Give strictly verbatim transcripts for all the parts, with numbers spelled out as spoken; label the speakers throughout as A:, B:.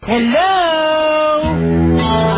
A: Hello?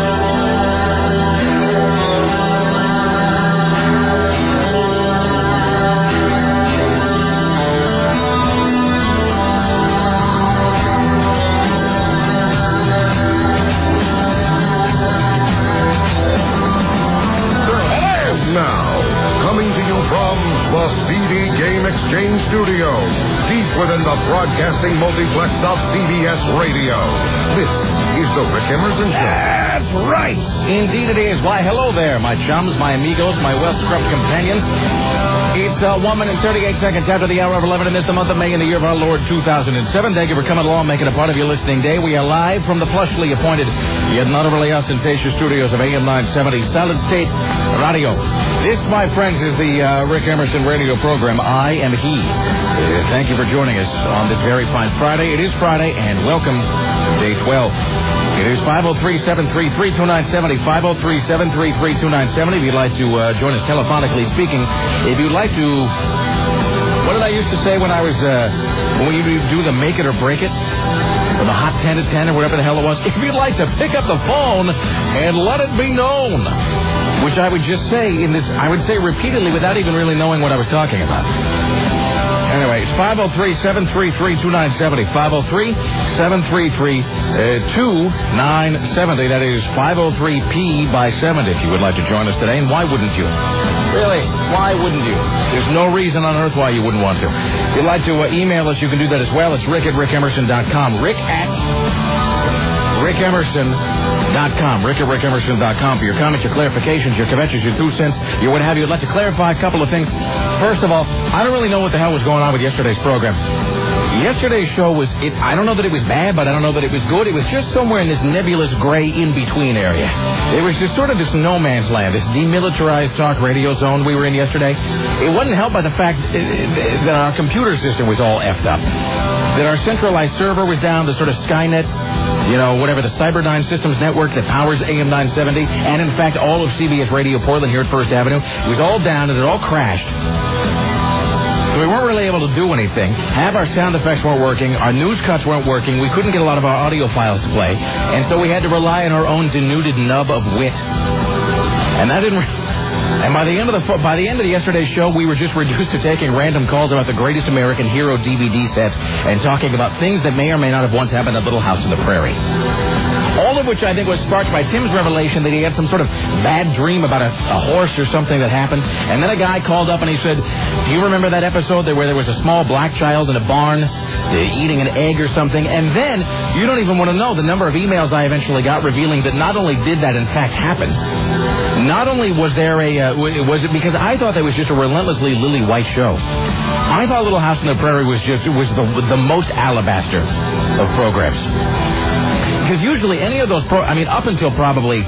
B: The C D Game Exchange Studio, deep within the broadcasting multiplex of C B S Radio. This is the Rick Emerson Show.
C: That's right. Indeed it is. Why, hello there, my chums, my amigos, my well-scrubbed companions. It's uh, one minute and thirty-eight seconds after the hour of eleven, and it's the month of May in the year of our Lord two thousand seven. Thank you for coming along, making a part of your listening day. We are live from the plushly appointed, yet not overly ostentatious studios of A M nine seventy Solid State Radio. This, my friends, is the uh, Rick Emerson radio program. I am he. Uh, thank you for joining us on this very fine Friday. It is Friday, and welcome to day twelve. It is five oh three, seven three three, two nine seven oh, five oh three, seven three three, two nine seven oh. If you'd like to uh, join us telephonically speaking, if you'd like to, what did I used to say when I was, uh, when you do the make it or break it? Or the hot ten to ten or whatever the hell it was. If you'd like to pick up the phone and let it be known, which I would just say in this, I would say repeatedly without even really knowing what I was talking about. Anyway, it's five oh three, seven three three, two nine seven oh, five oh three, seven three three, two nine seven oh. That is five oh three P by seventy if you would like to join us today. And why wouldn't you? Really, why wouldn't you? There's no reason on earth why you wouldn't want to. If you'd like to uh, email us, you can do that as well. It's rick at rick emerson dot com. Rick at rick emerson dot com. Rick at rick emerson dot com for your comments, your clarifications, your kvetches, your two cents, your what have you. I'd like to clarify a couple of things. First of all, I don't really know what the hell was going on with yesterday's program. Yesterday's show was, it, I don't know that it was bad, but I don't know that it was good. It was just somewhere in this nebulous gray in-between area. It was just sort of this no man's land, this demilitarized talk radio zone we were in yesterday. It wasn't helped by the fact that our computer system was all effed up. That our centralized server was down, the sort of Skynet, you know, whatever, the Cyberdyne Systems Network that powers A M nine seventy, and in fact all of C B S Radio Portland here at First Avenue, it was all down and it all crashed. So we weren't really able to do anything. Half our sound effects weren't working. Our news cuts weren't working. We couldn't get a lot of our audio files to play. And so we had to rely on our own denuded nub of wit. And that didn't... And by the end of the by the end of yesterday's show, we were just reduced to taking random calls about the greatest American hero D V D set and talking about things that may or may not have once happened at Little House on the Prairie. All of which I think was sparked by Tim's revelation that he had some sort of bad dream about a, a horse or something that happened. And then a guy called up and he said, do you remember that episode there where there was a small black child in a barn uh, eating an egg or something? And then, you don't even want to know the number of emails I eventually got revealing that not only did that in fact happen, not only was there a, uh, was it because I thought that was just a relentlessly lily white show. I thought Little House on the Prairie was just, was the, the most alabaster of programs. Because usually any of those, pro- I mean, up until probably,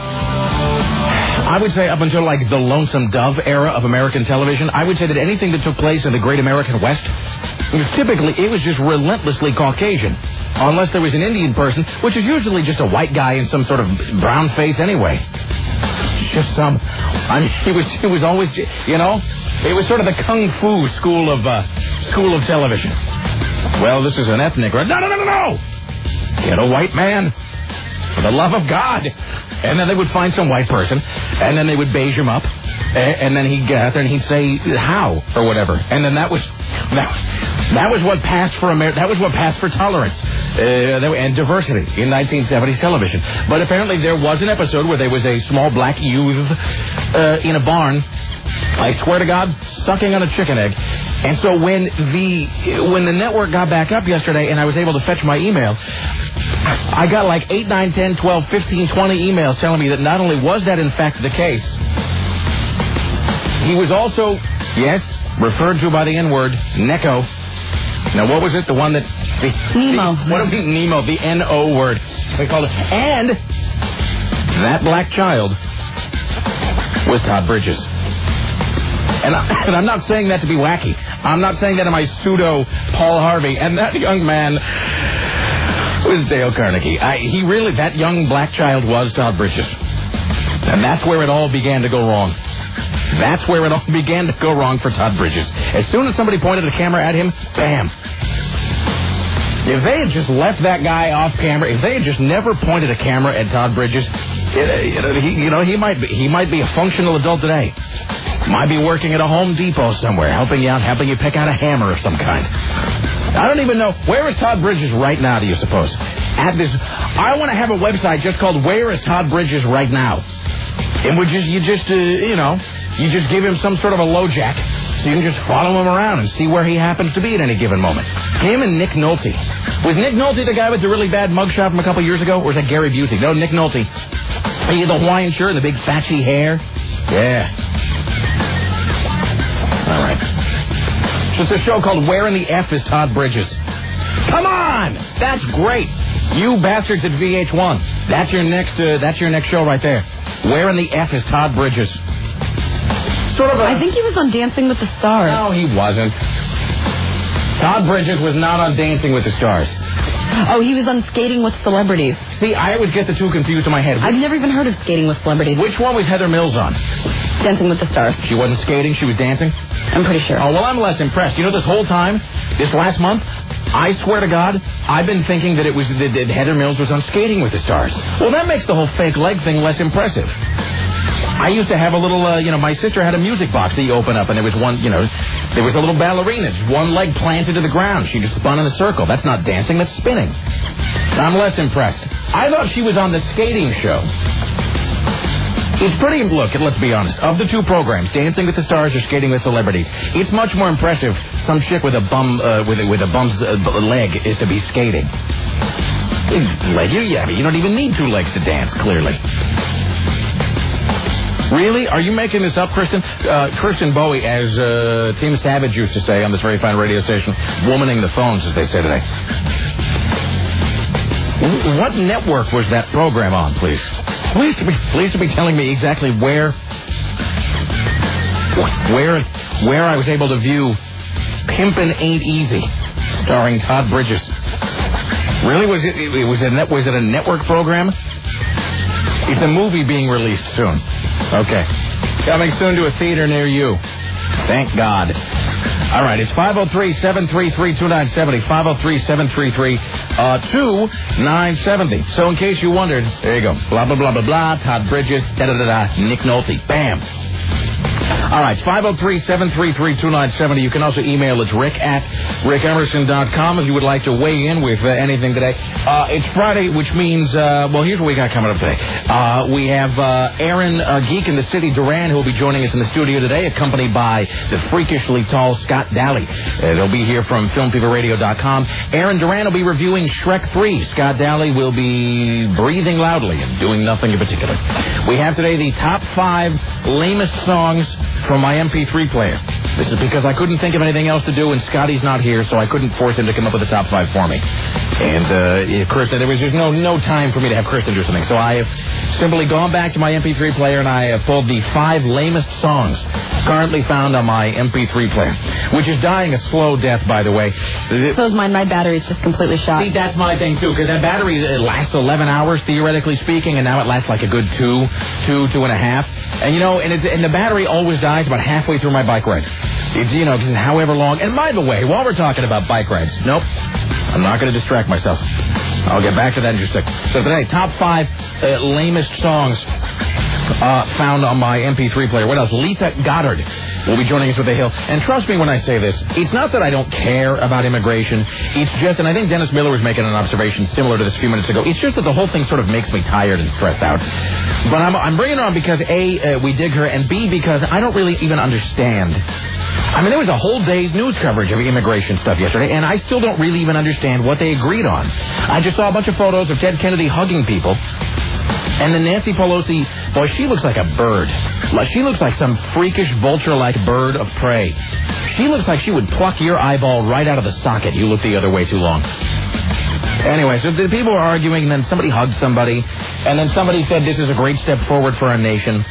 C: I would say up until like the Lonesome Dove era of American television, I would say that anything that took place in the Great American West, it was typically, it was just relentlessly Caucasian. Unless there was an Indian person, which is usually just a white guy in some sort of brown face anyway. Just some, I mean, it was, it was always, you know, it was sort of the Kung Fu school of, uh, school of television. Well, this is an ethnic, no, no, no, no, no! Get a white man. For the love of God. And then they would find some white person, and then they would beige him up, and then he'd get out there and he'd say how or whatever, and then that was that, that was what passed for Amer- that was what passed for tolerance uh, and diversity in nineteen seventies television. But apparently there was an episode where there was a small black youth uh, in a barn, I swear to God, sucking on a chicken egg. And so when the when the network got back up yesterday and I was able to fetch my email, I got like eight, nine, ten, twelve, fifteen, twenty emails telling me that not only was that in fact the case, he was also, yes, referred to by the N-word, Neko. Now, what was it? The one that... The,
A: Nemo.
C: The, what do we mean, Nemo? The N O word. They called it. And that black child was Todd Bridges. And, I, and I'm not saying that to be wacky. I'm not saying that in my pseudo Paul Harvey. And that young man was Dale Carnegie. I, he really, that young black child was Todd Bridges. And that's where it all began to go wrong. That's where it all began to go wrong for Todd Bridges. As soon as somebody pointed a camera at him, bam. If they had just left that guy off camera, if they had just never pointed a camera at Todd Bridges, it, you know, he, you know, he might be, he might be a functional adult today. Might be working at a Home Depot somewhere, helping you out, helping you pick out a hammer of some kind. I don't even know. Where is Todd Bridges right now, do you suppose? At this, I want to have a website just called Where is Todd Bridges Right Now? And would just, you just, uh, you know, you just give him some sort of a LoJack, so you can just follow him around and see where he happens to be at any given moment. Him and Nick Nolte. Was Nick Nolte the guy with the really bad mugshot from a couple years ago? Or was that Gary Busey? No, Nick Nolte. He had the Hawaiian shirt and the big fatchy hair. Yeah. All right. So it's a show called Where in the F is Todd Bridges? Come on! That's great. You bastards at V H one. That's your next, uh, that's your next show right there. Where in the F is Todd Bridges? Sort of a...
A: I think he was on Dancing with the Stars.
C: No, he wasn't. Todd Bridges was not on Dancing with the Stars.
A: Oh, he was on Skating with Celebrities.
C: See, I always get the two confused in my head. Which,
A: I've never even heard of Skating with Celebrities.
C: Which one was Heather Mills on?
A: Dancing with the Stars.
C: She wasn't skating, she was dancing?
A: I'm pretty sure.
C: Oh, well, I'm less impressed. You know, this whole time, this last month, I swear to God, I've been thinking that it was that, that Heather Mills was on Skating with the Stars. Well, that makes the whole fake leg thing less impressive. I used to have a little, uh, you know, my sister had a music box that you open up, and there was one, you know, there was a little ballerina, just one leg planted to the ground. She just spun in a circle. That's not dancing, that's spinning. I'm less impressed. I thought she was on the skating show. It's pretty, look, let's be honest, of the two programs, Dancing with the Stars or Skating with Celebrities, it's much more impressive some chick with a bum, uh, with a, with a bum's uh, leg is to be skating. Leg, you, yeah, you don't even need two legs to dance, clearly. Really? Are you making this up, Kristen? Uh, Kirsten Bowie, as uh, Tim Savage used to say on this very fine radio station, womaning the phones, as they say today. What network was that program on, please? Please to be, please to be telling me exactly where, where, where I was able to view Pimpin' Ain't Easy, starring Todd Bridges. Really? Was it, it was a net, was it a network program? It's a movie being released soon. Okay. Coming soon to a theater near you. Thank God. All right, it's five oh three, seven three three, two nine seven oh, five oh three, seven three three, two nine seven oh. So in case you wondered, there you go. Blah, blah, blah, blah, blah, Todd Bridges, da-da-da-da, Nick Nolte. Bam. All right, it's five oh three, seven three three, two nine seven oh. You can also email us, rick at rick emerson dot com, if you would like to weigh in with uh, anything today. Uh, it's Friday, which means, uh, well, here's what we got coming up today. Uh, we have uh, Aaron, uh, Geek in the City, Duran, who will be joining us in the studio today, accompanied by the freakishly tall Scott Daly. Uh, they'll be here from film fever radio dot com. Aaron Duran will be reviewing Shrek three. Scott Daly will be breathing loudly and doing nothing in particular. We have today the top five lamest songs from my M P three player. This is because I couldn't think of anything else to do, and Scotty's not here, so I couldn't force him to come up with the top five for me. And uh, Kirsten, there was just no no time for me to have Kirsten do something, so I have simply gone back to my M P three player, and I have pulled the five lamest songs currently found on my M P three player, which is dying a slow death, by the way.
A: So is mine. My battery's just completely shot.
C: See, that's my thing, too, because that battery it lasts eleven hours, theoretically speaking, and now it lasts like a good two, two, two and a half. And, you know, and, it's, and the battery always dies about halfway through my bike ride. It's, you know, however long. And by the way, while we're talking about bike rides, nope, I'm not going to distract myself. I'll get back to that in just a second. So today, top five uh, lamest songs uh, found on my M P three player. What else? Lisa Goddard will be joining us with The Hill. And trust me when I say this, it's not that I don't care about immigration. It's just, and I think Dennis Miller was making an observation similar to this a few minutes ago, it's just that the whole thing sort of makes me tired and stressed out. But I'm, I'm bringing her on because, A, uh, we dig her, and B, because I don't really even understand. I mean, there was a whole day's news coverage of immigration stuff yesterday, and I still don't really even understand what they agreed on. I just saw a bunch of photos of Ted Kennedy hugging people. And then Nancy Pelosi, boy, she looks like a bird. Like she looks like some freakish vulture-like bird of prey. She looks like she would pluck your eyeball right out of the socket. You look the other way too long. Anyway, so the people were arguing, and then somebody hugged somebody, and then somebody said this is a great step forward for our nation.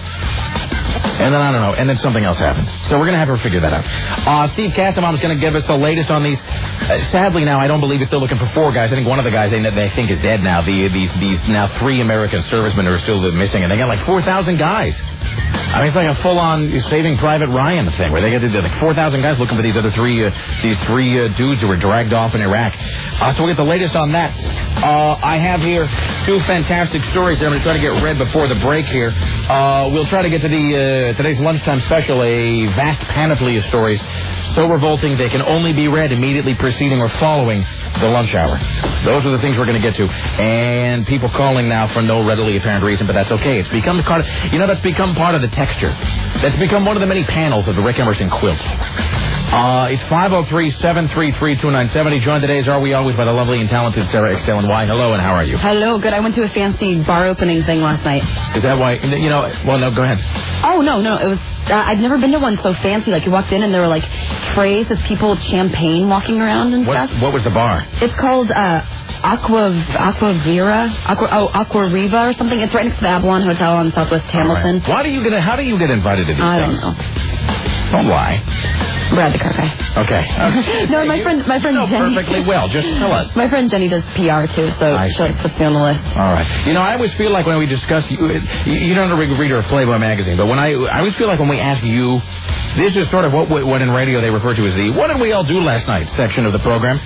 C: And then, I don't know, and then something else happened. So we're going to have her figure that out. Uh, Steve Casamom is going to give us the latest on these. Uh, sadly, now, I don't believe it's still looking for four guys. I think one of the guys they, they think is dead now. The, these, these now three American servicemen are still missing, and they got like four thousand guys. I mean, it's like a full-on Saving Private Ryan thing, where they get like four thousand guys looking for these other three, uh, these three uh, dudes who were dragged off in Iraq. Uh, so we'll get the latest on that. Uh, I have here two fantastic stories that I'm going to try to get read before the break here. Uh, we'll try to get to the uh, today's lunchtime special, a vast panoply of stories so revolting they can only be read immediately preceding or following the lunch hour. Those are the things we're going to get to. And people calling now for no readily apparent reason, but that's okay. It's become part of, you know, that's become part of the texture. That's become one of the many panels of the Rick Emerson quilt. Uh, it's five oh three, seven three three, two nine seven oh. Joined today, as are we always, by the lovely and talented Sarah X. Dillon. Why? Hello, and how are you?
A: Hello, good. I went to a fancy bar opening thing last night.
C: Is that why? You know, well, no, go ahead.
A: Oh, no, no. It was. Uh, I've never been to one so fancy. Like, you walked in and there were, like, trays of people with champagne walking around and
C: what,
A: stuff.
C: What was the bar?
A: It's called uh, Aqua Aqua Vera, Aqua, oh, Aqua Riva or something. It's right next to the Avalon Hotel on Southwest Hamilton.
C: Right. Why do you get? How do you get invited to these
A: I
C: things?
A: don't know.
C: Don't lie.
A: Brad the car guy.
C: Okay. okay.
A: No, my friend, my friend
C: you know
A: Jenny.
C: perfectly well. Just tell us.
A: My friend Jenny does P R too, so
C: I
A: she'll
C: see.
A: put me on the list.
C: All right. You know, I always feel like when we discuss you, you're not a reader of Playboy magazine, but when I, I always feel like when we ask you, this is sort of what what in radio they refer to as the "What did we all do last night" section of the program.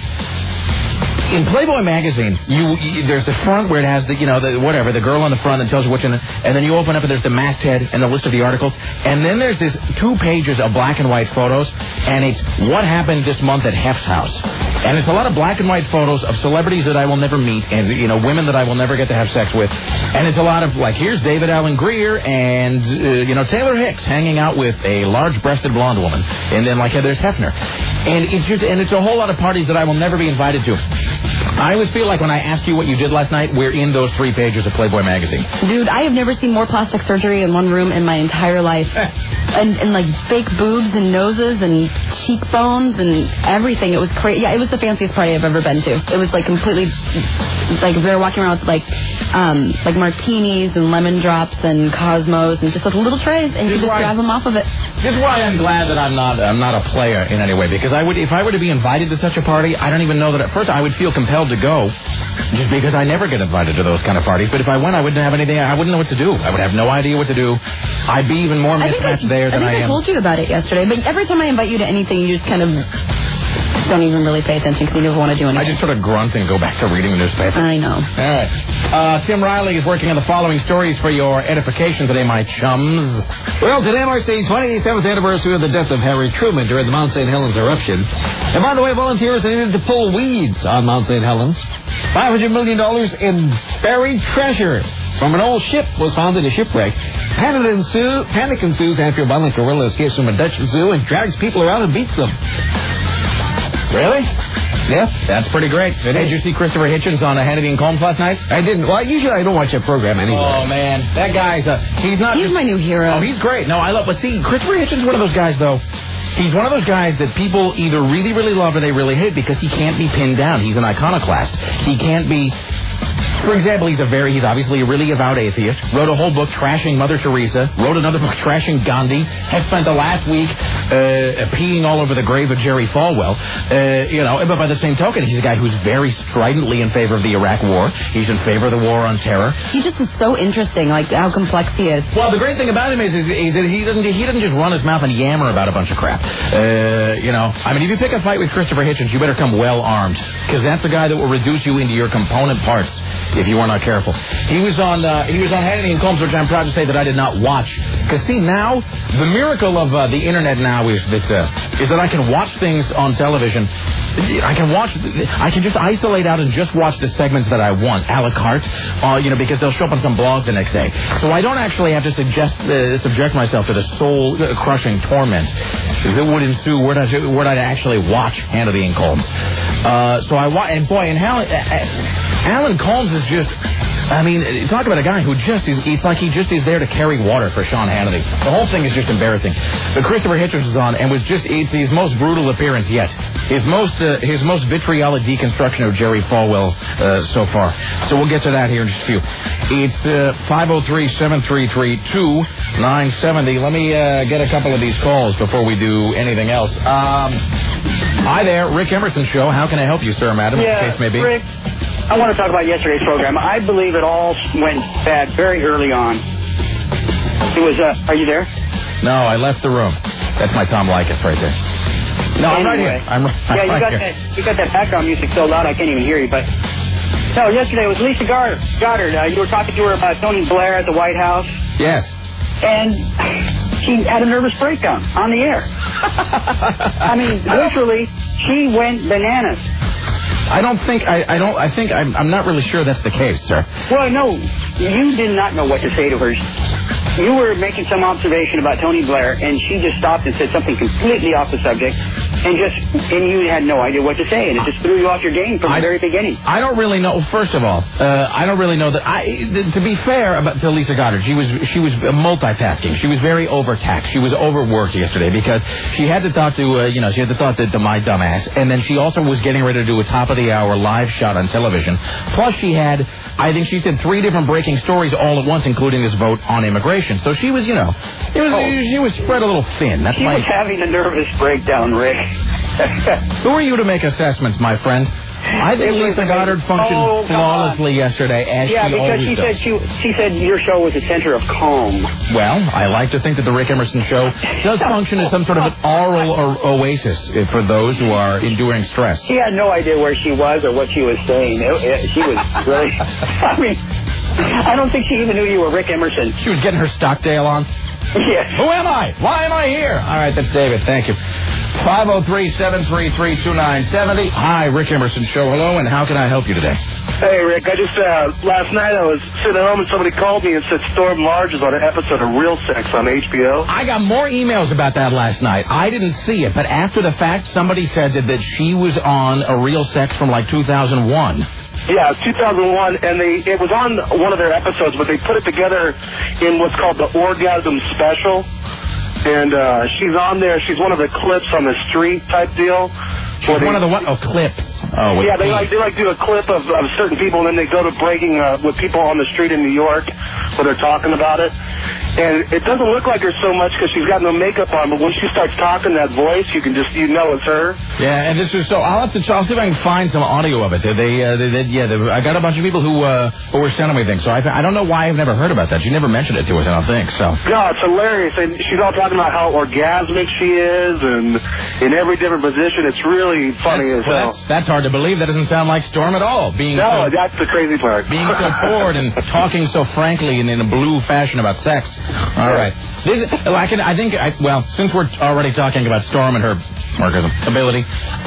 C: In Playboy magazine, you, you there's the front where it has the, you know, the whatever, the girl on the front that tells you what's in it, and then you open up and there's the masthead and the list of the articles, and then there's this two pages of black and white photos, and it's what happened this month at Hef's house. And it's a lot of black and white photos of celebrities that I will never meet, and, you know, women that I will never get to have sex with. And it's a lot of, like, here's David Alan Grier and, uh, you know, Taylor Hicks hanging out with a large-breasted blonde woman. And then, like, there's Hefner. And it's just, and it's a whole lot of parties that I will never be invited to. I always feel like when I ask you what you did last night, we're in those three pages of Playboy magazine.
A: Dude, I have never seen more plastic surgery in one room in my entire life. and, and, like, fake boobs and noses and cheekbones and everything. It was crazy. Yeah, it was the fanciest party I've ever been to. It was, like, completely, like, we were walking around with, like, um, like martinis and lemon drops and Cosmos and just like little trays, and you just grab them off of it.
C: This is why I'm glad that I'm not I'm not a player in any way, because I would if I were to be invited to such a party, I don't even know that at first I would feel compelled to go, just because I never get invited to those kind of parties. But if I went, I wouldn't have anything. I wouldn't know what to do. I would have no idea what to do. I'd be even more mismatched there than I,
A: I am. I think I told you about it yesterday, but every time I invite you to anything, you just kind of don't even really pay attention because you never want to do anything.
C: I just sort of grunt and go back to reading the newspaper.
A: I know.
C: All right. Uh, Tim Riley is working on the following stories for your edification today, my chums.
D: Well, today marks the twenty-seventh anniversary of the death of Harry Truman during the Mount Saint Helens eruption. And by the way, volunteers needed to pull weeds on Mount Saint Helens. five hundred million dollars in buried treasure from an old ship was found in a shipwreck. Panic ensues, panic ensues after a violent gorilla escapes from a Dutch zoo and drags people around and beats them.
C: Really?
D: Yeah.
C: That's pretty great. Hey, did you see Christopher Hitchens on uh, Hannity and Combs last night?
D: I didn't. Well, usually I don't watch that program anyway.
C: Oh, man. That guy's, uh, he's not...
A: He's
C: just,
A: my new hero.
C: Oh, he's great. No, I love... But see, Christopher Hitchens is one of those guys, though. He's one of those guys that people either really, really love or they really hate because he can't be pinned down. He's an iconoclast. He can't be... For example, he's a very, he's obviously a really avowed atheist, wrote a whole book trashing Mother Teresa, wrote another book trashing Gandhi, has spent the last week uh, peeing all over the grave of Jerry Falwell. Uh, you know, but by the same token, he's a guy who's very stridently in favor of the Iraq War. He's in favor of the war on terror.
A: He just is so interesting, like how complex he is.
C: Well, the great thing about him is, is, is that he doesn't he doesn't just run his mouth and yammer about a bunch of crap. Uh, you know, I mean, if you pick a fight with Christopher Hitchens, you better come well armed, because that's a guy that will reduce you into your component parts if you are not careful. He was on uh, he was on Hannity and Combs, which I'm proud to say that I did not watch. Because see, now the miracle of uh, the internet now is that uh, is that I can watch things on television. I can watch. I can just isolate out and just watch the segments that I want, a la carte. Uh, you know, because they'll show up on some blog the next day. So I don't actually have to suggest uh, subject myself to the soul-crushing torment that would ensue were I were I to actually watch Hannity and Combs. Uh, so I wa- and boy, and Alan, uh, Alan Combs is just. I mean, talk about a guy who just is, it's like he just is there to carry water for Sean Hannity. The whole thing is just embarrassing. But Christopher Hitchens was on and was just, it's his most brutal appearance yet. His most, uh, his most vitriolic deconstruction of Jerry Falwell, uh, so far. So we'll get to that here in just a few. It's, uh, five oh three, seven three three, two nine seven oh. Let me, uh, get a couple of these calls before we do anything else. Um, hi there, Rick Emerson Show. How can I help you, sir, madam?
E: Yeah,
C: the case may be.
E: Rick, I want to talk about yesterday's program. I believe it all went bad very early on. It was, uh, are you there?
C: No, I left the room. That's my Tom Likas right there. No, I'm right
E: Anyway.
C: here. I'm, I'm
E: Yeah, you
C: right
E: got
C: here.
E: that. You got that background music so loud I can't even hear you. But no, yesterday it was Lisa Goddard. Goddard. Uh, you were talking to her about Tony Blair at the White House,
C: Yes.
E: and she had a nervous breakdown on the air. I mean, literally, she went bananas.
C: I don't think I, I don't I think I'm I'm not really sure that's the case, sir.
E: Well, no, you did not know what to say to her. You were making some observation about Tony Blair, and she just stopped and said something completely off the subject, and just and you had no idea what to say, and it just threw you off your game from
C: I,
E: the very beginning.
C: I don't really know. First of all, uh, I don't really know that. I to be fair about to Lisa Goddard, she was she was multitasking. She was very overtaxed. She was overworked yesterday because she had to talk to uh, you know she had to talk to, to my dumbass, and then she also was getting ready to do a top of the hour live shot on television. Plus, she had I think she said three different breaking stories all at once, including this vote on immigration. So she was, you know, it was
E: Oh.
C: she was spread a little thin. That's
E: She
C: my.
E: was having a nervous breakdown, Rick.
C: Who are you to make assessments, my friend? I think
E: It was
C: Lisa Goddard
E: amazing.
C: functioned
E: Oh, come on.
C: flawlessly yesterday, as
E: Yeah,
C: she
E: because
C: always
E: she
C: does.
E: said she she said your show was a center of calm.
C: Well, I like to think that the Rick Emerson Show does function as some sort of an oral o- oasis for those who are enduring stress.
E: She had no idea where she was or what she was saying. It, it, she was really. I mean, I don't think she even knew you were Rick Emerson.
C: She was getting her Stockdale on.
E: Yes.
C: Who am I? Why am I here? All right, that's David. Thank you. five oh three, seven three three, two nine seven oh. Hi, Rick Emerson Show. Hello, and how can I help you today?
F: Hey, Rick, I just, uh, last night I was sitting at home and somebody called me and said Storm Large is on an episode of Real Sex on H B O.
C: I got more emails about that last night. I didn't see it, but after the fact, somebody said that, that she was on a Real Sex from like two thousand one.
F: Yeah, two thousand one, and they it was on one of their episodes, but they put it together in what's called the Orgasm Special. And uh, she's on there. She's one of the clips on the street type deal.
C: She's one of the what? Oh, clips. Oh, with
F: Yeah, they
C: P.
F: like they like do a clip of, of certain people, and then they go to breaking uh, with people on the street in New York where they're talking about it. And it doesn't look like her so much because she's got no makeup on, but when she starts talking, that voice, you can just you know it's her.
C: Yeah, and this is so. I'll have to. I'll see if I can find some audio of it. They, they, uh, they, they yeah. They, I got a bunch of people who uh, who were sending me things. So I, I don't know why I've never heard about that. She never mentioned it to us. I don't think so.
F: No, it's hilarious, and she's all talking about how orgasmic she is, and in every different position. It's really funny
C: That's,
F: as
C: well,
F: hell.
C: that's, that's hard to believe. That doesn't sound like Storm at all. Being
F: No,
C: so,
F: that's the crazy part.
C: being so forward and talking so frankly and in a blue fashion about sex. All right. This, I can. I think. I, well, since we're already talking about Storm and her orgasm ability,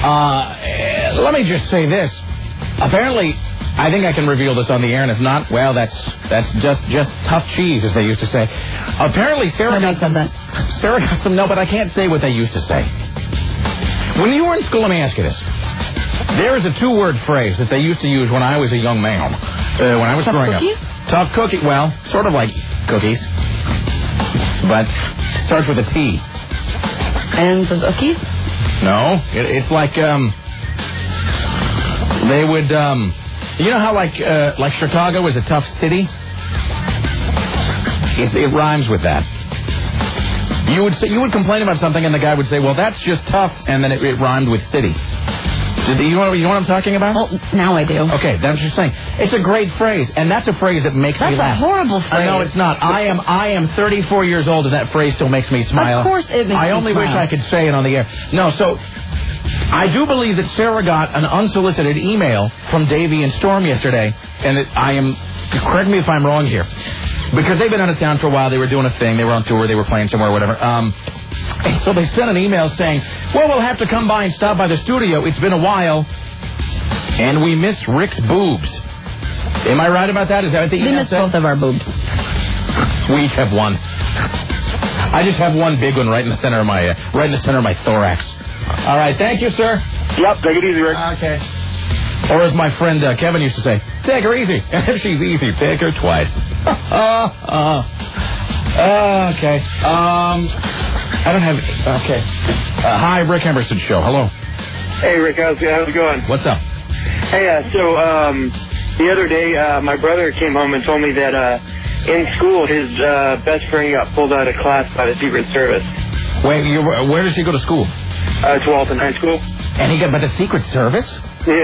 C: uh, let me just say this. Apparently, I think I can reveal this on the air, and if not, well, that's that's just just tough cheese, as they used to say. Apparently, Sarah got some. Sarah got some. No, but I can't say what they used to say. When you were in school, let me ask you this. There is a two-word phrase that they used to use when I was a young man, uh, when I was
A: Tough
C: growing
A: cookies?
C: up. Tough cookie. Well, sort of like cookies, but starts with a T.
A: And the cookies?
C: No, it, it's like um, they would um, you know how like uh, like Chicago is a tough city. It's, it rhymes with that. You would say, you would complain about something, and the guy would say, "Well, that's just tough," and then it, it rhymed with city. Did you know, you know what I'm talking about?
A: Well, now I do.
C: Okay, that's just saying. It's a great phrase, and that's a phrase that makes
A: That's
C: me
A: a
C: laugh.
A: horrible phrase.
C: I know it's not. I am I am thirty-four years old, and that phrase still makes me smile.
A: Of course it makes
C: I
A: me
C: only wish
A: smile.
C: I could say it on the air. No, so I do believe that Sarah got an unsolicited email from Davey and Storm yesterday, and it, I am, correct me if I'm wrong here, because they've been out of town for a while. They were doing a thing. They were on tour. They were playing somewhere, whatever. Um, and so they sent an email saying, well, we'll have to come by and stop by the studio. It's been a while, and we miss Rick's boobs. Am I right about that? Is that what the
A: We
C: email
A: miss
C: said?
A: both of our boobs.
C: We each have one. I just have one big one right in the center of my uh, right in the center of my thorax. All right, thank you, sir.
F: Yep, take it easy, Rick.
C: Okay. Or as my friend uh, Kevin used to say, take her easy. And if she's easy, take her twice. uh, uh, okay. Um, I don't have. Okay. Uh, hi, Rick Emerson Show. Hello.
F: Hey, Rick, how's, how's it going?
C: What's up?
F: Hey, uh, so um, the other day, uh, my brother came home and told me that uh, in school, his uh, best friend got pulled out of class by the Secret Service.
C: Wait, you, where does he go to school?
F: Uh, to Walton High School.
C: And he got by the Secret Service?
F: Yeah.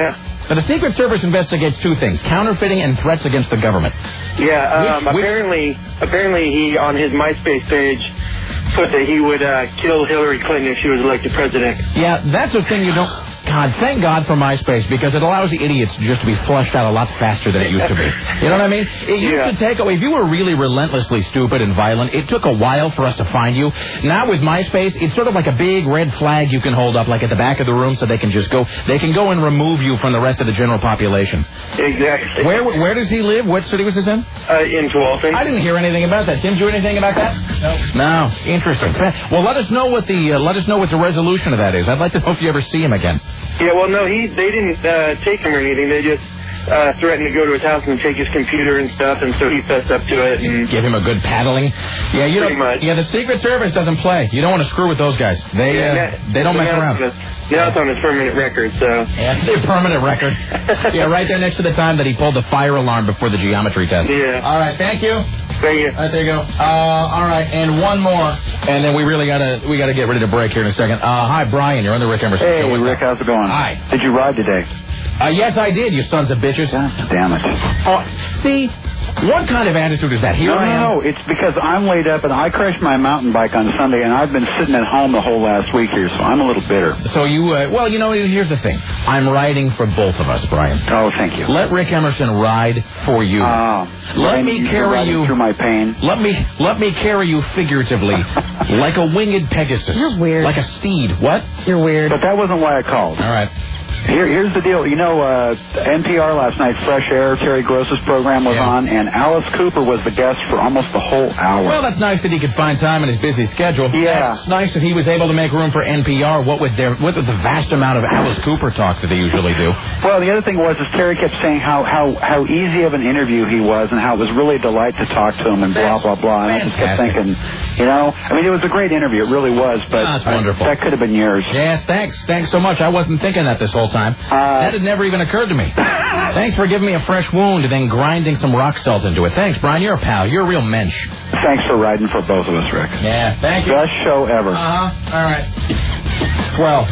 C: Now, the Secret Service investigates two things, counterfeiting and threats against the government.
G: Yeah, um,
C: Which- which-
G: apparently, apparently he, on his MySpace page, put that he would uh, kill Hillary Clinton if she was elected president.
C: Yeah, that's a thing you don't... God, thank God for MySpace, because it allows the idiots just to be flushed out a lot faster than it used to be. You know what I mean? It used
G: Yeah.
C: to take away... If you were really relentlessly stupid and violent, it took a while for us to find you. Now with MySpace, it's sort of like a big red flag you can hold up, like at the back of the room, so they can just go... They can go and remove you from the rest of the general population.
G: Exactly.
C: Where where does he live? What city was this in?
G: Uh, in Tualatin.
C: I didn't hear anything about that. Tim, did you hear anything about that? No. No. Interesting. Well, let us know what the uh, let us know what the resolution of that is. I'd like to know if you ever see him again.
G: Yeah, well, no, he they didn't uh, take him or anything. They just uh, threatened to go to his house and take his computer and stuff, and so he fessed up to it. And
C: Give him a good paddling. Yeah, you
G: Pretty
C: don't.
G: much.
C: Yeah, the Secret Service doesn't play. You don't want to screw with those guys. They
G: Yeah,
C: uh,
G: that-
C: they don't mess
G: now
C: around.
G: It's, now it's on his permanent record, so.
C: Yeah, their permanent record. Yeah, right there next to the time that he pulled the fire alarm before the geometry test.
G: Yeah.
C: All right, thank you.
G: Thank you.
C: All right, there you go. Uh, all right, and one more, and then we really gotta we gotta get ready to break here in a second. Uh, hi, Brian. You're on the Rick Emerson
H: Hey,
C: Show. What's
H: Rick,
C: up?
H: how's it going?
C: Hi.
H: Did you ride today?
C: Uh, yes, I did. You sons of bitches.
H: God damn it.
C: Oh, see, what kind of attitude is that? Here
H: No,
C: I am.
H: no, no. It's because I'm laid up, and I crashed my mountain bike on Sunday, and I've been sitting at home the whole last week here, so I'm a little bitter.
C: So you, uh, well, you know, here's the thing. I'm riding for both of us, Brian.
H: Oh, thank you.
C: Let Rick Emerson ride for you.
H: Oh,
C: Let
H: Brian,
C: me
H: you're
C: carry
H: riding
C: you
H: through my pain.
C: Let me let me carry you figuratively, like a winged Pegasus.
A: You're weird.
C: Like a steed. What?
A: You're weird.
H: But that wasn't why I called.
C: All right.
H: Here, here's the deal. You know, uh, N P R last night, Fresh Air, Terry Gross's program was
C: Yeah.
H: on, and Alice Cooper was the guest for almost the whole hour.
C: Well, that's nice that he could find time in his busy schedule.
H: Yeah.
C: That's nice that he was able to make room for N P R. What with their what with the vast amount of Alice Cooper talk that they usually do.
H: Well, the other thing was, is Terry kept saying how, how, how easy of an interview he was, and how it was really a delight to talk to him, and blah, blah, blah. And I just kept
C: Fantastic.
H: thinking, you know, I mean, it was a great interview. It really was, but
C: That's
H: I-
C: wonderful.
H: that could have been yours.
C: Yes, thanks. Thanks so much. I wasn't thinking that this whole time.
H: Uh,
C: that had never even occurred to me. Thanks for giving me a fresh wound and then grinding some rock salt into it. Thanks, Brian. You're a pal. You're a real mensch.
H: Thanks for riding for both of us, Rick.
C: Yeah, thank you.
H: Best show ever.
C: Uh-huh. All right. Twelve.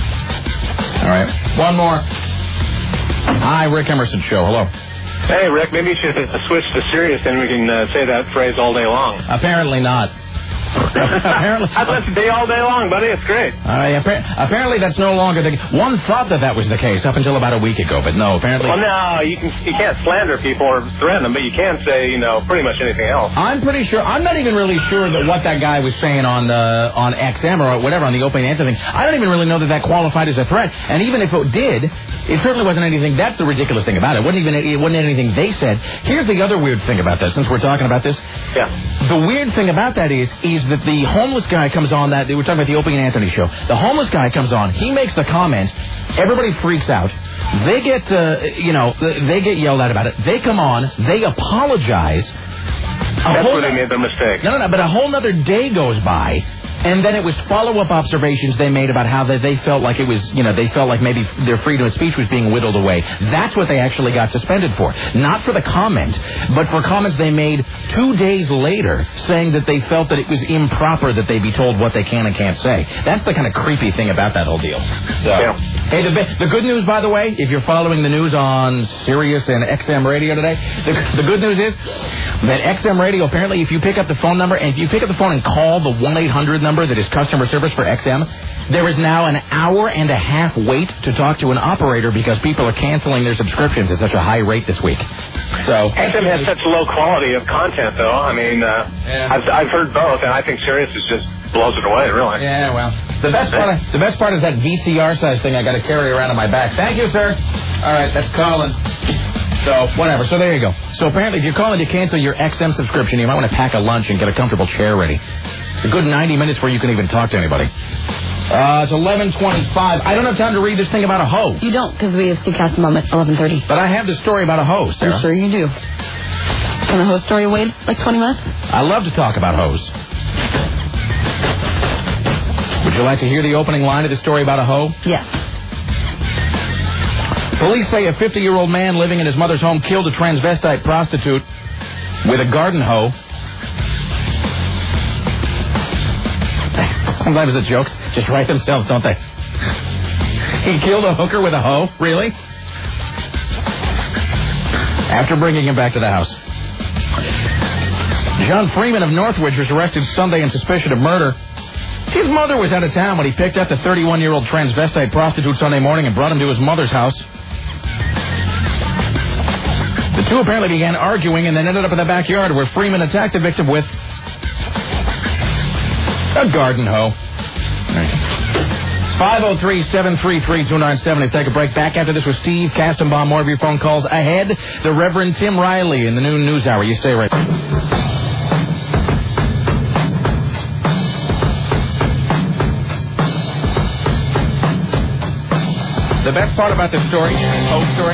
C: All right. One more. Hi, Rick Emerson Show. Hello.
G: Hey, Rick, maybe you should switch to Sirius, and we can uh, say that phrase all day long.
C: Apparently not. Apparently.
G: I'd listen to you all day long, buddy. It's great.
C: Uh, appa- apparently that's no longer the... One thought that that was the case up until about a week ago, but no, apparently...
G: Well, no, you can you can't slander people or threaten them, but you can say, you know, pretty much anything else.
C: I'm pretty sure... I'm not even really sure that what that guy was saying on uh, on X M or whatever, on the open answer thing, I don't even really know that that qualified as a threat. And even if it did, it certainly wasn't anything... That's the ridiculous thing about it. It wasn't even it wasn't anything they said. Here's the other weird thing about this, since we're talking about this.
G: Yeah.
C: The weird thing about that is, is that the homeless guy comes on that, they were talking about the Opie and Anthony show. The homeless guy comes on, he makes the comment, everybody freaks out. They get, uh, you know, they get yelled at about it. They come on, they apologize. A
G: That's
C: whole
G: where they
C: no-
G: made the mistake.
C: No, no, no, but a whole nother day goes by. And then it was follow-up observations they made about how they, they felt like it was, you know, they felt like maybe their freedom of speech was being whittled away. That's what they actually got suspended for. Not for the comment, but for comments they made two days later saying that they felt that it was improper that they be told what they can and can't say. That's the kind of creepy thing about that whole deal. So,
G: Yeah.
C: Hey, the, the good news, by the way, if you're following the news on Sirius and X M Radio today, the, the good news is that X M Radio, apparently, if you pick up the phone number, and if you pick up the phone and call the one eight hundred number that is customer service for X M, there is now an hour and a half wait to talk to an operator because people are canceling their subscriptions at such a high rate this week. So
G: X M has such low quality of content, though. I mean, uh,
C: Yeah.
G: I've, I've heard both, and I think Sirius is just blows it away, really.
C: Yeah, well, the best part, the best part is that V C R size thing I got to carry around on my back. Thank you, sir. All right, that's Colin. So, whatever. So, there you go. So, apparently, if you're calling to cancel your X M subscription, you might want to pack a lunch and get a comfortable chair ready. It's a good ninety minutes where you can even talk to anybody. Uh, it's eleven twenty-five. I don't have time to read this thing about a hoe.
A: You don't, because we have Seacast Mom at eleven thirty.
C: But I have the story about a hoe, Sarah.
A: I'm sure you do. Can the host story wait like twenty minutes?
C: I love to talk about hoes. Would you like to hear the opening line of the story about a hoe?
A: Yes.
C: Police say a fifty-year-old man living in his mother's home killed a transvestite prostitute with a garden hoe. Sometimes the jokes just write themselves, don't they? He killed a hooker with a hoe? Really? after bringing him back to the house. John Freeman of Northridge was arrested Sunday in suspicion of murder. His mother was out of town when he picked up the thirty-one-year-old transvestite prostitute Sunday morning and brought him to his mother's house. The two apparently began arguing and then ended up in the backyard where Freeman attacked the victim with a garden hoe. five oh three, seven three three, two nine seven zero. Take a break. Back after this with Steve Kastenbaum. More of your phone calls ahead. The Reverend Tim Riley in the noon news hour. You stay right there. The best part about this story, whole story,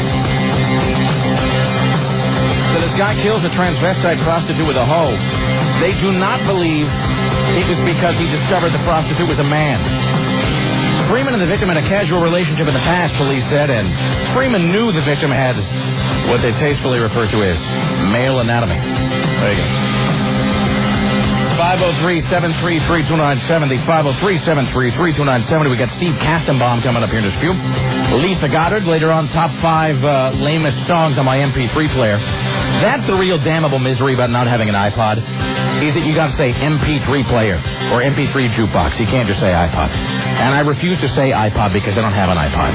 C: that this guy kills a transvestite prostitute with a hoe. They do not believe it was because he discovered the prostitute was a man. Freeman and the victim had a casual relationship in the past, police said, and Freeman knew the victim had what they tastefully refer to as male anatomy. There you go. five oh three, seven three three, two nine seven zero. five oh three, seven three three, two nine seven zero. We got Steve Kastenbaum coming up here in this few. Lisa Goddard later on, top five uh, lamest songs on my M P three player. That's the real damnable misery about not having an iPod, is that you got to say M P three player or M P three jukebox. You can't just say iPod. And I refuse to say iPod because I don't have an iPod.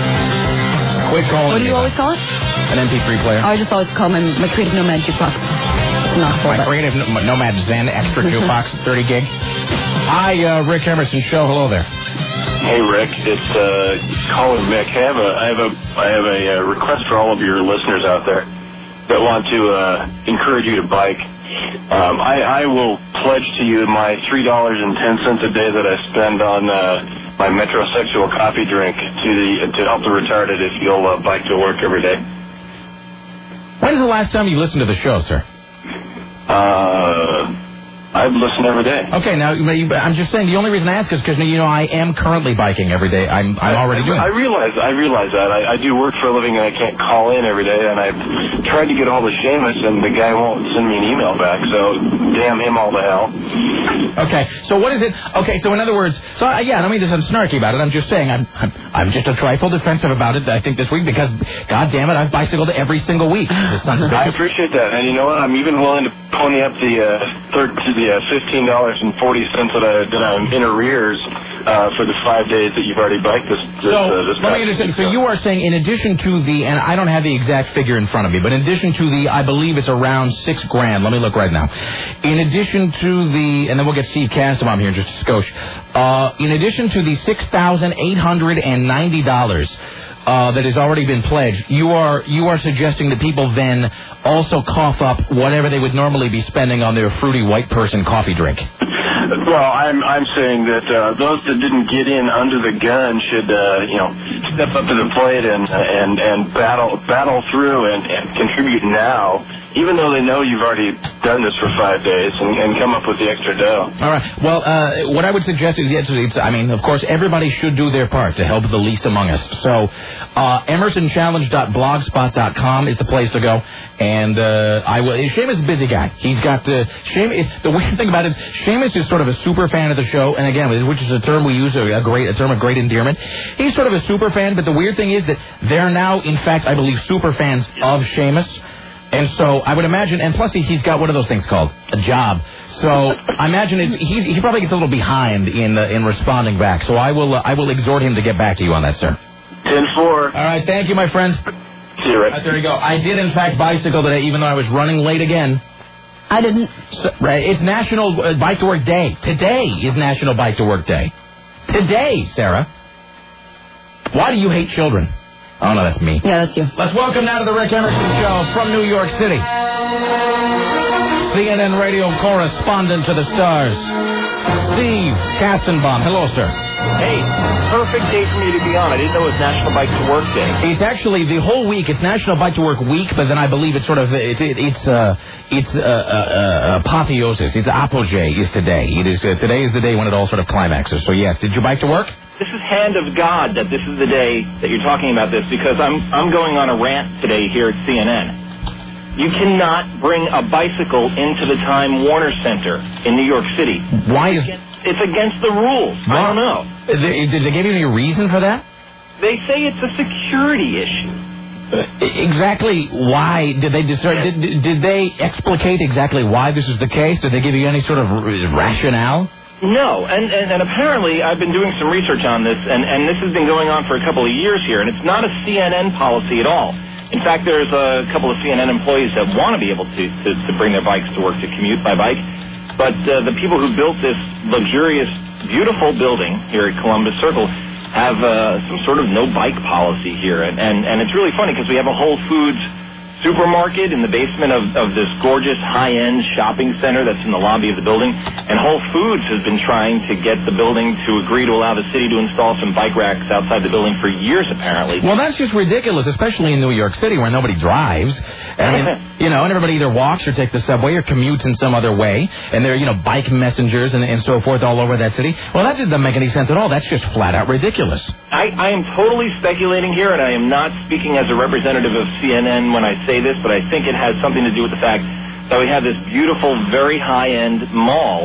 C: Quit calling
A: What do you always call it?
C: An M P three player.
A: Oh, I just always call my, my Creative Nomad jukebox. Not
C: my Creative Nomad Zen extra jukebox, thirty gig. Hi, uh, Rick Emerson Show. Hello there.
I: Hey, Rick. It's uh, caller Mick. I have a, I have a, I have a uh, request for all of your listeners out there that want to uh, encourage you to bike. Um, I, I will pledge to you my three dollars and ten cents a day that I spend on uh, my metrosexual coffee drink to the to help the retarded if you'll uh, bike to work every day.
C: When's the last time you listened to the show, sir?
I: Uh, I listen every day.
C: Okay, now I'm just saying the only reason I ask is because you know I am currently biking every day. I'm I'm already
I: I,
C: doing.
I: I
C: it.
I: realize I realize that I, I do work for a living and I can't call in every day. And I tried to get a hold of Seamus and the guy won't send me an email back. So damn him all to hell.
C: Okay, so what is it? Okay, so in other words, so uh, yeah, I don't mean to sound snarky about it. I'm just saying I'm, I'm I'm just a trifle defensive about it. I think this week because God damn it, I've bicycled every single week. This son's
I: I appreciate that, and you know what? I'm even willing to pony up the uh, third to the uh, fifteen dollars and forty cents that I that I'm in arrears uh, for the five days that you've already biked this. this
C: so
I: uh, this
C: let me understand. So you are saying, in addition to the, and I don't have the exact figure in front of me, but in addition to the, I believe it's around six grand. Let me look right now. In addition to the, and then we'll get Steve Kastenbaum here in just a skosh. Uh, in addition to the six thousand eight hundred and ninety dollars. Uh, that has already been pledged, you are you are suggesting that people then also cough up whatever they would normally be spending on their fruity white person coffee drink.
I: Well, I'm I'm saying that uh, those that didn't get in under the gun should uh, you know step up to the plate and and and battle battle through and, and contribute now, even though they know you've already done this for five days and, and come up with the extra dough.
C: All right. Well, uh, what I would suggest is, yes, it's, I mean, of course, everybody should do their part to help the least among us. So, uh, emerson challenge dot blogspot dot com is the place to go. And uh, I will. Seamus is a busy guy. He's got uh, Seamus. The weird thing about it is, Seamus is sort of a super fan of the show, and again, which is a term we use, a great, a term of great endearment. He's sort of a super fan, but the weird thing is that they're now, in fact, I believe, super fans of Seamus. And so I would imagine, and plus he, he's got, what are those things called? A job. So I imagine it's, he, he probably gets a little behind in uh, in responding back. So I will uh, I will exhort him to get back to you on that, sir.
I: ten four.
C: All right, thank you, my friend.
I: See you, Rick.
C: Right, there you go. I did, in fact, bicycle today, even though I was running late again.
A: I didn't.
C: So, right, it's National uh, Bike to Work Day. Today is National Bike to Work Day. Today, Sarah. Why do you hate children? Oh, no, that's me.
A: Yeah, that's you.
C: Let's welcome now to the Rick Emerson Show from New York City, C N N radio correspondent to the stars, Steve Kastenbaum. Hello, sir.
J: Hey, perfect day for me to be on. I didn't know it was National Bike to Work Day.
C: It's actually the whole week. It's National Bike to Work Week, but then I believe it's sort of it's it, it's uh, it's uh, uh, apotheosis. It's apogee is today. It is uh, today is the day when it all sort of climaxes. So yes, did you bike to work?
J: This is hand of God that this is the day that you're talking about this, because I'm I'm going on a rant today here at C N N. You cannot bring a bicycle into the Time Warner Center in New York City.
C: Why is
J: it's against the rules? Well, I don't know.
C: Did they, did they give you any reason for that?
J: They say it's a security issue.
C: Exactly why did they decide? Did, did they explicate exactly why this is the case? Did they give you any sort of rationale?
J: No, and, and, and apparently I've been doing some research on this, and, and this has been going on for a couple of years here, and it's not a C N N policy at all. In fact, there's a couple of C N N employees that want to be able to, to, to bring their bikes to work, to commute by bike, but uh, the people who built this luxurious, beautiful building here at Columbus Circle have uh, some sort of no bike policy here, and, and, and it's really funny because we have a Whole Foods supermarket in the basement of, of this gorgeous high-end shopping center that's in the lobby of the building, and Whole Foods has been trying to get the building to agree to allow the city to install some bike racks outside the building for years, apparently.
C: Well, that's just ridiculous, especially in New York City where nobody drives. I mean, you know, and everybody either walks or takes the subway or commutes in some other way, and there are, you know, bike messengers and, and so forth all over that city. Well, that doesn't make any sense at all. That's just flat-out ridiculous.
J: I, I am totally speculating here, and I am not speaking as a representative of C N N when I say this, but I think it has something to do with the fact that we have this beautiful, very high-end mall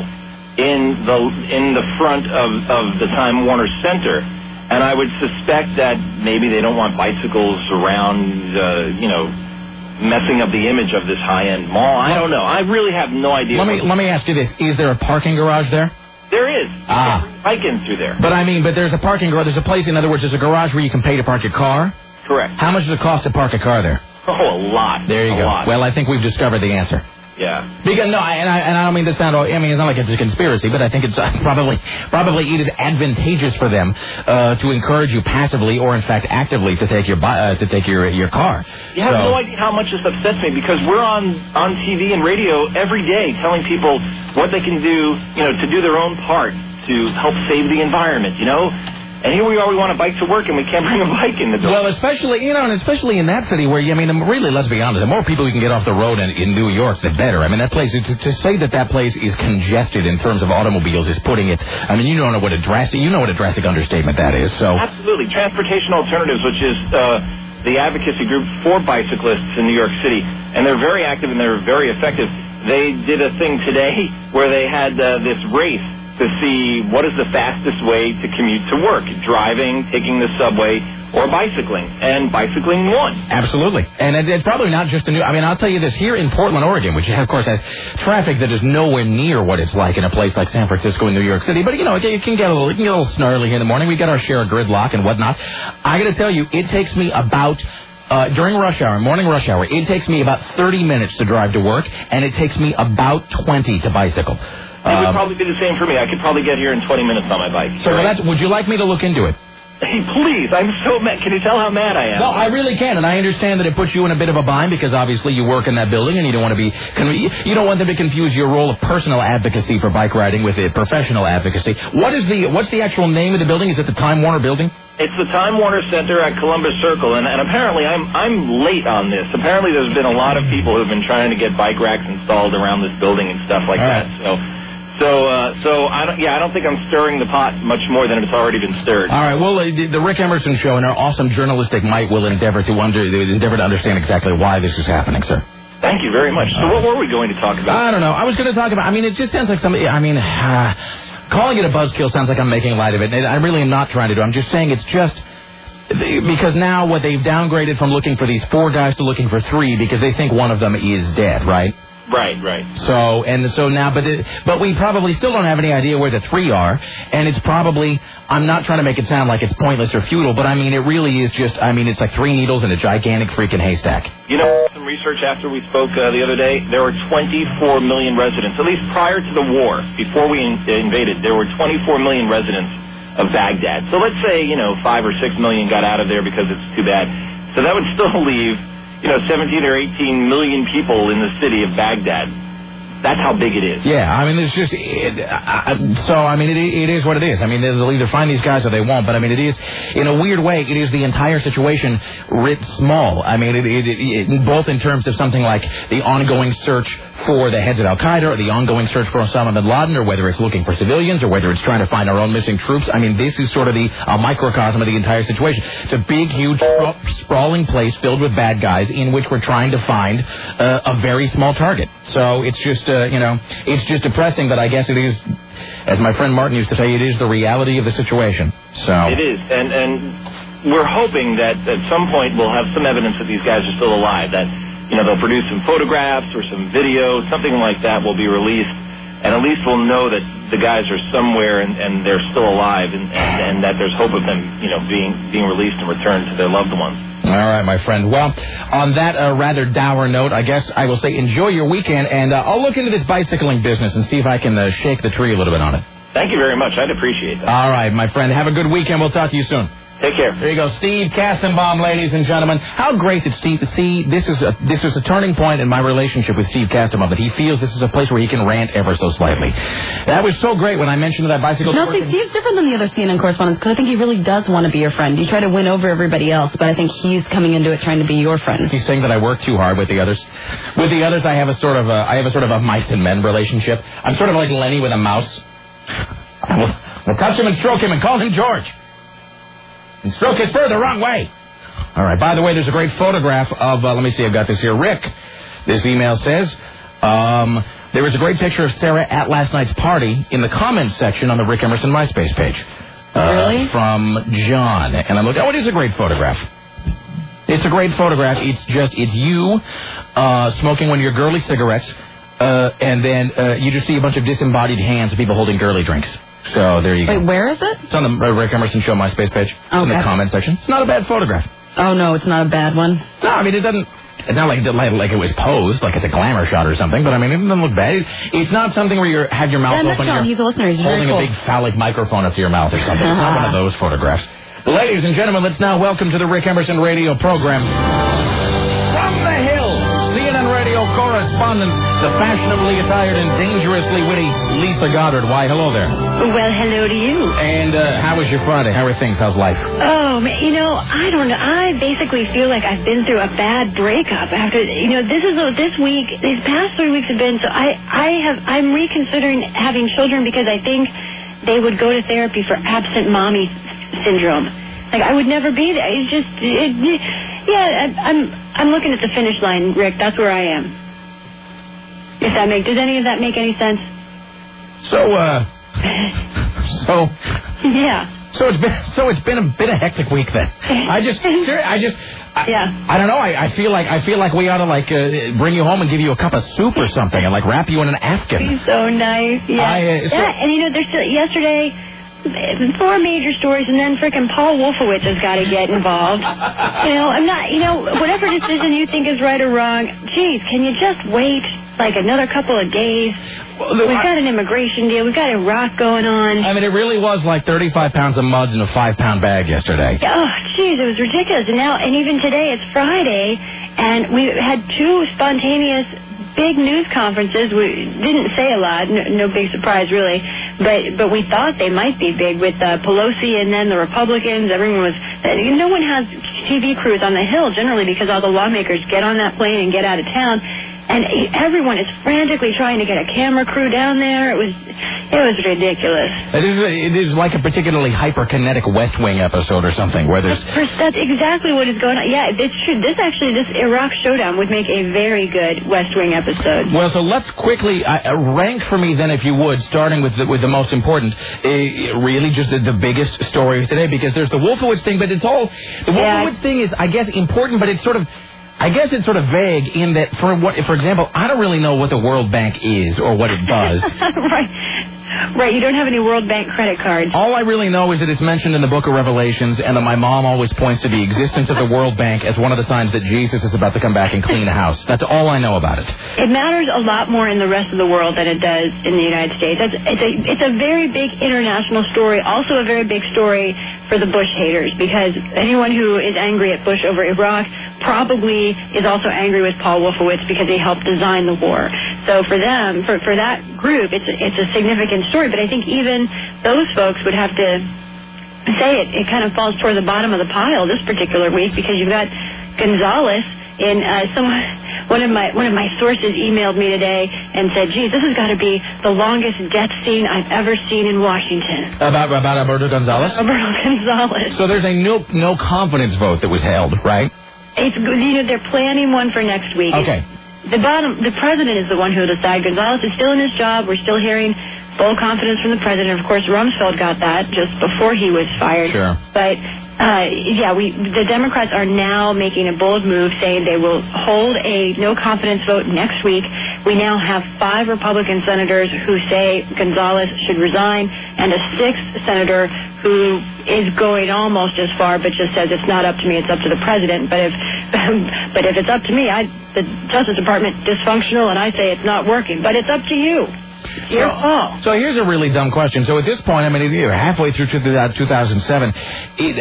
J: in the in the front of, of the Time Warner Center, and I would suspect that maybe they don't want bicycles around, uh, you know, messing up the image of this high-end mall. I don't know. I really have no idea.
C: Let me let me ask you this: is there a parking garage there?
J: There is.
C: Ah.
J: Bike in through there.
C: But I mean, but there's a parking garage. There's a place, in other words, there's a garage where you can pay to park your car.
J: Correct.
C: How much does it cost to park a car there?
J: Oh, a lot.
C: There you
J: a
C: go.
J: Lot.
C: Well, I think we've discovered the answer.
J: Yeah.
C: Because no, I, and I and I don't mean to sound. I mean, it's not like it's a conspiracy, but I think it's uh, probably probably it is advantageous for them uh, to encourage you passively or in fact actively to take your uh, to take your your car.
J: You have
C: so,
J: no idea how much this upsets me because we're on on T V and radio every day telling people what they can do, you know, to do their own part to help save the environment. You know. And here we are, we want a bike to work, and we can't bring a bike in the door.
C: Well, especially, you know, and especially in that city where, I mean, really, let's be honest, the more people you can get off the road in, in New York, the better. I mean, that place, to, to say that that place is congested in terms of automobiles is putting it, I mean, you don't know what a drastic, you know what a drastic understatement that is, so.
J: Absolutely. Transportation Alternatives, which is uh, the advocacy group for bicyclists in New York City, and they're very active and they're very effective. They did a thing today where they had uh, this race to see what is the fastest way to commute to work, driving, taking the subway, or bicycling. And bicycling won.
C: Absolutely. And it, it's probably not just a new... I mean, I'll tell you this. Here in Portland, Oregon, which, of course, has traffic that is nowhere near what it's like in a place like San Francisco and New York City. But, you know, it, it can get a little, it can get a little snarly here in the morning. We got our share of gridlock and whatnot. I got to tell you, it takes me about... Uh, during rush hour, morning rush hour, it takes me about thirty minutes to drive to work, and it takes me about twenty to bicycle.
J: It would probably be the same for me. I could probably get here in twenty minutes on my bike.
C: So right? that's, would you like me to look into it?
J: Hey, please. I'm so mad. Can you tell how mad I am?
C: No, I really can, and I understand that it puts you in a bit of a bind because obviously you work in that building and you don't want to be you don't want them to confuse your role of personal advocacy for bike riding with a professional advocacy. What is the what's the actual name of the building? Is it the Time Warner building?
J: It's the Time Warner Center at Columbus Circle, and, and apparently I'm I'm late on this. Apparently there's been a lot of people who have been trying to get bike racks installed around this building and stuff like
C: All
J: that.
C: right.
J: So. So, uh, so I don't, yeah, I don't think I'm stirring the pot much more than it's already been stirred.
C: All right. Well, uh, the Rick Emerson Show and our awesome journalistic might will endeavor to under endeavor to understand exactly why this is happening, sir.
J: Thank you very much. So, what were we going to talk about?
C: I don't know. I was going to talk about. I mean, it just sounds like somebody. I mean, uh, calling it a buzzkill sounds like I'm making light of it. I really am not trying to do. I'm just saying it's just. Because now what they've downgraded from looking for these four guys to looking for three because they think one of them is dead, right?
J: Right, right.
C: So, and so now, but it, but we probably still don't have any idea where the three are, and it's probably, I'm not trying to make it sound like it's pointless or futile, but I mean, it really is just, I mean, it's like three needles in a gigantic freaking haystack.
J: You know, some research after we spoke uh, the other day, there were twenty-four million residents, at least prior to the war, before we in- invaded, there were twenty-four million residents of Baghdad. So let's say, you know, five or six million got out of there because it's too bad. So that would still leave, you know, seventeen or eighteen million people in the city of Baghdad. That's how big it is.
C: Yeah, I mean, it's just, it, uh, so, I mean, it, it is what it is. I mean, they'll either find these guys or they won't, but I mean, it is, in a weird way, it is the entire situation writ small. I mean, it, it, it, it, both in terms of something like the ongoing search for the heads of Al-Qaeda or the ongoing search for Osama bin Laden, or whether it's looking for civilians or whether it's trying to find our own missing troops. I mean, this is sort of the uh, microcosm of the entire situation. It's a big, huge, sprawling place filled with bad guys in which we're trying to find uh, a very small target. So it's just, uh, you know, it's just depressing, but I guess it is, as my friend Martin used to say, it is the reality of the situation. So
J: it is, and and we're hoping that at some point we'll have some evidence that these guys are still alive, that, you know, they'll produce some photographs or some video, something like that will be released, and at least we'll know that the guys are somewhere and, and they're still alive, and, and, and that there's hope of them, you know, being being released and returned to their loved ones.
C: All right, my friend. Well, on that uh, rather dour note, I guess I will say enjoy your weekend, and uh, I'll look into this bicycling business and see if I can uh, shake the tree a little bit on it.
J: Thank you very much. I'd appreciate that.
C: All right, my friend. Have a good weekend. We'll talk to you soon.
J: Take care.
C: There you go, Steve Kastenbaum, ladies and gentlemen. How great that Steve, see, this is a, this is a turning point in my relationship with Steve Kastenbaum, that he feels this is a place where he can rant ever so slightly. That was so great when I mentioned that bicycle.
A: No, see, Steve's different than the other C N N correspondents, because I think he really does want to be your friend. You try to win over everybody else, but I think he's coming into it trying to be your friend.
C: He's saying that I work too hard with the others. With the others, I have a sort of a, I have a sort of a mice and men relationship. I'm sort of like Lenny with a mouse. We'll, we'll touch him and stroke him and call him George. And stroke his fur the wrong way. All right. By the way, there's a great photograph of, uh, let me see, I've got this here. Rick, this email says, um, there was a great picture of Sarah at last night's party in the comments section on the Rick Emerson MySpace page. Uh,
A: really?
C: From John. And I'm looking, oh, it is a great photograph. It's a great photograph. It's just, it's you uh, smoking one of your girly cigarettes, uh, and then uh, you just see a bunch of disembodied hands of people holding girly drinks. So there you go.
A: Wait, where is it?
C: It's on the uh, Rick Emerson Show MySpace page. It's
A: okay.
C: in the comment section. It's not a bad photograph.
A: Oh, no, it's not a bad one.
C: No, I mean, it doesn't... It's not like, like like it was posed, like it's a glamour shot or something, but I mean, it doesn't look bad. It, it's not something where you have your mouth
A: yeah,
C: open
A: John,
C: and
A: he's a listener. He's
C: holding
A: very cool.
C: a big phallic microphone up to your mouth or something. It's not one of those photographs. Ladies and gentlemen, let's now welcome to the Rick Emerson radio program, from the Hill, C N N radio correspondent, the fashionably attired and dangerously witty Lisa Goddard. Why, hello there.
K: Well, hello to you.
C: And uh, how was your Friday? How are things? How's life?
K: Oh, man, you know, I don't know. I basically feel like I've been through a bad breakup after, you know, this is a, this week, these past three weeks have been, so I, I have, I'm reconsidering having children because I think they would go to therapy for absent mommy syndrome. Like, I would never be there. It's just, it, yeah, I, I'm, I'm looking at the finish line, Rick. That's where I am. If that make, does any of that make any sense?
C: So, uh, so,
K: yeah.
C: So it's been, so it's been a bit of a hectic week then. I just, I just, I,
K: yeah.
C: I don't know. I, I feel like, I feel like we ought to like uh, bring you home and give you a cup of soup or something, and like wrap you in an afghan.
K: So nice. Yeah.
C: I, uh, so,
K: yeah, and you know, there's still, yesterday. Four major stories, and then frickin' Paul Wolfowitz has got to get involved. You know, I'm not, you know, whatever decision you think is right or wrong, geez, can you just wait like another couple of days?
C: Well, the,
K: We've got an immigration deal. We've got Iraq going on.
C: I mean, it really was like thirty-five pounds of muds in a five-pound bag yesterday.
K: Oh, geez, it was ridiculous. And now, and even today, it's Friday, and we had two spontaneous big news conferences. We didn't say a lot, no, no big surprise really, but but we thought they might be big with uh, Pelosi and then the Republicans. Everyone was, uh, no one has T V crews on the Hill generally because all the lawmakers get on that plane and get out of town. And everyone is frantically trying to get a camera crew down there. It was, it was ridiculous.
C: It is, it is like a particularly hyperkinetic West Wing episode or something where there's...
K: That's, that's exactly what is going on. Yeah, this should, this actually, this Iraq showdown would make a very good West Wing episode.
C: Well, so let's quickly uh, rank for me then, if you would, starting with the, with the most important, uh, really just the, the biggest stories today, because there's the Wolfowitz thing, but it's all... The Wolfowitz yeah. thing is, I guess, important, but it's sort of... I guess it's sort of vague in that, for what, for example, I don't really know what the World Bank is or what it does.
K: Right. Right, you don't have any World Bank credit cards.
C: All I really know is that it's mentioned in the Book of Revelations, and that my mom always points to the existence of the World Bank as one of the signs that Jesus is about to come back and clean a house. That's all I know about it.
K: It matters a lot more in the rest of the world than it does in the United States. It's, it's, a, it's a very big international story, also a very big story for the Bush haters, because anyone who is angry at Bush over Iraq probably is also angry with Paul Wolfowitz because he helped design the war. So for them, for, for that group, it's a, it's a significant story, but I think even those folks would have to say it, it kind of falls toward the bottom of the pile this particular week, because you've got Gonzalez in uh, some one of my one of my sources emailed me today and said, geez, this has got to be the longest death scene I've ever seen in Washington.
C: About about Alberto Gonzalez?
K: Alberto Gonzalez.
C: So there's a no no confidence vote that was held, right?
K: It's, you know, they're planning one for next week.
C: Okay.
K: The bottom, the president is the one who will decide. Gonzalez is still in his job. We're still hearing full confidence from the president. Of course, Rumsfeld got that just before he was fired.
C: Sure.
K: But Uh, yeah, we the Democrats are now making a bold move, saying they will hold a no-confidence vote next week. We now have five Republican senators who say Gonzalez should resign, and a sixth senator who is going almost as far, but just says it's not up to me, it's up to the president. But if but if it's up to me, I the Justice Department dysfunctional, and I say it's not working. But it's up to you. Your call.
C: So here's a really dumb question. So at this point, I mean, you're halfway through two thousand seven. It,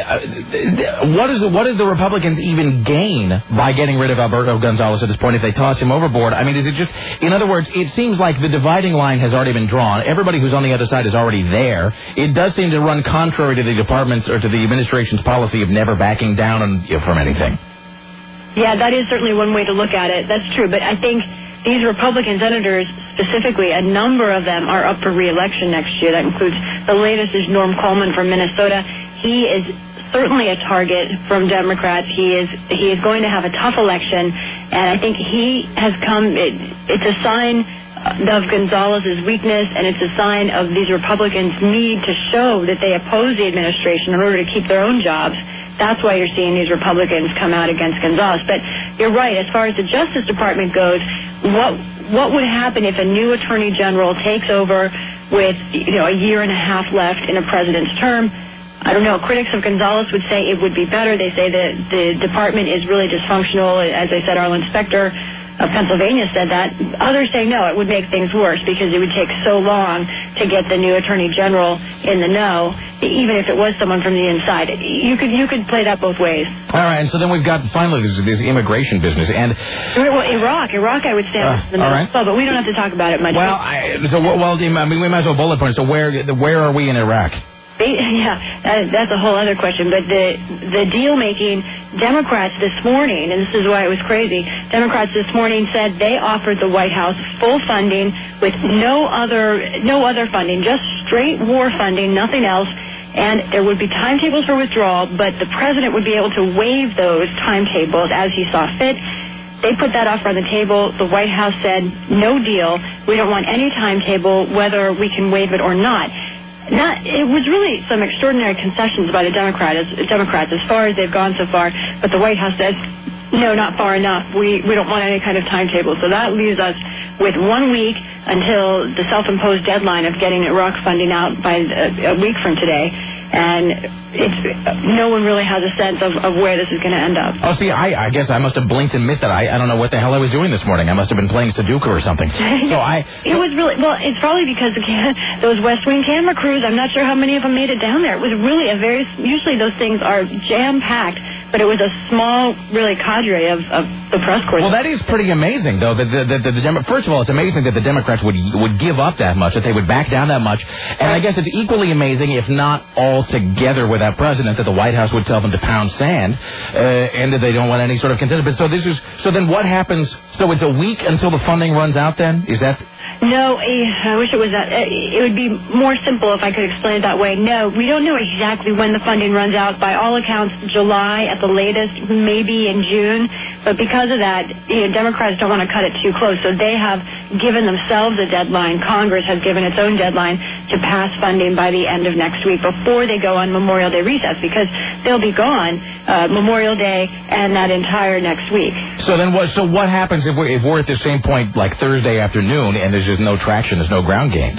C: uh, what is what did the Republicans even gain by getting rid of Alberto Gonzalez at this point if they toss him overboard? I mean, is it just, in other words, it seems like the dividing line has already been drawn. Everybody who's on the other side is already there. It does seem to run contrary to the department's or to the administration's policy of never backing down on, you know, from anything.
K: Yeah, that is certainly one way to look at it. That's true. But I think these Republican senators, specifically, a number of them are up for re-election next year. That includes, the latest is Norm Coleman from Minnesota. He is certainly a target from Democrats. He is he is going to have a tough election, and I think he has come, it, it's a sign of Gonzalez's weakness, and it's a sign of these Republicans' need to show that they oppose the administration in order to keep their own jobs. That's why you're seeing these Republicans come out against Gonzalez. But you're right, as far as the Justice Department goes, what what would happen if a new Attorney General takes over with, you know, a year and a half left in a president's term? I don't know. Critics of Gonzalez would say it would be better. They say that the department is really dysfunctional. As I said, Arlen Specter of Pennsylvania said that. Others say no, it would make things worse because it would take so long to get the new Attorney General in the know, even if it was someone from the inside. You could you could play that both ways.
C: All right, and so then we've got finally this, this immigration business. And
K: well, Iraq, Iraq, I would say,
C: uh,
K: the
C: all right.
K: well, but we don't have to talk about it much.
C: Well, I, so well, I mean, we might as well bullet point. So where where are we in Iraq?
K: Yeah, that, that's a whole other question. But the the deal making, Democrats this morning, and this is why it was crazy, Democrats this morning said they offered the White House full funding with no other no other funding, just straight war funding, nothing else. And there would be timetables for withdrawal, but the president would be able to waive those timetables as he saw fit. They put that offer on the table. The White House said, no deal. We don't want any timetable, whether we can waive it or not. Not, it was really some extraordinary concessions by the Democrats, Democrats as far as they've gone so far, but the White House says, no, not far enough. We, we don't want any kind of timetable. So that leaves us with one week until the self-imposed deadline of getting Iraq funding out by a, a week from today. And it's no one really has a sense of, of where this is going to end up.
C: Oh, see, I, I guess I must have blinked and missed it. I, I don't know what the hell I was doing this morning. I must have been playing Sudoku or something. So I.
K: It was really, well, it's probably because the, those West Wing camera crews, I'm not sure how many of them made it down there. It was really a very, usually those things are jam-packed, but it was a small, really, cadre of, of the press corps.
C: Well, that is pretty amazing, though. That the, the, the, the Demo- First of all, it's amazing that the Democrats would would give up that much, that they would back down that much. And I guess it's equally amazing, if not all together with that president, that the White House would tell them to pound sand, uh, and that they don't want any sort of consensus. But so this is so then what happens? So it's a week until the funding runs out. Then is that?
K: No, I wish it was that. It would be more simple if I could explain it that way. No, we don't know exactly when the funding runs out. By all accounts, July at the latest, maybe in June. But because of that, you know, Democrats don't want to cut it too close. So they have given themselves a deadline. Congress has given its own deadline to pass funding by the end of next week before they go on Memorial Day recess, because they'll be gone uh, Memorial Day and that entire next week.
C: So then what? So what happens if we're, if we're at the same point like Thursday afternoon and there's just no traction, there's no ground gained?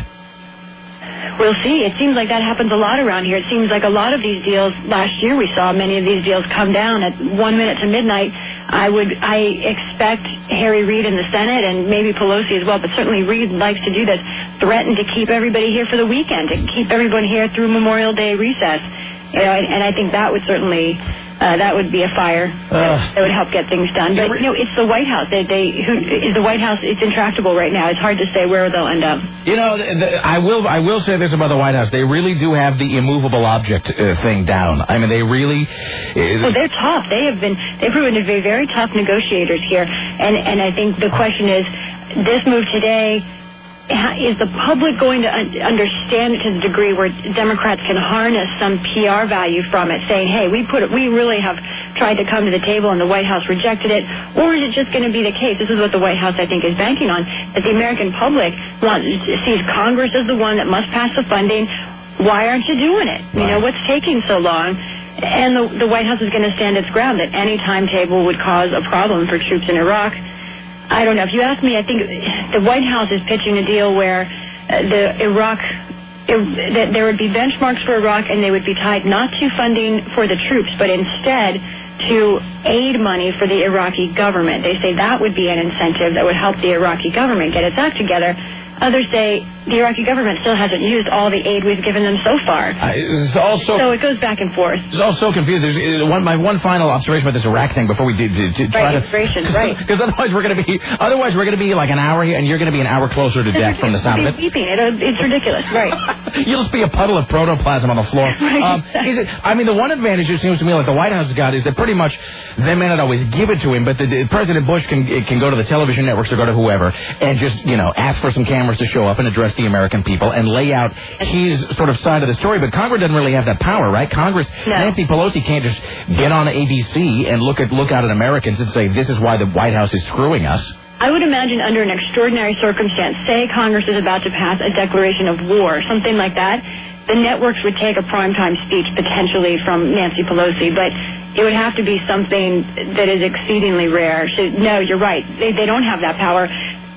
K: We'll see. It seems like that happens a lot around here. It seems like a lot of these deals, last year we saw many of these deals come down at one minute to midnight. I would, I expect Harry Reid in the Senate and maybe Pelosi as well, but certainly Reid likes to do this, threaten to keep everybody here for the weekend, to keep everyone here through Memorial Day recess. You know, and, and I think that would certainly... Uh, that would be a fire
C: uh,
K: that would help get things done. But, you know, it's the White House. They, they, who, is the White House, it's intractable right now. It's hard to say where they'll end up.
C: You know, the, the, I will I will say this about the White House. They really do have the immovable object uh, thing down. I mean, they really... Uh,
K: well, they're tough. They have been, they've proven to be very tough negotiators here. And, and I think the question is, this move today... is the public going to un- understand it to the degree where Democrats can harness some P R value from it, saying, hey, we put it, we really have tried to come to the table and the White House rejected it? Or is it just going to be the case, this is what the White House, I think, is banking on, that the American public wants, sees Congress as the one that must pass the funding. Why aren't you doing it? You know, what's taking so long? and the, the White House is going to stand its ground that any timetable would cause a problem for troops in Iraq. I don't know. If you ask me, I think the White House is pitching a deal where uh, the Iraq, it, that there would be benchmarks for Iraq, and they would be tied not to funding for the troops, but instead to aid money for the Iraqi government. They say that would be an incentive that would help the Iraqi government get its act together. Others say the Iraqi government still hasn't used all the aid we've given them so far.
C: Uh, it's also,
K: so it goes back and forth.
C: It's all so confused. There's uh, one, my one final observation about this Iraq thing before we did, did, did try
K: right,
C: to...
K: Inspiration, right.
C: Because otherwise we're going to be otherwise we're going to be like an hour here, and you're going to be an hour closer to death from the sound of it.
K: Weeping. It, it's ridiculous, right?
C: You'll just be a puddle of protoplasm on the floor.
K: Right,
C: um, is it, I mean, the one advantage it seems to me like the White House has got is that pretty much they may not always give it to him, but the, the, President Bush can can go to the television networks or go to whoever and just, you know, ask for some cameras to show up and address the American people and lay out his sort of side of the story. But Congress doesn't really have that power, right? Congress,
K: no.
C: Nancy Pelosi can't just get on A B C and look at look out at Americans and say, this is why the White House is screwing us.
K: I would imagine under an extraordinary circumstance, say Congress is about to pass a declaration of war, something like that, the networks would take a primetime speech potentially from Nancy Pelosi, but it would have to be something that is exceedingly rare. So, no, you're right. They, they don't have that power.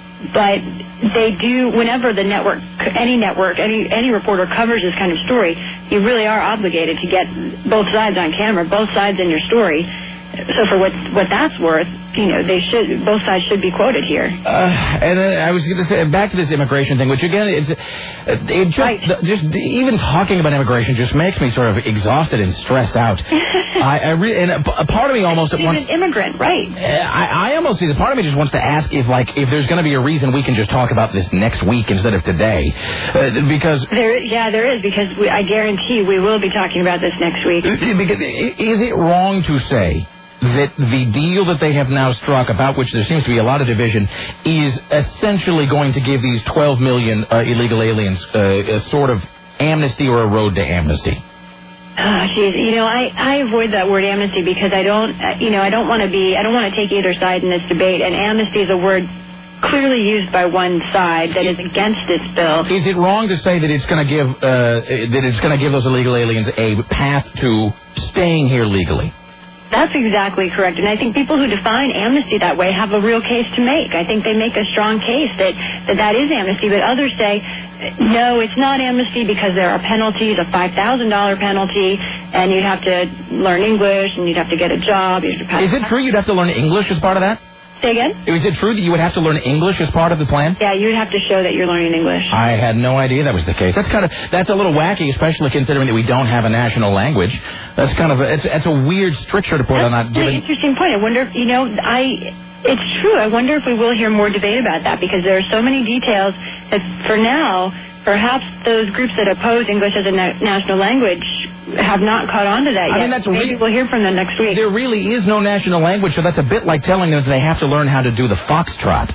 K: But they do, whenever the network, any network, any any reporter covers this kind of story, you really are obligated to get both sides on camera, both sides in your story. So for what what that's worth, you know, they should both sides should be quoted here. Uh,
C: and uh, I was going to say back to this immigration thing, which again, it's it just
K: right.
C: just even talking about immigration just makes me sort of exhausted and stressed out. I, I really, and a, a part of me almost
K: She's
C: wants
K: an immigrant, right?
C: I, I almost see the part of me just wants to ask if like if there's going to be a reason we can just talk about this next week instead of today, uh, because
K: there yeah there is because we, I guarantee we will be talking about this next week.
C: Because is it wrong to say that the deal that they have now struck, about which there seems to be a lot of division, is essentially going to give these twelve million uh, illegal aliens uh, a sort of amnesty or a road to amnesty?
K: Oh, geez. You know, I, I avoid that word amnesty because I don't, uh, you know, I don't want to be, I don't want to take either side in this debate, and amnesty is a word clearly used by one side that is against this bill.
C: Is it wrong to say that it's going to give, uh, that it's going to give those illegal aliens a path to staying here legally?
K: That's exactly correct. And I think people who define amnesty that way have a real case to make. I think they make a strong case that that, that is amnesty. But others say, no, it's not amnesty because there are penalties, a five thousand dollars penalty, and you'd have to learn English, and you'd have to get a job. You'd have to pass
C: is it true you'd have to learn English as part of that?
K: Say again?
C: Is it true that you would have to learn English as part of the plan?
K: Yeah, you would have to show that you're learning English.
C: I had no idea that was the case. That's kind of that's a little wacky, especially considering that we don't have a national language. That's kind of a, it's it's a weird stricture to put on that.
K: That's an interesting point. I wonder if you know I. It's true. I wonder if we will hear more debate about that because there are so many details that for now, perhaps those groups that oppose English as a na- national language have not caught on to that yet.
C: I mean, that's
K: Maybe
C: re-
K: we'll hear from them next week.
C: There really is no national language, so that's a bit like telling them that they have to learn how to do the foxtrot.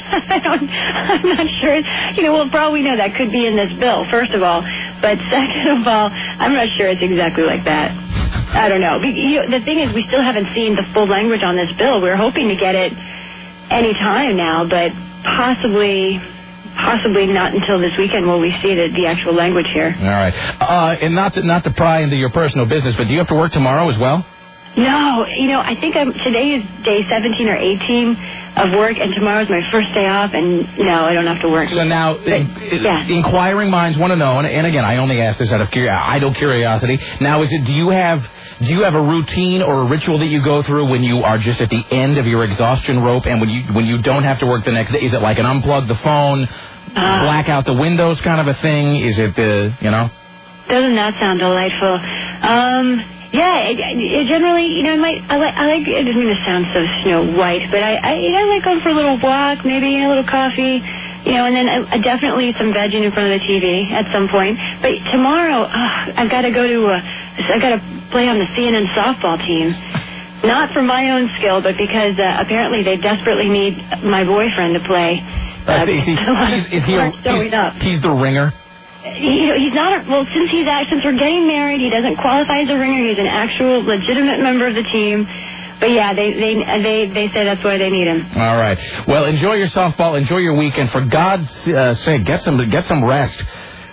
K: I don't, I'm not sure. You know, well, for all we know, that could be in this bill, first of all. But second of all, I'm not sure it's exactly like that. I don't know. You know. The thing is, we still haven't seen the full language on this bill. We're hoping to get it any time now, but possibly... Possibly not until this weekend will we see the, the actual language here.
C: All right. Uh, and not to, not to pry into your personal business, but do you have to work tomorrow as well?
K: No. You know, I think I'm, today is day seventeen or eighteen of work, and tomorrow's my first day off, and no, I don't have to work.
C: So now,
K: but, yeah.
C: inquiring minds want to know, and, and again, I only ask this out of curi- idle curiosity. Now, is it? Do you have do you have a routine or a ritual that you go through when you are just at the end of your exhaustion rope, and when you when you don't have to work the next day? Is it like an unplug the phone, uh, black out the windows kind of a thing? Is it the you know?
K: Doesn't that sound delightful? Um. Yeah, it, it generally, you know, I might, I like, I like, it doesn't mean to sound so Snow White, but I, I, you know, I like going for a little walk, maybe a little coffee, you know, and then I, I definitely some vegging in front of the T V at some point. But tomorrow, uh, I've got to go to, uh, I've got to play on the C N N softball team. Not for my own skill, but because uh, apparently they desperately need my boyfriend to play. Uh,
C: uh, is he, is, is he a, he's, he's the ringer?
K: He, he's not, a, well, since he's since we're getting married, he doesn't qualify as a ringer. He's an actual legitimate member of the team. But yeah, they they they they say that's why they need him.
C: All right. Well, enjoy your softball. Enjoy your weekend. For God's uh, sake, get some get some rest.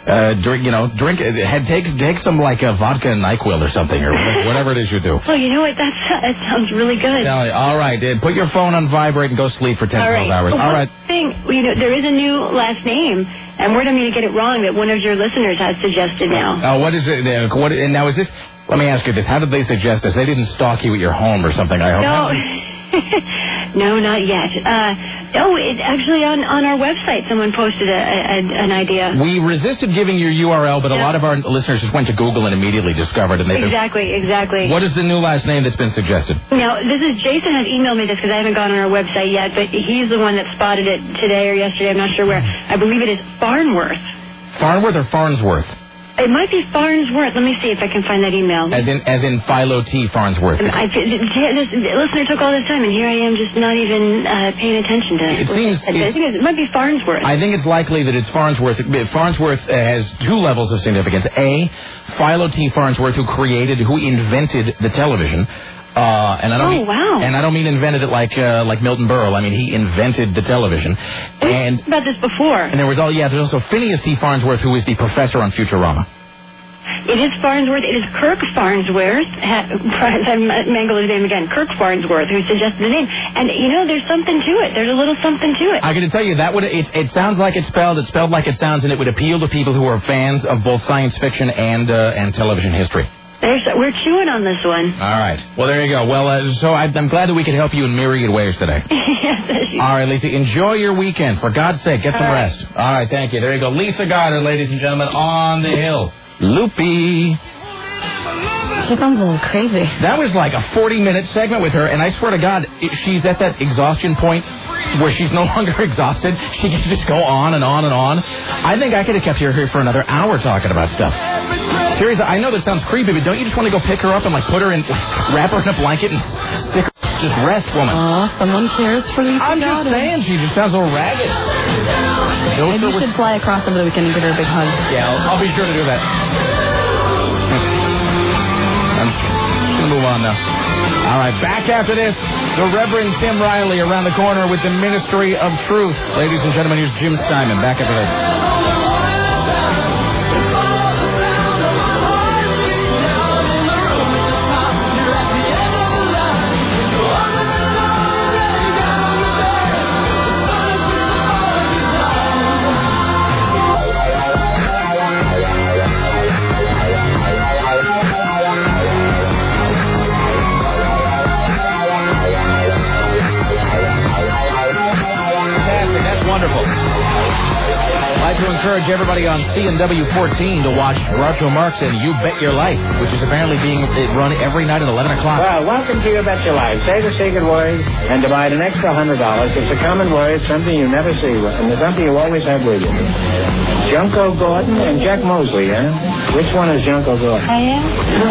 C: Uh, drink, you know, drink, had take take some like uh, vodka and NyQuil or something, or whatever it is you do.
K: Oh, you know what? That's, that sounds really good.
C: All right, uh, put your phone on vibrate and go sleep for ten,
K: All
C: twelve
K: right.
C: hours.
K: But
C: All
K: one
C: right.
K: thing, you know, there is a new last name, and we're not going to get it wrong that one of your listeners has suggested now.
C: Uh, what is it? Uh, what? And now is this? Let me ask you this: how did they suggest this? They didn't stalk you at your home or something, I hope.
K: No. No, not yet. Uh, oh, it, actually, on, on our website, someone posted a, a, an idea.
C: We resisted giving your U R L, but a
K: Yeah.
C: lot of our listeners just went to Google and immediately discovered it. And they
K: Exactly, exactly.
C: What is the new last name that's been suggested?
K: Now, this is Jason has emailed me this because I haven't gone on our website yet, but he's the one that spotted it today or yesterday. I'm not sure where. I believe it is Farnworth.
C: Farnworth or Farnsworth?
K: It might be Farnsworth. Let me see if I can find that email.
C: As in, as in Philo T. Farnsworth.
K: And I, this listener took all this time, and here I am just not even uh, paying attention to it.
C: It seems-
K: I think it might be Farnsworth.
C: I think it's likely that it's Farnsworth. Farnsworth has two levels of significance. A, Philo T. Farnsworth, who created, who invented the television. Uh, and I don't
K: Oh,
C: mean,
K: wow.
C: And I don't mean invented it like uh, like Milton Berle. I mean he invented the television. And
K: about this before.
C: and there was all yeah. There's also Phineas T. Farnsworth, who is the professor on Futurama.
K: It is Farnsworth. It is Kirk Farnsworth. Ha- I mangled his name again. Kirk Farnsworth, who suggested the name. And, you know, there's something to it. There's a little something to it.
C: I got to tell you that would it, it sounds like it's spelled. It's spelled like it sounds, and it would appeal to people who are fans of both science fiction and uh, and television history.
K: There's, we're chewing on this one.
C: All right. Well, there you go. Well, uh, so I, I'm glad that we could help you in myriad ways today.
K: Yes.
C: All right, Lisa. Enjoy your weekend. For God's sake, get some
K: All right.
C: rest. All right. Thank you. There you go. Lisa Goddard, ladies and gentlemen, on the hill. Loopy.
A: She sounds a little crazy.
C: That was like a forty-minute segment with her, and I swear to God, if she's at that exhaustion point where she's no longer exhausted. She can just go on and on and on. I think I could have kept her here for another hour talking about stuff. Seriously, I know that sounds creepy, but don't you just want to go pick her up and like put her in, like, wrap her in a blanket and stick her, just rest, woman?
A: Aw, someone cares for Lisa
C: I'm just
A: Goddard.
C: saying, she just sounds a little ragged.
A: Maybe you should fly across over the weekend and give her a big hug.
C: Yeah, I'll, I'll be sure to do that. I'm going to move on now. All right, back after this, the Reverend Tim Riley around the corner with the Ministry of Truth. Ladies and gentlemen, here's Jim Steinman. Back after this. Wonderful. I'd like to encourage everybody on C N W fourteen to watch Groucho Marx and You Bet Your Life, which is apparently being run every night at eleven o'clock.
L: Well, welcome to You Bet Your Life. Say the secret word and divide an extra one hundred dollars. It's a common word, something you never see, and it's something you always have with you. Junko Gordon and Jack Mosley, huh? Which one is Junko Gordon?
M: I am.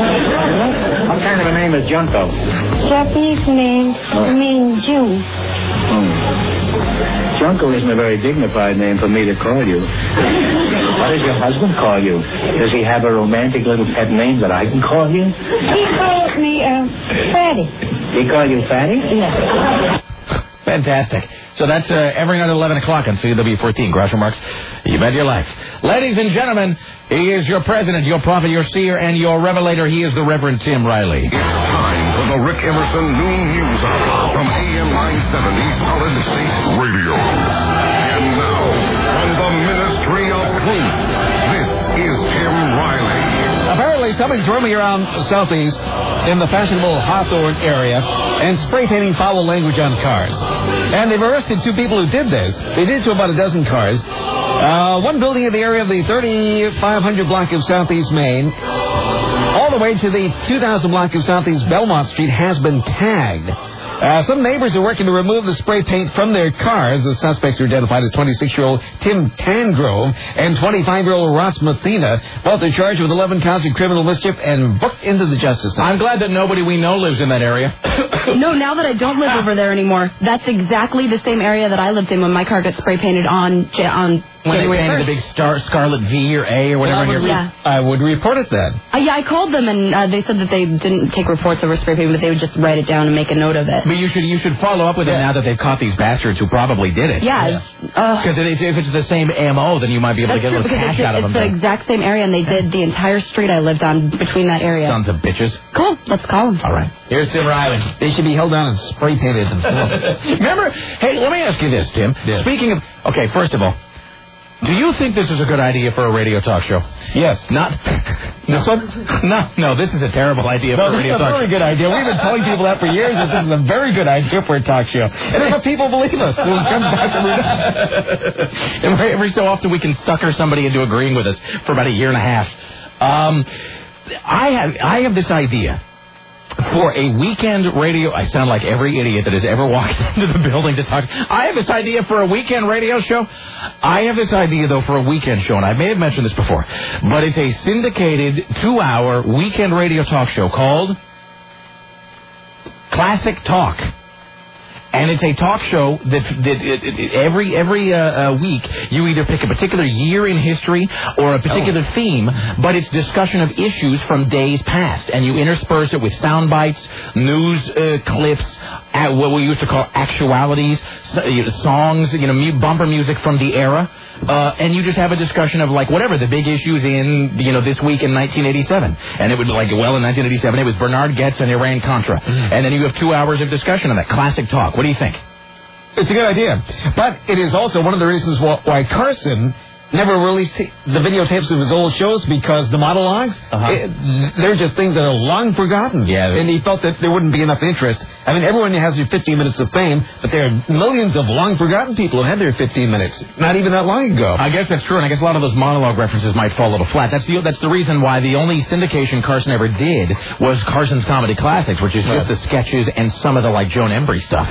L: What kind of a name is Junko?
M: Japanese name means Jew.
L: Hmm. Junko isn't a very dignified name for me to call you. What does your husband call you? Does he have a romantic little pet name that I can call you?
M: He calls me uh, Fatty.
L: He call you Fatty?
M: Yeah.
C: Fantastic. So that's uh, every night at eleven o'clock on C W fourteen. Groucho Marx, You Bet Your Life. Ladies and gentlemen, he is your president, your prophet, your seer, and your revelator. He is the Reverend Tim Riley.
B: It's time for the Rick Emerson Noon News Hour from A M nine seventy Solid State Radio. And now, from the Ministry of Truth, this is Tim Riley.
D: Apparently, somebody's roaming around Southeast in the fashionable Hawthorne area and spray painting foul language on cars. And they've arrested two people who did this. They did it to about a dozen cars. Uh, one building in the area of the thirty-five hundred block of Southeast Main, all the way to the two thousand block of Southeast Belmont Street, has been tagged. Uh, some neighbors are working to remove the spray paint from their cars. The suspects are identified as twenty-six-year-old Tim Tangrove and twenty-five-year-old Ross Mathena. Both are charged with eleven counts of criminal mischief and booked into the Justice Center.
C: I'm glad that nobody we know lives in that area.
A: No, now that I don't live over there anymore, that's exactly the same area that I lived in when my car got spray painted on on
C: When they
A: January
C: painted the
A: first.
C: big star, Scarlet V or A or whatever.
D: Well, I,
C: in
D: would
C: your-
A: Yeah.
D: I would report it then.
A: Uh, yeah, I called them and uh, they said that they didn't take reports over spray paint, but they would just write it down and make a note of it.
C: But you should you should follow up with them now that they've caught these bastards who probably did it.
A: Yeah, it's, uh,
C: Because if, if it's the same M O, then you might be able
A: that's
C: to get a
A: true
C: little
A: because
C: cash
A: it's,
C: out of
A: it's
C: them.
A: the
C: then.
A: exact same area, and they did the entire street I lived on between that area.
C: Sons of bitches.
A: Cool, let's call them.
C: All right. Here's Tim Riley.
D: They should be held down and spray painted themselves.
C: Remember? Hey, let me ask you this, Tim.
D: Yeah.
C: Speaking of... Okay, first of all, do you think this is a good idea for a radio talk show?
D: Yes.
C: Not... No, no, no, this is a terrible idea
D: No,
C: for a
D: this
C: radio
D: is a
C: talk
D: very
C: show.
D: good idea. We've been telling people that for years. That this is a very good idea for a talk show. And if people believe us, we'll come back and
C: Every, every so often we can sucker somebody into agreeing with us for about a year and a half. Um, I have I have this idea for a weekend radio. I sound like every idiot that has ever walked into the building to talk. I have this idea for a weekend radio show. I have this idea, though, for a weekend show, and I may have mentioned this before, but it's a syndicated two-hour weekend radio talk show called Classic Talk. And it's a talk show that, that it, it, every every uh, uh, week you either pick a particular year in history or a particular
D: Oh.
C: theme, but it's discussion of issues from days past, and you intersperse it with sound bites, news uh, clips, at what we used to call actualities, so, you know, songs, you know, mu- bumper music from the era, uh, and you just have a discussion of like whatever the big issues in you know this week in nineteen eighty-seven, and it would like well in nineteen eighty-seven it was Bernard Goetz and Iran Contra, and then you have two hours of discussion on that classic talk. What do you think?
D: It's a good idea. But it is also one of the reasons why, why Carson never released the videotapes of his old shows, because the monologues,
C: Uh-huh.
D: it, they're just things that are long forgotten.
C: Yeah.
D: And he felt that there wouldn't be enough interest. I mean, everyone has their fifteen minutes of fame, but there are millions of long forgotten people who had their fifteen minutes, not even that long ago.
C: I guess that's true, and I guess a lot of those monologue references might fall a little flat. That's the that's the reason why the only syndication Carson ever did was Carson's Comedy Classics, which is just the sketches and some of the like Joan Embry stuff.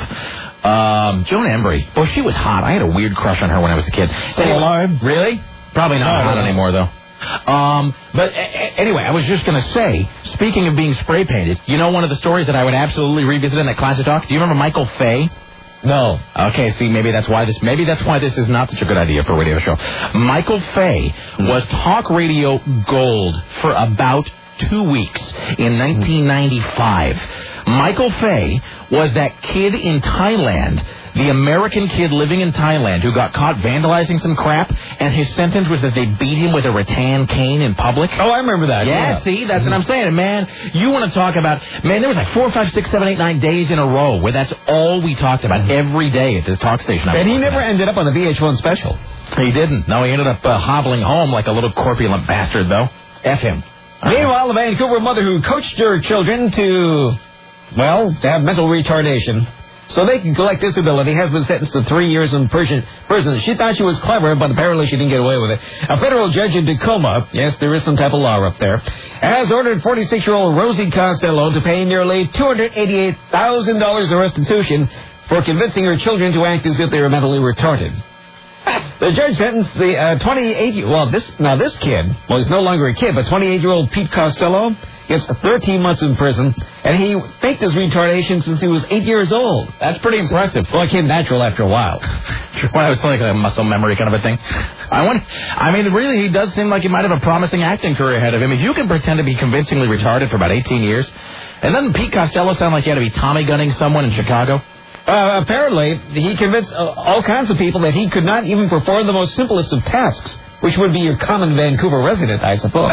C: Um, Joan Embry, boy, she was hot. I had a weird crush on her when I was a kid.
D: Still alive?
C: Really? Probably not
D: No,
C: hot
D: no, no.
C: anymore, though. Um, but a- a- anyway, I was just going to say, speaking of being spray painted, you know one of the stories that I would absolutely revisit in that classic talk? Do you remember Michael Fay?
D: No.
C: Okay, see, maybe that's why this maybe that's why this is not such a good idea for a radio show. Michael Fay was talk radio gold for about two weeks in nineteen ninety-five. Michael Fay was that kid in Thailand, the American kid living in Thailand who got caught vandalizing some crap, and his sentence was that they beat him with a rattan cane in public.
D: Oh, I remember that.
C: Yeah,
D: Yeah.
C: see, that's what I'm saying. And man, you want to talk about, man, there was like four, five, six, seven, eight, nine days in a row where that's all we talked about every day at this talk station. I was
D: And he
C: working
D: never
C: at.
D: ended up on the V H one special.
C: He didn't. No, he ended up uh, hobbling home like a little corpulent bastard, though. F him.
D: Meanwhile, the Vancouver mother who coached her children to, well, to have mental retardation so they can collect disability has been sentenced to three years in prison. prison. She thought she was clever, but apparently she didn't get away with it. A federal judge in Tacoma, yes, there is some type of law up there, has ordered forty-six-year-old Rosie Costello to pay nearly two hundred eighty-eight thousand dollars in restitution for convincing her children to act as if they were mentally retarded. The judge sentenced the uh, twenty-eight, well, this now this kid, well, he's no longer a kid, but twenty-eight-year-old Pete Costello gets thirteen months in prison, and he faked his retardation since he was eight years old.
C: That's pretty impressive.
D: Well, it came natural after a while.
C: Well, I was like a muscle memory kind of a thing. I want. I mean, really, he does seem like he might have a promising acting career ahead of him. If you can pretend to be convincingly retarded for about eighteen years, and doesn't Pete Costello sound like he had to be Tommy gunning someone in Chicago?
D: Uh, apparently, he convinced uh, all kinds of people that he could not even perform the most simplest of tasks, which would be your common Vancouver resident, I suppose.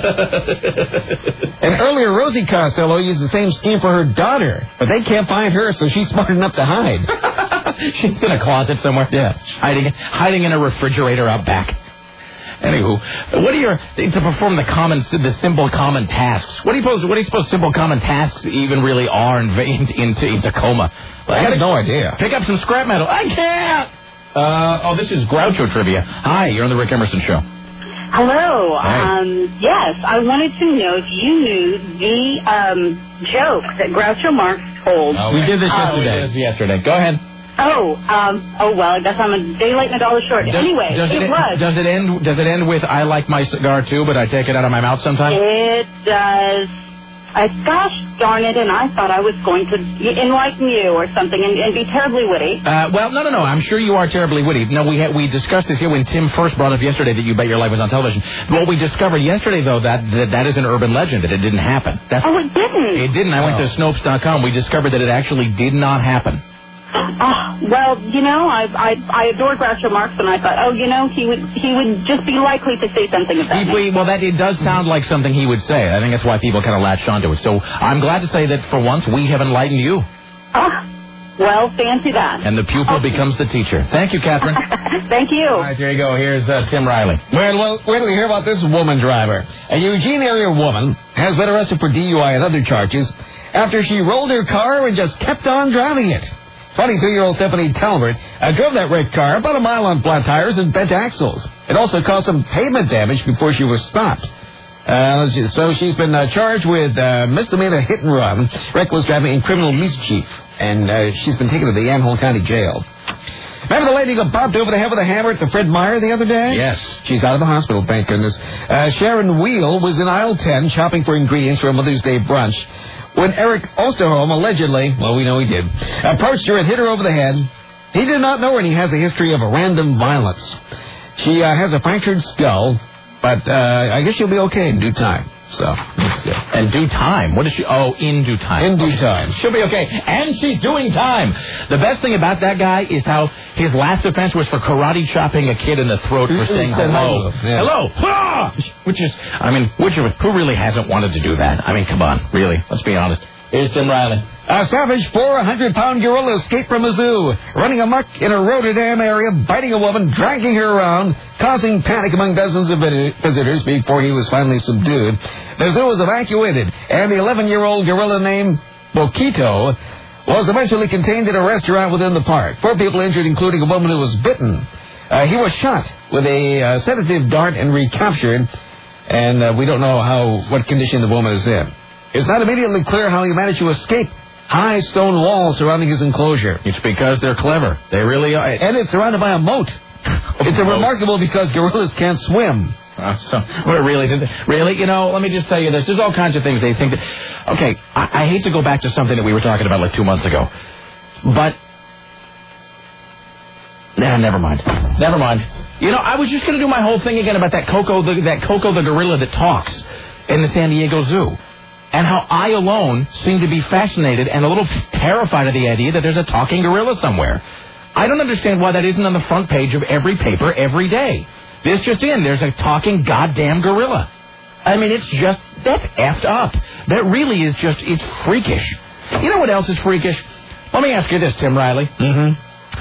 D: And earlier, Rosie Costello used the same scheme for her daughter, but they can't find her, so she's smart enough to hide.
C: She's in a closet somewhere.
D: Yeah.
C: Hiding, hiding in a refrigerator out back. Anywho, what are your to perform the common, the simple common tasks? What do you suppose? What do you suppose simple common tasks even really are in in, in, in Tacoma?
D: I have no idea.
C: Pick up some scrap metal. I can't. Uh, oh, this is Groucho trivia. Hi, you're on the Rick Emerson Show.
N: Hello.
C: Hey.
N: Um, yes, I wanted to know if you knew the um, joke that Groucho Marx told.
C: Oh,
D: We did this
N: Oh.
C: We
D: yesterday.
C: did this yesterday. Go ahead.
N: Oh, um, oh well, I guess I'm a day late and a dollar short.
C: Does-
N: anyway,
C: does
N: it,
C: it,
N: was.
C: Does it end? Does it end with "I like my cigar too, but I take it out of my mouth sometimes"?
N: It does I, gosh darn it, and I thought I was going to enlighten you or something and, and be terribly witty.
C: Uh, well, no, no, no. I'm sure you are terribly witty. No, we had, we discussed this here when Tim first brought up yesterday that You Bet Your Life was on television. What we discovered yesterday, though, that that, that is an urban legend, that it didn't happen. That's,
N: oh, it didn't?
C: It didn't. I
N: oh.
C: went to Snopes dot com. We discovered that it actually did not happen.
N: Oh, well, you know, I I I adore Groucho Marx, and I thought, oh, you know, he would he would just be likely to say something about
C: he,
N: me.
C: Well, that it does sound like something he would say. I think that's why people kind of latched onto it. So I'm glad to say that for once we have enlightened you.
N: Ah, well, fancy that.
C: And the pupil
N: okay.
C: becomes the teacher. Thank you, Catherine.
N: Thank you.
C: All right, there you go. Here's uh, Tim Riley.
D: Well, well, wait till you hear about this woman driver. A Eugene area woman has been arrested for D U I and other charges after she rolled her car and just kept on driving it. twenty-two-year-old Stephanie Talbert uh, drove that wrecked car about a mile on flat tires and bent axles. It also caused some pavement damage before she was stopped. Uh, so she's been uh, charged with uh, misdemeanor hit and run, reckless driving, and criminal mischief. And uh, she's been taken to the Yamhill County Jail. Remember the lady who got bopped over the head with a hammer at the Fred Meyer the other day?
C: Yes.
D: She's out of the hospital, thank goodness. Uh, Sharon Wheel was in aisle ten shopping for ingredients for a Mother's Day brunch when Eric Osterholm allegedly, well, we know he did, approached her and hit her over the head. He did not know her, and he has a history of a random violence. She uh, has a fractured skull, but uh, I guess she'll be okay in due time. So, that's good.
C: In due time? What is she? Oh, in due time.
D: In due
C: okay.
D: time.
C: She'll be okay. And she's doing time. The best thing about that guy is how his last offense was for karate chopping a kid in the throat for saying hello.
D: Yeah.
C: Hello. Ah! Which is, I mean, which of who really hasn't wanted to do that? I mean, come on, really. Let's be honest. Here's Tim Riley.
D: A savage four hundred pound gorilla escaped from a zoo, running amok in a Rotterdam area, biting a woman, dragging her around, causing panic among dozens of visitors before he was finally subdued. The zoo was evacuated, and the eleven-year-old gorilla named Bokito was eventually contained in a restaurant within the park. Four people injured, including a woman who was bitten. Uh, he was shot with a uh, sedative dart and recaptured, and uh, we don't know how what condition the woman is in. It's not immediately clear how he managed to escape high stone walls surrounding his enclosure.
C: It's because they're clever. They really are.
D: And it's surrounded by a moat. It's a remarkable because gorillas can't swim.
C: Uh, so, well, really, really, you know, let me just tell you this. There's all kinds of things they think that... Okay, I, I hate to go back to something that we were talking about like two months ago. But... Nah, never mind. Never mind. You know, I was just going to do my whole thing again about that Coco, the, that Coco the gorilla that talks in the San Diego Zoo. And how I alone seem to be fascinated and a little terrified of the idea that there's a talking gorilla somewhere. I don't understand why that isn't on the front page of every paper every day. This just in, there's a talking goddamn gorilla. I mean, it's just, that's effed up. That really is just, it's freakish. You know what else is freakish? Let me ask you this, Tim Riley.
D: Mm-hmm.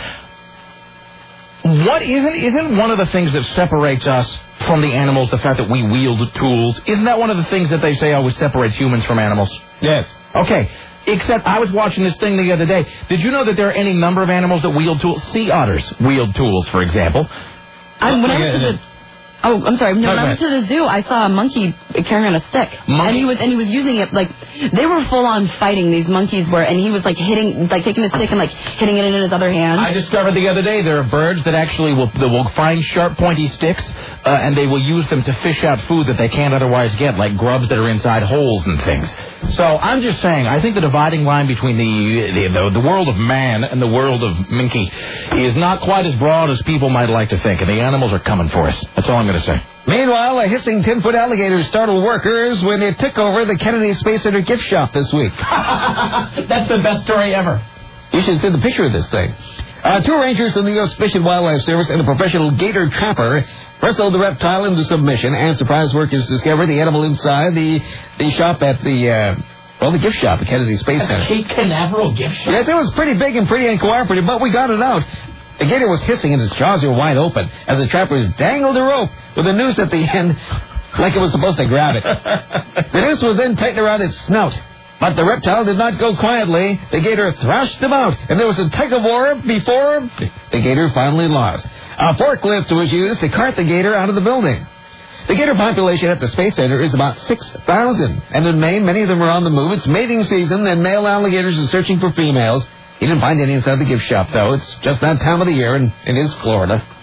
C: What isn't, isn't one of the things that separates us from the animals the fact that we wield tools? Isn't that one of the things that they say always separates humans from animals?
D: Yes.
C: Okay. Except I was watching this thing the other day. Did you know that there are any number of animals that wield tools? Sea otters wield tools, for example.
A: I, when I went to the, oh, I'm sorry. When
C: No,
A: I
C: go
A: went to the zoo, I saw a monkey carrying a stick,
C: Monkey?
A: and he was and he was using it like they were full on fighting. These monkeys were, and he was like hitting, like taking the stick and like hitting it in his other hand.
C: I discovered the other day there are birds that actually will, that will find sharp, pointy sticks, uh, and they will use them to fish out food that they can't otherwise get, like grubs that are inside holes and things. So I'm just saying, I think the dividing line between the the, the, the world of man and the world of Minky is not quite as broad as people might like to think, and the animals are coming for us. That's all I'm going to say.
D: Meanwhile, a hissing ten-foot alligator startled workers when it took over the Kennedy Space Center gift shop this week.
C: That's the best story ever.
D: You should see the picture of this thing. Uh, two rangers in the U S Fish and Wildlife Service and a professional gator trapper wrestled the reptile into submission, and surprise workers discovered the animal inside the the shop at the, uh, well, the gift shop at Kennedy Space Center.
C: Cape Canaveral gift shop?
D: Yes, it was pretty big and pretty uncooperative, but we got it out. The gator was hissing and its jaws were wide open as the trappers dangled a rope with a noose at the end like it was supposed to grab it. The noose was then tightened around its snout. But the reptile did not go quietly. The gator thrashed them out, and there was a tug of war before the gator finally lost. A forklift was used to cart the gator out of the building. The gator population at the Space Center is about six thousand, and in May, many of them are on the move. It's mating season, and male alligators are searching for females. He didn't find any inside the gift shop, though. It's just that time of the year, and it is Florida.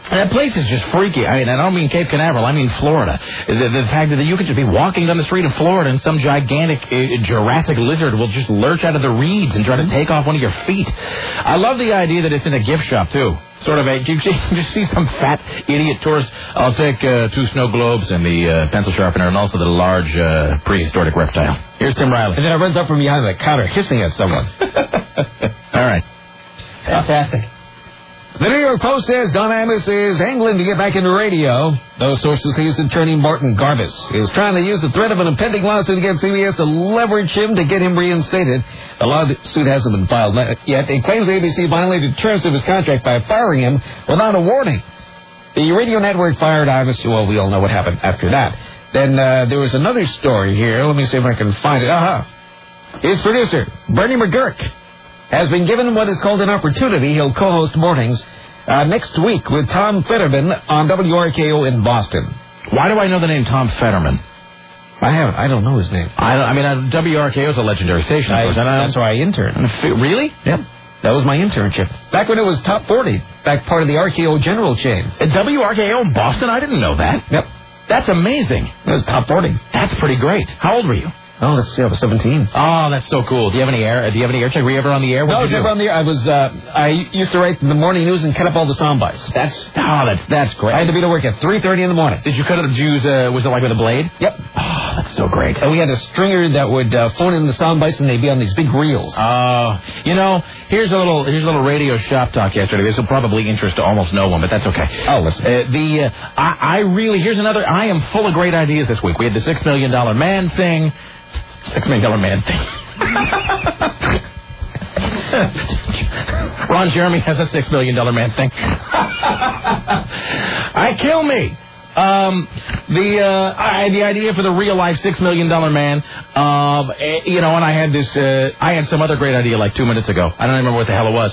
C: That place is just freaky. I mean, I don't mean Cape Canaveral. I mean Florida. The, the fact that you could just be walking down the street of Florida and some gigantic uh, Jurassic lizard will just lurch out of the reeds and try to take off one of your feet. I love the idea that it's in a gift shop, too. Sort of a, you just see some fat idiot tourist. I'll take uh, two snow globes and the uh, pencil sharpener and also the large uh, prehistoric reptile. Here's Tim Riley.
D: And then it runs up from behind the counter hissing at someone.
C: All right.
D: Fantastic. The New York Post says Don Imus is angling to get back into radio. Those sources say his attorney, Martin Garbus, is trying to use the threat of an impending lawsuit against C B S to leverage him to get him reinstated. The lawsuit hasn't been filed yet. It claims A B C violated terms of his contract by firing him without a warning. The radio network fired Imus. Well, we all know what happened after that. Then uh, there was another story here. Let me see if I can find it. Uh-huh. His producer, Bernie McGurk, has been given what is called an opportunity. He'll co-host mornings uh, next week with Tom Fetterman on W R K O in Boston.
C: Why do I know the name Tom Fetterman?
D: I haven't. I don't know his name.
C: I, don't, I mean, uh, W R K O is a legendary station, of
D: I,
C: course. And I
D: that's where I interned.
C: Really?
D: Yep. That was my internship. Back when it was Top forty. Back part of the R K O General chain.
C: At W R K O in Boston? I didn't know that.
D: Yep.
C: That's amazing.
D: It was Top forty.
C: That's pretty great. How old were you?
D: Oh, let's see. I was seventeen.
C: Oh, that's so cool. Do you have any air? Do you have any air check? Were you ever on the air? What
D: no, I
C: did
D: was
C: you
D: never
C: do?
D: on the air. I was. Uh, I used to write the morning news and cut up all the sound bites.
C: That's oh, that's that's great.
D: I had to be to work at three thirty in the morning.
C: Did you cut it? Did you use? Uh, was it like with a blade?
D: Yep.
C: Oh, that's so great.
D: And we had a stringer that would uh, phone in the sound bites, and they'd be on these big reels.
C: Oh, uh, you know, here's a little here's a little radio shop talk yesterday. This will probably interest almost no one, but that's okay.
D: Oh, listen.
C: Uh, the uh, I, I really here's another. I am full of great ideas this week. We had the six million dollar man thing. Six million dollar man thing. Ron Jeremy has a six million dollar man thing. I kill me. Um, the uh, I, the idea for the real life six million dollar man. Um, eh, you know, and I had this. Uh, I had some other great idea like two minutes ago. I don't remember what the hell it was.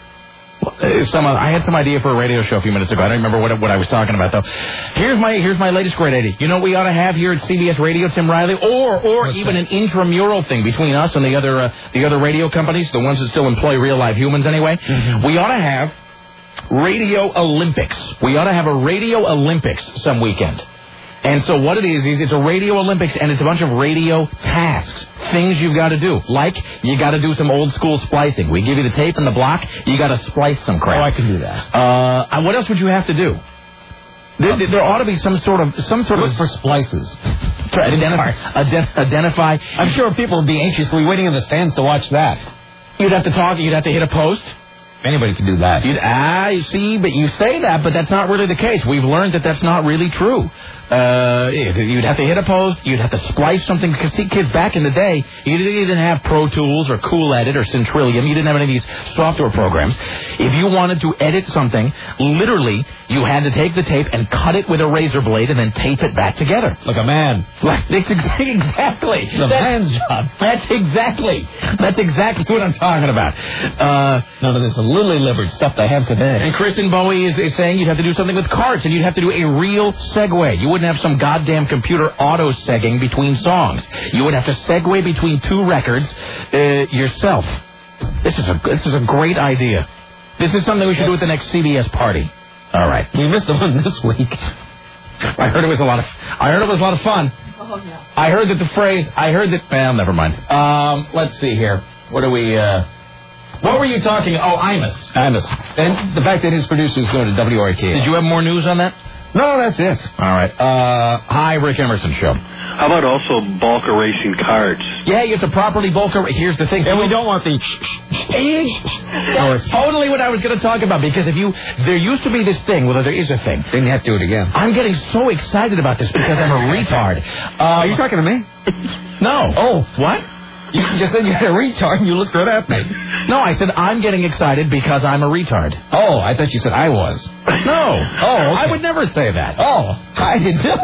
C: Some, uh, I had some idea for a radio show a few minutes ago. I don't remember what what I was talking about though. Here's my here's my latest great idea. You know what we ought to have here at C B S Radio, Tim Riley, or or What's even that? An intramural thing between us and the other uh, the other radio companies, the ones that still employ real live humans anyway. Mm-hmm. We ought to have Radio Olympics. We ought to have a Radio Olympics some weekend. And so what it is, is it's a Radio Olympics, and it's a bunch of radio tasks, things you've got to do. Like, you got to do some old-school splicing. We give you the tape and the block, you got to splice some crap.
D: Oh, I can do that.
C: Uh, what else would you have to do? There, there ought to be some sort of... some sort
D: Look
C: of
D: for splices.
C: To identify, ident- identify...
D: I'm sure people would be anxiously waiting in the stands to watch that.
C: You'd have to talk, you'd have to hit a post.
D: Anybody can do that.
C: You'd, ah, you see, but you say that, but that's not really the case. We've learned that that's not really true. Uh, you'd have to hit a post, you'd have to splice something, because see, kids, back in the day, you didn't have Pro Tools or Cool Edit or Centrillium, you didn't have any of these software programs. If you wanted to edit something, literally, you had to take the tape and cut it with a razor blade and then tape it back together.
D: Like a man.
C: Like, that's exactly.
D: The man's job.
C: That's exactly. That's exactly what I'm talking about. Uh,
D: None of this lily-livered stuff they have today.
C: And Kristen Bowie is, is saying you'd have to do something with carts, and you'd have to do a real segue. You wouldn't have some goddamn computer auto-segging between songs. You would have to segue between two records uh, yourself. This is a this is a great idea. This is something we should do at the next C B S party. All right.
D: We missed the one this week.
C: I heard it was a lot of I heard it was a lot of fun.
A: Oh, yeah.
C: I heard that the phrase I heard that well, never mind. Um, let's see here. What do we uh What were you talking? Oh, Imus.
D: Imus. And the fact that his producers go to W R K O.
C: Did you have more news on that?
D: No, that's it.
C: All right. Uh, hi, Rick Emerson Show.
O: How about also bulk erasing cards?
C: Yeah, you have to properly bulk erase. Here's the thing.
D: And we don't want the...
C: That's totally what I was going to talk about, because if you... There used to be this thing, well, there is a thing.
D: Then you have to do it again.
C: I'm getting so excited about this because I'm a retard. Uh,
D: Are you talking to me?
C: No.
D: Oh.
C: What?
D: You just said you had a retard and you looked right at me.
C: No, I said I'm getting excited because I'm a retard.
D: Oh, I thought you said I was.
C: No.
D: Oh, okay.
C: I would never say that.
D: Oh, I did too.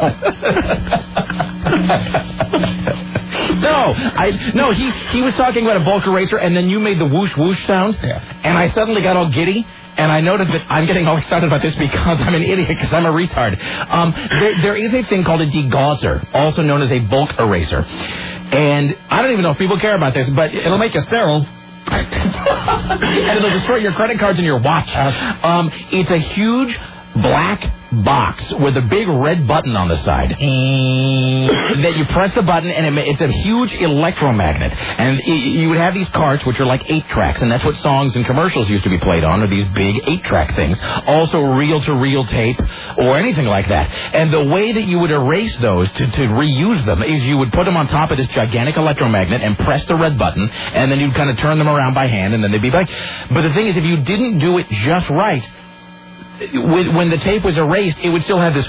C: No, I no. He he was talking about a bulk eraser, and then you made the whoosh whoosh sound,
D: yeah.
C: And I suddenly got all giddy. And I noted that I'm getting all excited about this because I'm an idiot, because I'm a retard. Um, there, there is a thing called a degausser, also known as a bulk eraser. And I don't even know if people care about this, but
D: it'll make you sterile.
C: And it'll destroy your credit cards and your watch. Um, it's a huge black box with a big red button on the side. That you press the button, and it, ma- it's a huge electromagnet. And y- you would have these carts, which are like eight tracks, and that's what songs and commercials used to be played on, are these big eight-track things. Also reel-to-reel tape or anything like that. And the way that you would erase those to, to reuse them is you would put them on top of this gigantic electromagnet and press the red button, and then you'd kind of turn them around by hand, and then they'd be back. But the thing is, if you didn't do it just right, when the tape was erased, it would still have this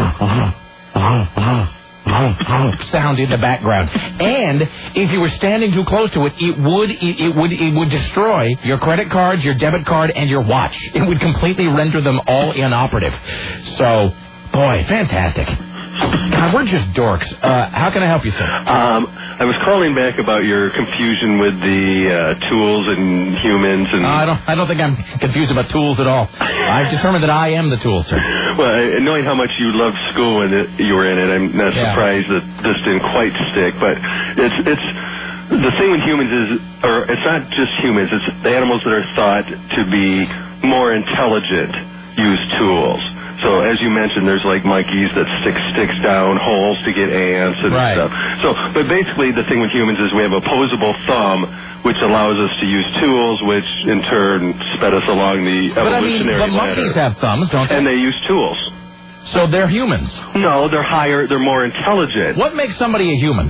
C: sound in the background. And if you were standing too close to it, it would it, it would it would destroy your credit cards, your debit card, and your watch. It would completely render them all inoperative. So, boy, fantastic. God, we're just dorks. Uh, how can I help you, sir?
O: Um, I was calling back about your confusion with the uh, tools and humans and.
C: Uh, I don't. I don't think I'm confused about tools at all. I've determined that I am the tool, sir.
O: Well, I- knowing how much you loved school when it, you were in it, I'm not
C: Yeah.
O: surprised that this didn't quite stick. But it's it's the thing with humans is, or it's not just humans. It's animals that are thought to be more intelligent use tools. So as you mentioned, there's like monkeys that stick sticks down holes to get ants and
C: Right.
O: stuff. So, but basically the thing with humans is we have opposable thumb, which allows us to use tools, which in turn sped us along the
C: But I mean,
O: evolutionary
C: but monkeys
O: ladder.
C: have thumbs, don't they?
O: And they use tools.
C: So they're humans.
O: No, they're higher. They're more intelligent.
C: What makes somebody a human?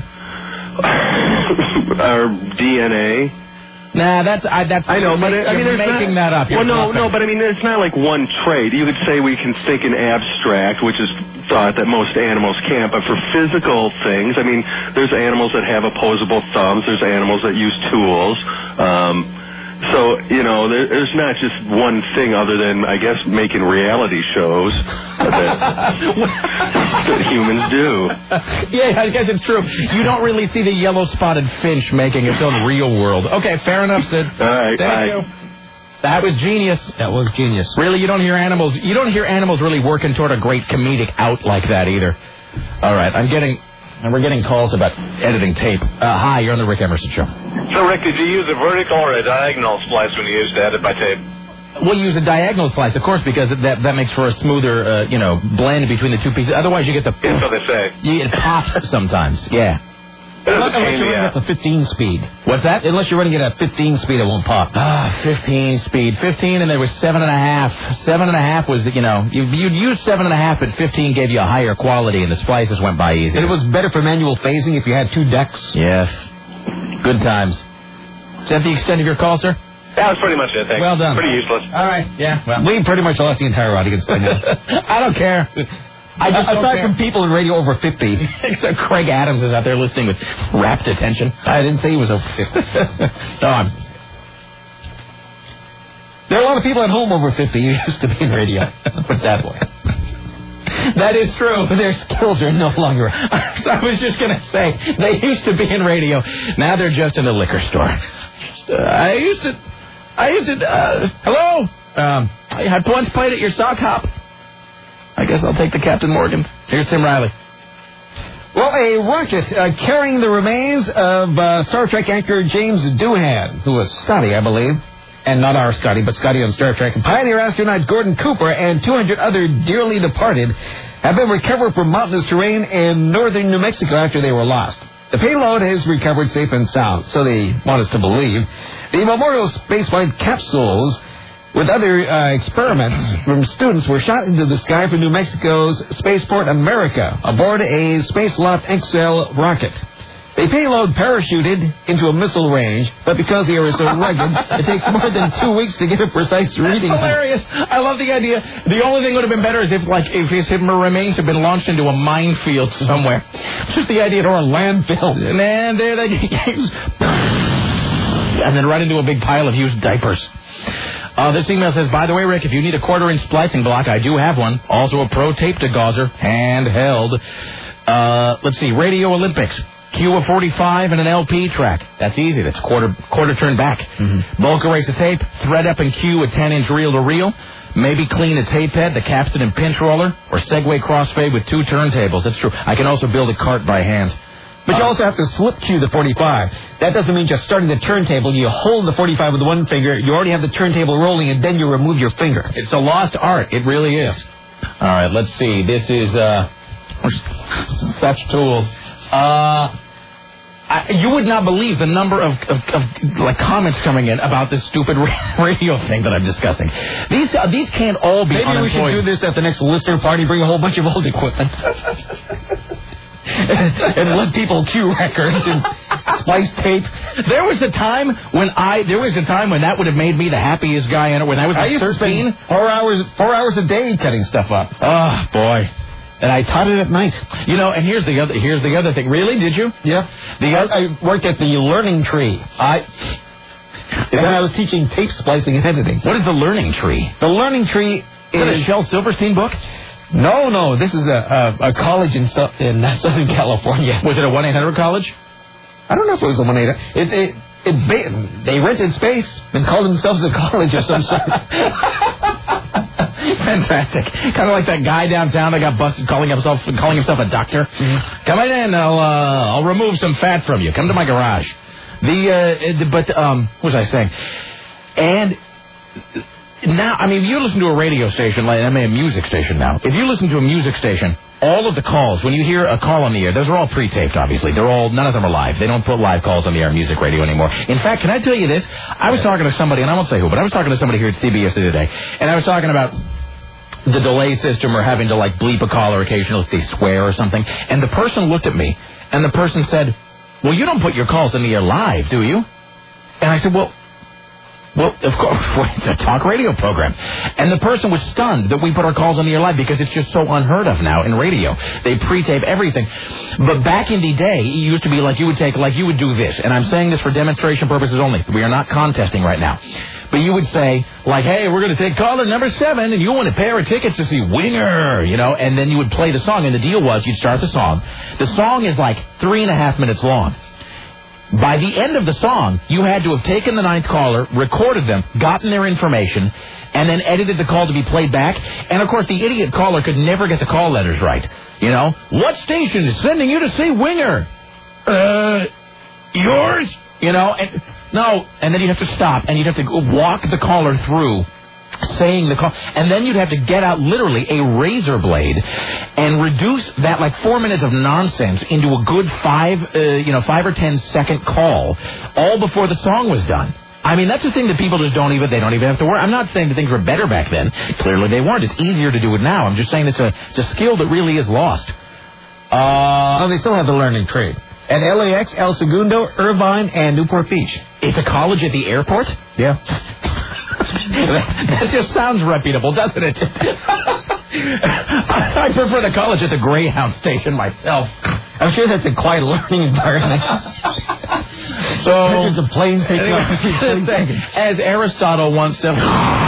O: Our D N A.
C: Nah, that's I. That's
O: I know, but
C: you're
O: I mean, there's
C: making
O: not,
C: that up. You're
O: Well, no,
C: bluffing.
O: no, but I mean, it's not like one trait. You could say we can think in abstract, which is thought that most animals can't. But for physical things, I mean, there's animals that have opposable thumbs. There's animals that use tools. Um, so you know, there, there's not just one thing other than, I guess, making reality shows that, that humans do.
C: Yeah, I guess it's true. You don't really see the yellow-spotted finch making its own real world. Okay, fair enough, Sid.
O: All right,
C: Thank
O: bye.
C: you. That was genius.
D: That was genius.
C: Really, you don't hear animals. You don't hear animals really working toward a great comedic out like that either. All right, I'm getting, and we're getting calls about editing tape. Uh, hi, you're on the Rick Emerson Show.
P: So, Rick, did you use a vertical or a diagonal splice when you used to edit by tape?
C: We'll use a diagonal slice, of course, because that that makes for a smoother, uh, you know, blend between the two pieces. Otherwise, you get the
P: Yeah, so they say.
C: you get pops sometimes. Yeah.
D: Unless you're running at the fifteen speed.
C: What's that?
D: Unless you're running it at fifteen speed, it won't pop.
C: Ah, fifteen speed. fifteen, and there was seven and a half. Seven and a half was, you know, you, you'd use seven and a half, but fifteen gave you a higher quality, and the splices went by easy.
D: And it was better for manual phasing if you had two decks.
C: Yes. Good times. Is that the extent of your call, sir?
P: That was pretty much it, thanks.
C: Well done.
P: Pretty useless.
C: All right. Yeah. Well,
D: We pretty much lost the entire audience by now.
C: I don't care. I just don't
D: Aside
C: care.
D: from people in radio over fifty.
C: Except Craig Adams is out there listening with rapt attention.
D: I didn't say he was over fifty.
C: No, I'm...
D: There are a lot of people at home over fifty who used to be in radio. Put it that way.
C: That is true.
D: But their skills are no longer.
C: I was just going to say, they used to be in radio. Now they're just in the liquor store. Just, uh, I used to... I used to... Uh, hello? Um, I had once played at your sock hop. I guess I'll take the Captain Morgan's. Here's Tim Riley.
D: Well, a rocket uh, carrying the remains of uh, Star Trek anchor James Doohan, who was Scotty, I believe. And not our Scotty, but Scotty on Star Trek. And pioneer astronaut Gordon Cooper and two hundred other dearly departed have been recovered from mountainous terrain in northern New Mexico after they were lost. The payload has recovered safe and sound, so they want us to believe. The Memorial spaceflight capsules with other uh, experiments from students were shot into the sky from New Mexico's Spaceport America aboard a Spaceloft X L rocket. The payload parachuted into a missile range, but because the air is so rugged, it takes more than two weeks to get a precise reading.
C: Hilarious. I love the idea. The only thing would have been better is if, like, if his remains had been launched into a minefield somewhere. Just the idea, or a landfill. And there they and then right into a big pile of used diapers. Uh, this email says, by the way, Rick, if you need a quarter-inch splicing block, I do have one. Also a Pro Tape Degauser, handheld. Uh, let's see, Radio Olympics. Cue a forty-five and an L P track. That's easy. That's quarter quarter turn back. Mm-hmm. Bulk erase a tape. Thread up and cue a ten-inch reel-to-reel. Maybe clean a tape head, the capstan and pinch roller, or Segway crossfade with two turntables. That's true. I can also build a cart by hand.
D: But
C: uh,
D: you also have to slip cue the forty-five. That doesn't mean just starting the turntable. You hold the forty-five with one finger. You already have the turntable rolling, and then you remove your finger.
C: It's a lost art. It really is. All right, let's see. This is uh, such tools. Uh, I, you would not believe the number of, of, of like comments coming in about this stupid radio thing that I'm discussing. These uh, these can't all be
D: Maybe
C: unemployed.
D: we should do this at the next listener party. Bring a whole bunch of old equipment. and let people cue records and splice tape.
C: There was a time when I there was a time when that would have made me the happiest guy in it. When I was
D: I used
C: thirteen,
D: to spend four hours four hours a day cutting stuff up.
C: Oh boy.
D: And I taught it at night.
C: You know, and here's the other here's the other thing. Really? Did you?
D: Yeah.
C: The
D: I,
C: other,
D: I worked at the Learning Tree.
C: I
D: then I was teaching tape splicing and editing.
C: What is the Learning Tree?
D: The Learning Tree
C: is it a Shel Silverstein book?
D: No, no. This is a a, a college in so, in Southern California.
C: Was it a one eight hundred college?
D: I don't know if it was a one eight hundred. It it. It ba- they rented space and called themselves a college or some sort.
C: Fantastic. Kind of like that guy downtown that got busted calling himself calling himself a doctor. Mm-hmm. Come in, I'll uh, I'll remove some fat from you. Come to my garage. The uh, but um, what was I saying? And now, I mean, if you listen to a radio station, like I mean, a music station now. If you listen to a music station, all of the calls, when you hear a call on the air, those are all pre-taped, obviously. They're all, none of them are live. They don't put live calls on the air in music radio anymore. In fact, can I tell you this? I was talking to somebody, and I won't say who, but I was talking to somebody here at C B S the other day, and I was talking about the delay system or having to, like, bleep a caller occasionally if they swear or something. And the person looked at me, and the person said, well, you don't put your calls in the air live, do you? And I said, well... Well, of course, it's a talk radio program. And the person was stunned that we put our calls on the air live because it's just so unheard of now in radio. They pre-tape everything. But back in the day, it used to be like you would take, like you would do this. And I'm saying this for demonstration purposes only. We are not contesting right now. But you would say, like, hey, we're going to take caller number seven, and you want a pair of tickets to see Winger, you know, and then you would play the song. And the deal was you'd start the song. The song is like three and a half minutes long. By the end of the song, you had to have taken the ninth caller, recorded them, gotten their information, and then edited the call to be played back. And, of course, the idiot caller could never get the call letters right. You know, what station is sending you to see Winger? Uh, yours? You know, and no. And then you'd have to stop, and you'd have to walk the caller through saying the call, and then you'd have to get out literally a razor blade and reduce that like four minutes of nonsense into a good five, uh, you know, five or ten second call, all before the song was done. I mean, that's the thing that people just don't even, they don't even have to worry. I'm not saying that things were better back then. Clearly they weren't. It's easier to do it now. I'm just saying it's a, it's a skill that really is lost.
D: Uh, oh, they still have the Learning Trade. At L A X, El Segundo, Irvine, and Newport Beach.
C: It's a college at the airport?
D: Yeah.
C: That just sounds reputable, doesn't it? I prefer the college at the Greyhound station myself.
D: I'm sure that's a quiet learning environment.
C: So
D: there's a plane taking
C: anyway, off. As Aristotle once said.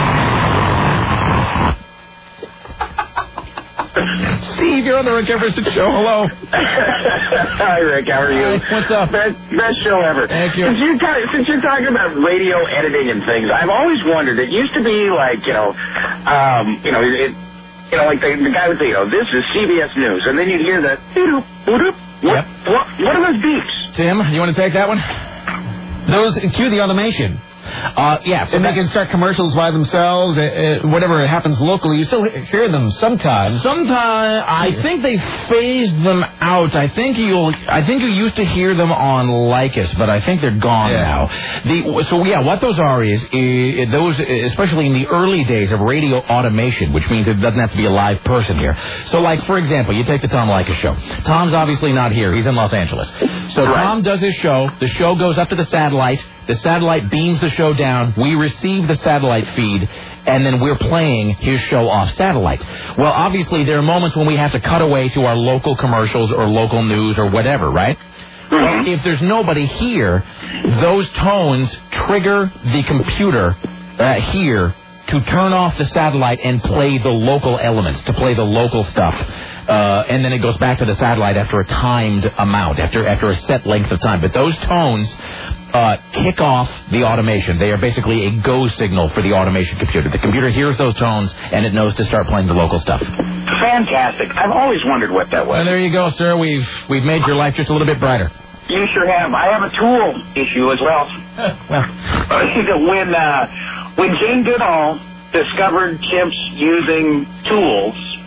C: Steve, you're on the Rick Emerson Show. Hello.
Q: Hi, Rick. How are you?
C: Hi, what's up?
Q: Best, best show ever.
C: Thank you.
Q: Since you're, ta- since you're talking about radio editing and things, I've always wondered. It used to be like, you know, um, you know, it, you know, like the, the guy would say, you know, this is C B S News, and then you'd hear the doop, doop. What,
C: yep.
Q: what, what are those beeps?
C: Tim, you want to take that one?
D: Those cue the automation.
C: Uh, yeah, so
D: and
C: that,
D: they can start commercials by themselves, uh, uh, whatever happens locally. You still hear them sometimes.
C: Sometimes I think they phased them out. I think you'll. I think you used to hear them on Lycus, but I think they're gone yeah. now. The, so yeah, what those are is, is those, especially in the early days of radio automation, which means it doesn't have to be a live person here. So, like for example, you take the Tom Lycus show. Tom's obviously not here; he's in Los Angeles. So right. Tom does his show. The show goes up to the satellite. The satellite beams the show down. We receive the satellite feed, and then we're playing his show off satellite. Well, obviously, there are moments when we have to cut away to our local commercials or local news or whatever, right? Mm-hmm. If there's nobody here, those tones trigger the computer uh, here to turn off the satellite and play the local elements, to play the local stuff. Uh, and then it goes back to the satellite after a timed amount, after after a set length of time. But those tones uh, kick off the automation. They are basically a go signal for the automation computer. The computer hears those tones, and it knows to start playing the local stuff.
Q: Fantastic. I've always wondered what that was.
C: Well, there you go, sir. We've we've made your life just a little bit brighter.
Q: You sure have. I have a tool issue as well.
C: well,
Q: when uh, when Jane Goodall discovered chimps using tools,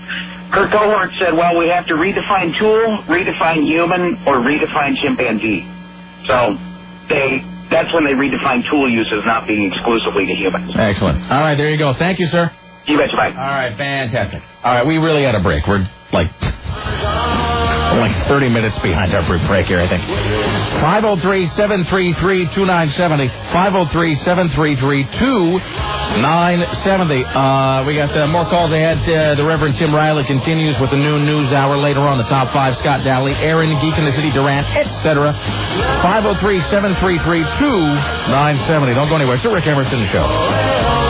Q: her cohort said, well, we have to redefine tool, redefine human, or redefine chimpanzee. So they that's when they redefine tool use as not being exclusively to humans.
C: Excellent. All right, there you go. Thank you, sir.
Q: You betcha, bye.
C: All right, fantastic. All right, we really had a break. We're like... like thirty minutes behind our break here, I think. five oh three, seven three three, two nine seven oh. five oh three, seven three three, two nine seven oh. Uh, we got uh, more calls ahead. Uh, the Reverend Tim Riley continues with the noon news hour. Later on, the top five, Scott Daly, Aaron, Geek in the City, Durant, et cetera. five oh three, seven three three, two nine seven oh. Don't go anywhere. It's the Rick Emerson Show.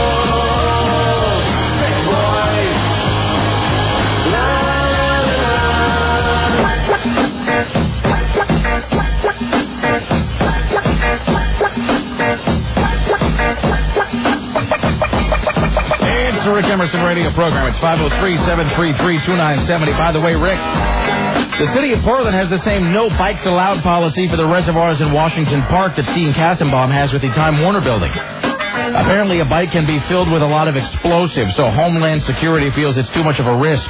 C: It's the Rick Emerson radio program. It's five oh three, seven three three, two nine seven oh. By the way, Rick, the city of Portland has the same no bikes allowed policy for the reservoirs in Washington Park that Steve Kastenbaum has with the Time Warner building. Apparently, a bike can be filled with a lot of explosives, so Homeland Security feels it's too much of a risk.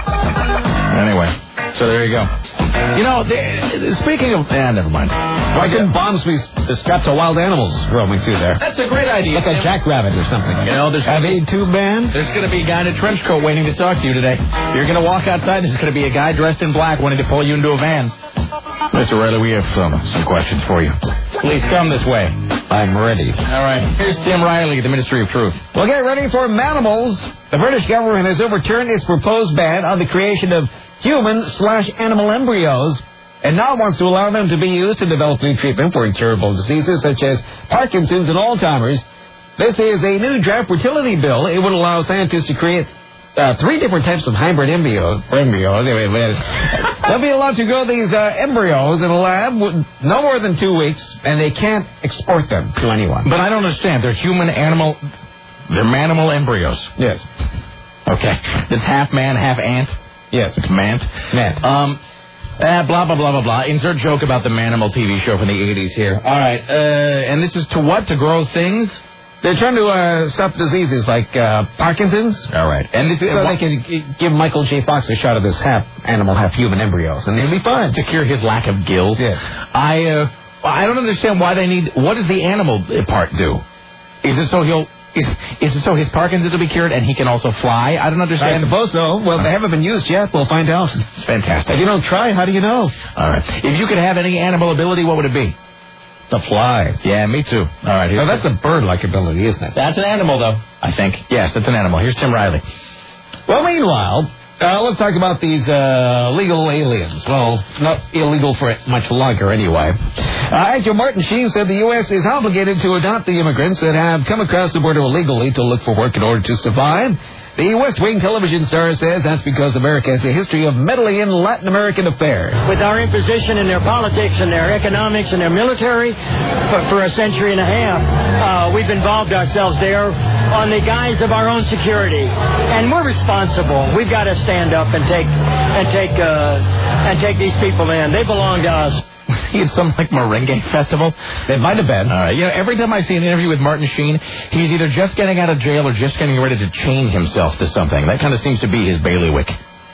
C: Anyway, so there you go. You know, the, speaking of... Eh, never mind.
D: Why couldn't bombs be strapped to wild animals roaming through there?
C: That's a great idea.
D: Like a jackrabbit or something.
C: You know, there's
D: Have
C: be,
D: a two band?
C: There's going to be a guy in a trench coat waiting to talk to you today. You're going to walk outside, there's going to be a guy dressed in black wanting to pull you into a van. Mister Riley, we have some, some questions for you. Please come this way.
D: I'm ready.
C: All right. Here's Tim Riley, the Ministry of Truth.
D: Well, get ready for Manimals. The British government has overturned its proposed ban on the creation of human slash animal embryos and now wants to allow them to be used to develop new treatment for incurable diseases such as Parkinson's and Alzheimer's. This is a new draft fertility bill. It would allow scientists to create uh, three different types of hybrid embryos. embryos. They'll be allowed to grow these uh, embryos in a lab with no more than two weeks, and they can't export them to anyone.
C: But I don't understand. They're human animal... They're manimal embryos.
D: Yes.
C: Okay. It's half man, half ant.
D: Yes.
C: It's mant.
D: Mant.
C: Um... Uh, blah, blah, blah, blah, blah. Insert joke about the Manimal T V show from the eighties here. All right. Uh, and this is to what? To grow things?
D: They're trying to uh, stop diseases like uh, Parkinson's.
C: All right. And this is...
D: So they can give Michael J. Fox a shot of this half animal, half human embryos, and it'll be fine.
C: To cure his lack of gills?
D: Yes.
C: I, uh, I don't understand why they need... What does the animal part do? Is it so he'll... Is, is it so his Parkinson's will be cured and he can also fly? I don't understand.
D: I suppose so. Well, they haven't been used yet. We'll find out.
C: It's fantastic.
D: If you don't try, how do you know?
C: All right. If you could have any animal ability, what would it be?
D: To fly.
C: Yeah, me too. All right.
D: Well, that's a bird-like ability, isn't it?
C: That's an animal, though, I think. Yes, it's an animal. Here's Tim Riley.
D: Well, meanwhile... Uh, let's talk about these uh, legal aliens. Well, not illegal for much longer anyway. Uh, Actor Martin Sheen said the U S is obligated to adopt the immigrants that have come across the border illegally to look for work in order to survive. The West Wing television star says that's because America has a history of meddling in Latin American affairs.
R: With our imposition in their politics and their economics and their military for, for a century and a half, uh, we've involved ourselves there on the guise of our own security. And we're responsible. We've got to stand up and take and take uh, and take these people in. They belong to us.
C: See, it's some like merengue festival.
D: It might have been.
C: All right. You know, every time I see an interview with Martin Sheen, he's either just getting out of jail or just getting ready to chain himself to something. That kind of seems to be his bailiwick.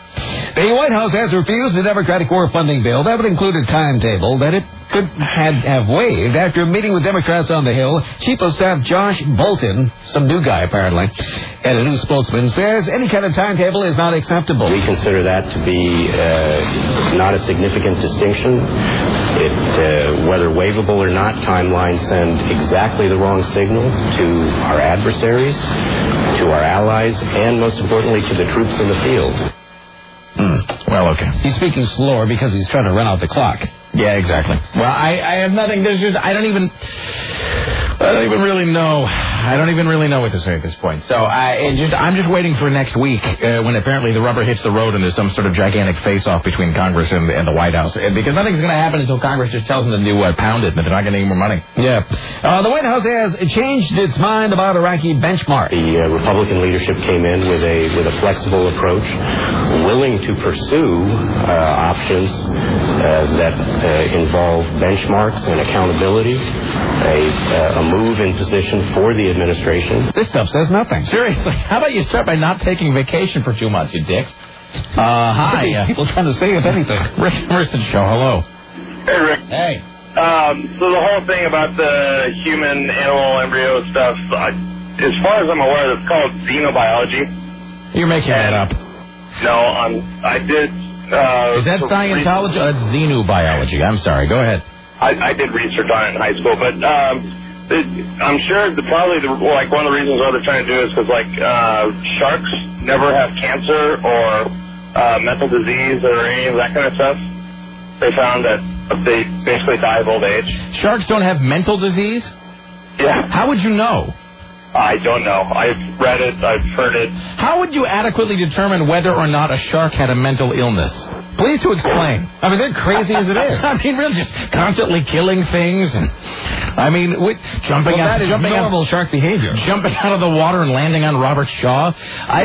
D: The White House has refused the Democratic war funding bill that would include a timetable that it could had, have waived after meeting with Democrats on the Hill. Chief of Staff Josh Bolton, some new guy apparently, and a new spokesman, says any kind of timetable is not acceptable.
S: We consider that to be uh, not a significant distinction. It, uh, whether waivable or not, timelines send exactly the wrong signal to our adversaries, to our allies, and most importantly to the troops in the field.
C: Mm. Well, okay.
D: He's speaking slower because he's trying to run out the clock.
C: Yeah, exactly. Well, I, I have nothing. There's just I don't even I don't even really know. I don't even really know what to say at this point. So I it just I'm just waiting for next week uh, when apparently the rubber hits the road and there's some sort of gigantic face-off between Congress and, and the White House. Because nothing's going to happen until Congress just tells them to uh, pound it and that they're not getting any more money.
D: Yeah. Uh, the White House has changed its mind about Iraqi benchmarks.
S: The uh, Republican leadership came in with a with a flexible approach, willing to pursue uh, options uh, that uh, involve benchmarks and accountability, a, uh, a move in position for the administration.
D: This stuff says nothing.
C: Seriously, how about you start by not taking vacation for two months, you dicks? Uh, hi.
D: People trying to say if anything.
C: Rick Emerson Show, hello.
P: Hey, Rick.
C: Hey.
P: Um, so the whole thing about the human-animal embryo stuff, I, as far as I'm aware, it's called xenobiology.
C: You're making that up.
P: No, I'm, I did... Uh,
C: Is that Scientology? Oh, that's xenobiology. I'm sorry. Go ahead.
P: I, I did research on it in high school, but um, it, I'm sure the, probably the, like one of the reasons why they're trying to do it is because like uh, sharks never have cancer or uh, mental disease or any of that kind of stuff. They found that they basically die of old age.
C: Sharks don't have mental disease?
P: Yeah.
C: How would you know?
P: I don't know. I've read it. I've heard it.
C: How would you adequately determine whether or not a shark had a mental illness? Please to explain.
D: I mean, they're crazy as it is.
C: I mean, really, just constantly killing things. And I mean, with, jumping
D: well,
C: out.
D: That is
C: jumping
D: normal
C: out,
D: shark behavior.
C: Jumping out of the water and landing on Robert Shaw. I,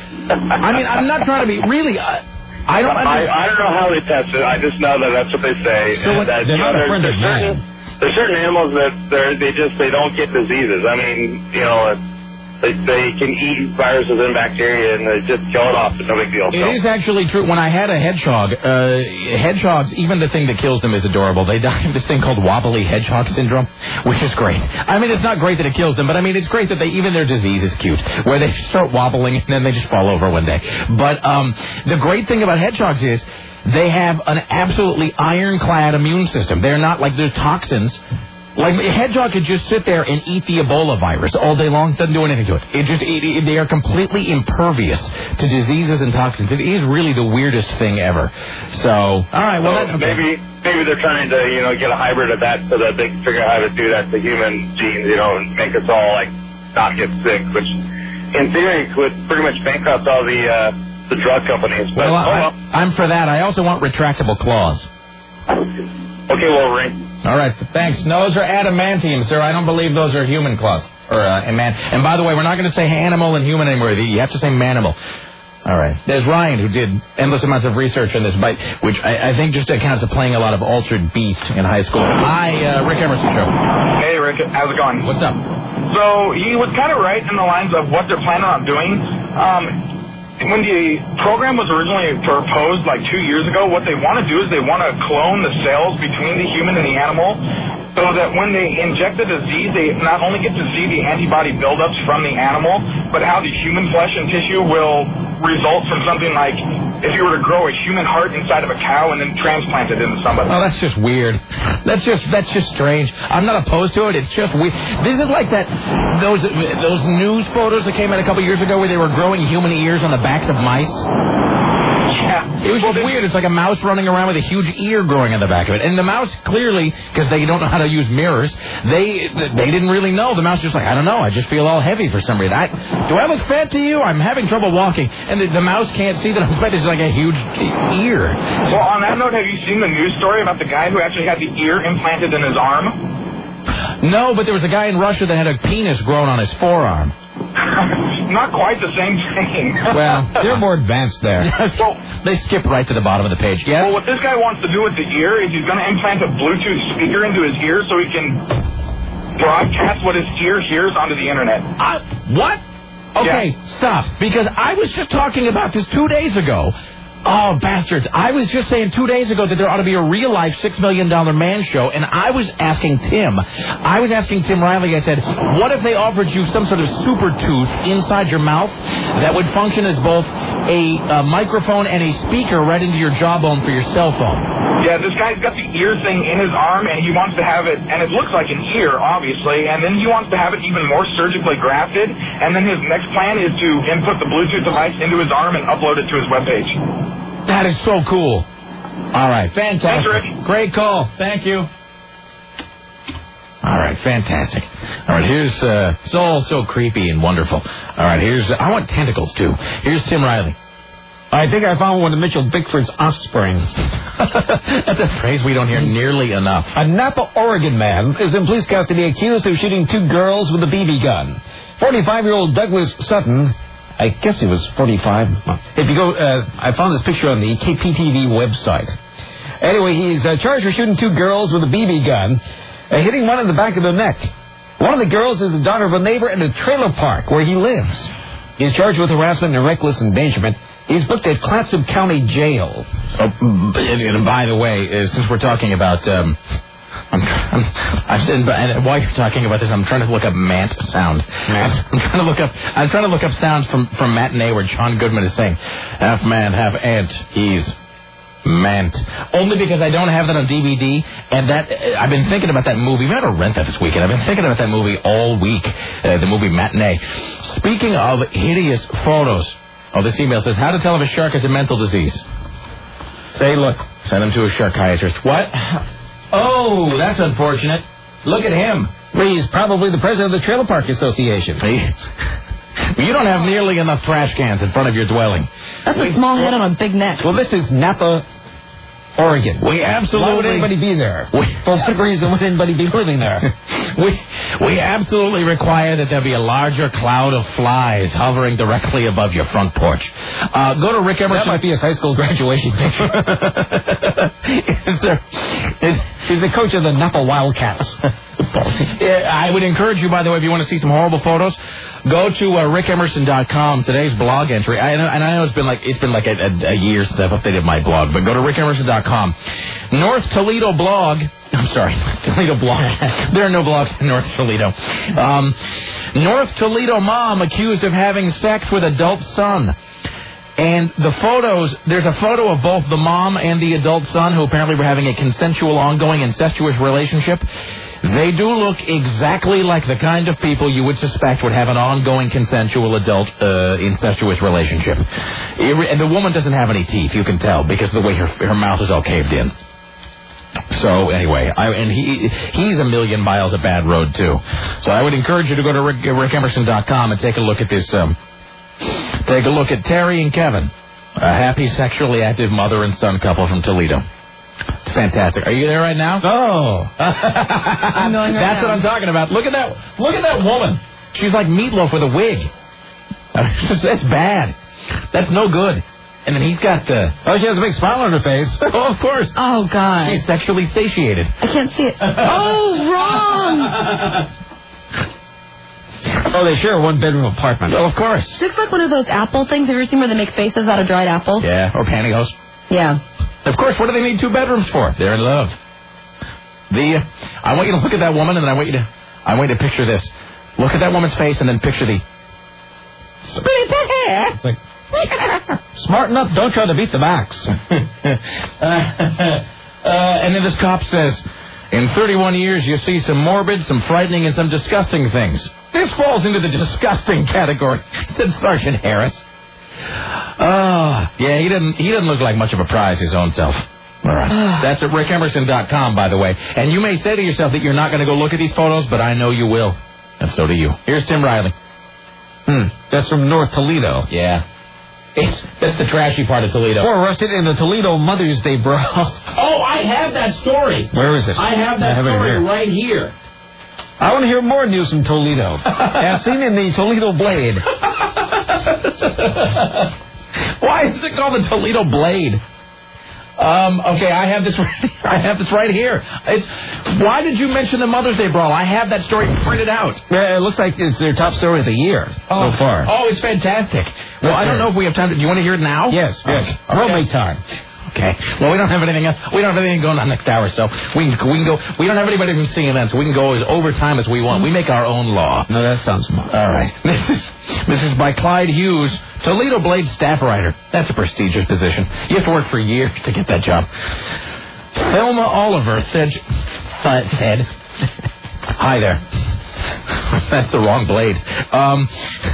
C: I mean, I'm not trying to be really. I, I don't.
P: I, I don't know how they test it. I just know that that's what they say.
C: So what,
P: that,
C: they're
P: you
C: not
P: know,
C: a friend of
P: certain,
C: man.
P: There's certain animals that they're, they just they don't get diseases. I mean, you know. They, they can eat viruses and bacteria and they just kill it off. It's no big deal.
C: It
P: so.
C: is actually true. When I had a hedgehog, uh, hedgehogs, even the thing that kills them is adorable. They die of this thing called wobbly hedgehog syndrome, which is great. I mean, it's not great that it kills them, but I mean, it's great that they, even their disease is cute, where they start wobbling and then they just fall over one day. But um, the great thing about hedgehogs is they have an absolutely ironclad immune system. They're not like their toxins. Like, a hedgehog could just sit there and eat the Ebola virus all day long. Doesn't do anything to it. It just, it, it, they are completely impervious to diseases and toxins. It is really the weirdest thing ever. So, all right, well,
P: so
C: that, okay.
P: maybe maybe they're trying to, you know, get a hybrid of that so that they can figure out how to do that to human genes, you know, and make us all, like, not get sick, which, in theory, could pretty much bankrupt all the, uh, the drug companies. But,
C: well,
P: oh, well.
C: I, I'm for that. I also want retractable claws.
P: Okay, well, ring.
C: All right, thanks. No, those are adamantium, sir. I don't believe those are human claws. Or uh, and man. And by the way, we're not going to say animal and human anymore. You have to say manimal. All right. There's Ryan, who did endless amounts of research on this bite, which I, I think just accounts for playing a lot of Altered Beast in high school. Hi, uh, Rick Emerson Show.
T: Hey, Rick. How's it going?
C: What's up?
T: So he was kind of right in the lines of what they're planning on doing. Um, when the program was originally proposed like two years ago, what they want to do is they want to clone the cells between the human and the animal so that when they inject the disease, they not only get to see the antibody buildups from the animal, but how the human flesh and tissue will result from something like if you were to grow a human heart inside of a cow and then transplant it into somebody.
C: Oh, that's just weird. That's just that's just strange. I'm not opposed to it. It's just weird. This is like that those those news photos that came out a couple years ago where they were growing human ears on the backs of mice.
T: Yeah.
C: It was just weird. It's like a mouse running around with a huge ear growing on the back of it. And the mouse, clearly, because they don't know how to use mirrors, they they didn't really know. The mouse just like, I don't know, I just feel all heavy for some reason. I, do I look fat to you? I'm having trouble walking. And the, the mouse can't see that I'm fat. It's like a huge ear.
T: Well, on that note, have you seen the news story about the guy who actually had the ear implanted in his arm?
C: No, but there was a guy in Russia that had a penis grown on his forearm.
T: Not quite the same thing.
C: Well,
D: they're more advanced there.
C: Yes. So, they skip right to the bottom of the page. Yes?
T: Well, what this guy wants to do with the ear is he's going to implant a Bluetooth speaker into his ear so he can broadcast what his ear hears onto the internet.
C: Uh, what? Okay,
T: yeah.
C: Stop. Because I was just talking about this two days ago. Oh, bastards. I was just saying two days ago that there ought to be a real-life six million dollar man show, and I was asking Tim, I was asking Tim Riley, I said, what if they offered you some sort of super tooth inside your mouth that would function as both a, a microphone and a speaker right into your jawbone for your cell phone?
T: Yeah, this guy's got the ear thing in his arm, and he wants to have it, and it looks like an ear, obviously, and then he wants to have it even more surgically grafted, and then his next plan is to input the Bluetooth device into his arm and upload it to his webpage.
C: That is so cool. All right, fantastic.
T: Thanks, Rick.
C: Great call. Thank you. All right, fantastic. All right, here's, uh, it's all so creepy and wonderful. All right, here's, I want tentacles, too. Here's Tim Riley.
D: I think I found one of Mitchell Bickford's offspring.
C: That's a phrase we don't hear nearly enough.
D: A Napa, Oregon man is in police custody accused of shooting two girls with a B B gun. forty-five-year-old Douglas Sutton, I guess he was forty-five. If you go, uh, I found this picture on the K P T V website. Anyway, he's uh, charged for shooting two girls with a B B gun, uh, hitting one in the back of the neck. One of the girls is the daughter of a neighbor in a trailer park where he lives. He's charged with harassment and reckless endangerment. He's booked at Clatsop County Jail.
C: Oh, and, and by the way, uh, since we're talking about... Um, I'm, I'm, I'm sitting, and while you're talking about this, I'm trying to look up Mant sound. I'm, I'm trying to look up. I'm trying to look up sounds from from Matinee where John Goodman is saying half man, half ant. He's Mant. Only because I don't have that on D V D, and that I've been thinking about that movie. We had to rent that this weekend. I've been thinking about that movie all week. Uh, the movie Matinee. Speaking of hideous photos, oh, this email says how to tell if a shark has a mental disease. Say, look, send him to a sharkiatrist. What? Oh, that's unfortunate. Look at him.
D: He's probably the president of the Trailer Park Association.
C: See? You don't have nearly enough trash cans in front of your dwelling.
A: That's a small head on a big neck.
D: Well, this is Napa, Oregon.
C: We absolutely...
D: Why would anybody be there?
C: We,
D: For what reason would anybody be living there?
C: we we absolutely require that there be a larger cloud of flies hovering directly above your front porch. Uh, go to Rick Emerson.
D: That might be his high school graduation picture.
C: is there, is,
D: He's the coach of the Napa Wildcats.
C: I would encourage you, by the way, if you want to see some horrible photos, go to uh, rick emerson dot com. Today's blog entry. I know, and I know it's been like it's been like a, a, a year since I've updated my blog, but go to rick emerson dot com. North Toledo blog. I'm sorry, Toledo blog. There are no blogs in North Toledo. Um, North Toledo mom accused of having sex with adult son. And the photos, there's a photo of both the mom and the adult son who apparently were having a consensual, ongoing, incestuous relationship. They do look exactly like the kind of people you would suspect would have an ongoing, consensual, adult, uh, incestuous relationship. And the woman doesn't have any teeth, you can tell, because of the way her her mouth is all caved in. So, anyway, I, and he he's a million miles of bad road, too. So I would encourage you to go to rick, rick emerson dot com and take a look at this... Um, Take a look at Terry and Kevin, a happy sexually active mother and son couple from Toledo. It's fantastic. Are you there right now?
D: Oh.
A: I'm going right
C: That's
A: now.
C: what I'm talking about. Look at that. Look at that woman. She's like Meatloaf with a wig. That's bad. That's no good. And then he's got the...
D: Oh, she has a big smile on her face.
C: Oh, of course.
A: Oh, God.
C: She's sexually satiated.
A: I can't see it. Oh, wrong.
D: Oh, they share a one-bedroom apartment.
C: Oh, of course.
A: She looks like one of those apple things. Have you ever seen where they make faces out of dried apples?
C: Yeah, or pantyhose.
A: Yeah.
C: Of course, what do they need two bedrooms for? They're in love. The, uh, I want you to look at that woman, and then I want you to, I want you to picture this. Look at that woman's face, and then picture the split hair.
D: It's like, smarten up, don't try to beat the max.
C: uh, uh, and then this cop says, in thirty-one years, you see some morbid, some frightening, and some disgusting things. This falls into the disgusting category, said Sergeant Harris. Oh, yeah, he didn't he didn't look like much of a prize his own self. All right. That's at rick emerson dot com, by the way. And you may say to yourself that you're not going to go look at these photos, but I know you will. And so do you. Here's Tim Riley.
D: Hmm. That's from North Toledo.
C: Yeah. It's That's the trashy part of Toledo.
D: Four arrested in the Toledo Mother's Day brawl.
C: Oh, I have that story.
D: Where is it?
C: I have that
D: I have
C: story
D: here.
C: right here.
D: I want to hear more news from Toledo. As seen in the Toledo Blade.
C: Why is it called the Toledo Blade? Um, okay, I have this. I have this right here. It's. Why did you mention the Mother's Day brawl? I have that story printed out.
D: Yeah, it looks like it's their top story of the year
C: oh,
D: so far.
C: Oh, it's fantastic. Well, I don't know if we have time to. Do you want to hear it now?
D: Yes. Yes.
C: Okay.
D: We'll
C: Okay.
D: make time.
C: Okay. Well, we don't have anything else. We don't have anything going on next hour, so we can, we can go. We don't have anybody from C N N, so we can go as overtime as we want. We make our own law.
D: No, that sounds smart.
C: All right. This is this is by Clyde Hughes, Toledo Blade staff writer. That's a prestigious position. You have to work for years to get that job. Thelma Oliver said. said Hi there. That's the wrong blade. Um.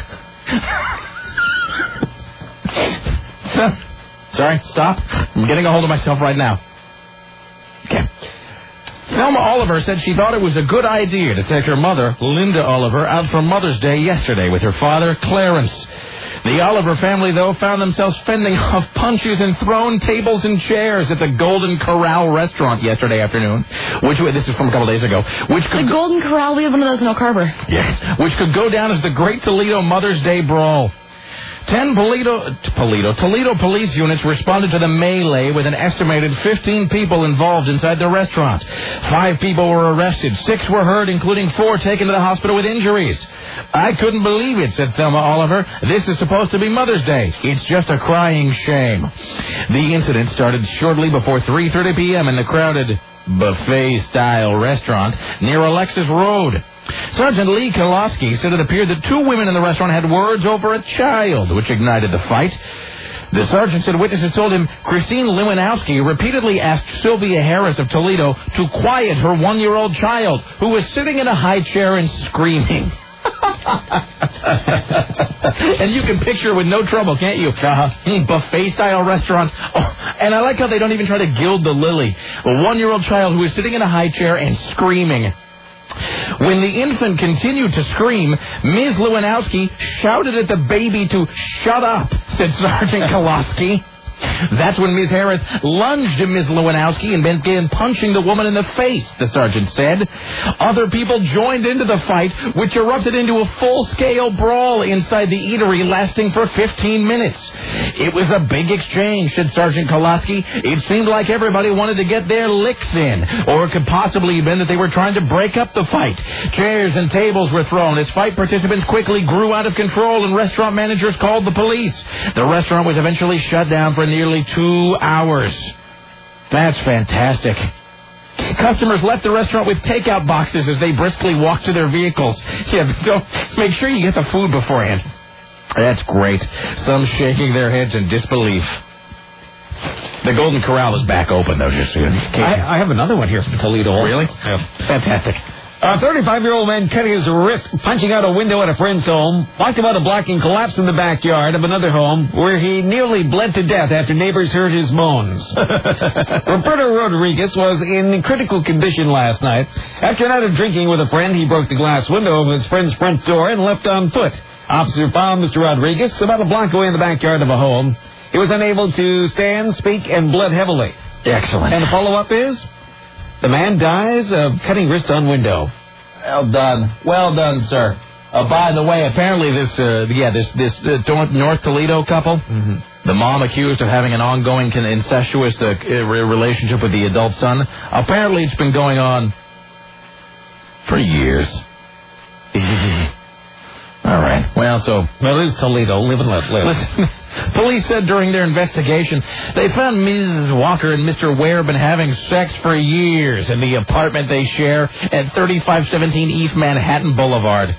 C: Sorry, stop. I'm getting a hold of myself right now. Okay. Thelma Oliver said she thought it was a good idea to take her mother, Linda Oliver, out for Mother's Day yesterday with her father, Clarence. The Oliver family, though, found themselves fending off punches and thrown tables and chairs at the Golden Corral restaurant yesterday afternoon, which, this is from a couple days ago, which could...
A: The Golden Corral, we have one of those in Elk Harbor.
C: Yes, which could go down as the Great Toledo Mother's Day Brawl. Ten Toledo, Toledo, Toledo police units responded to the melee with an estimated fifteen people involved inside the restaurant. Five people were arrested. Six were hurt, including four taken to the hospital with injuries. I couldn't believe it, said Thelma Oliver. This is supposed to be Mother's Day. It's just a crying shame. The incident started shortly before three thirty p.m. in the crowded buffet-style restaurant near Alexis Road. Sergeant Lee Koloski said it appeared that two women in the restaurant had words over a child, which ignited the fight. The sergeant said witnesses told him Christine Lewandowski repeatedly asked Sylvia Harris of Toledo to quiet her one-year-old child, who was sitting in a high chair and screaming. And you can picture it with no trouble, can't you? Uh-huh. Buffet-style restaurant. Oh, and I like how they don't even try to gild the lily. A one-year-old child who was sitting in a high chair and screaming. When the infant continued to scream, Miz Lewandowski shouted at the baby to shut up, said Sergeant Koloski. That's when Miz Harris lunged at Miz Lewandowski and began punching the woman in the face, the sergeant said. Other people joined into the fight, which erupted into a full-scale brawl inside the eatery lasting for fifteen minutes. It was a big exchange, said Sergeant Koloski. It seemed like everybody wanted to get their licks in, or it could possibly have been that they were trying to break up the fight. Chairs and tables were thrown as fight participants quickly grew out of control and restaurant managers called the police. The restaurant was eventually shut down for nearly two hours. That's fantastic. Customers left the restaurant with takeout boxes as they briskly walked to their vehicles. Yeah, so make sure you get the food beforehand. That's great. Some shaking their heads in disbelief. The Golden Corral is back open, though, just soon.
D: I, I have another one here from Toledo.
C: Really?
D: Yeah.
C: Fantastic.
D: A thirty-five-year-old man cutting his wrist punching out a window at a friend's home, walked about a block and collapsed in the backyard of another home where he nearly bled to death after neighbors heard his moans. Roberto Rodriguez was in critical condition last night. After a night of drinking with a friend, he broke the glass window of his friend's front door and left on foot. Officer found Mister Rodriguez about a block away in the backyard of a home. He was unable to stand, speak, and bled heavily.
C: Excellent.
D: And the follow-up is... the man dies of cutting wrist on window.
C: Well done. Well done, sir. Uh, by the way, apparently this, uh, yeah, this this uh, North Toledo couple, mm-hmm. the mom accused of having an ongoing incestuous uh, relationship with the adult son. Apparently it's been going on for years. All right. Well, so...
D: well, it is Toledo. Live and let live.
C: Listen, police said during their investigation they found Miz Walker and Mister Ware been having sex for years in the apartment they share at thirty-five seventeen East Manhattan Boulevard.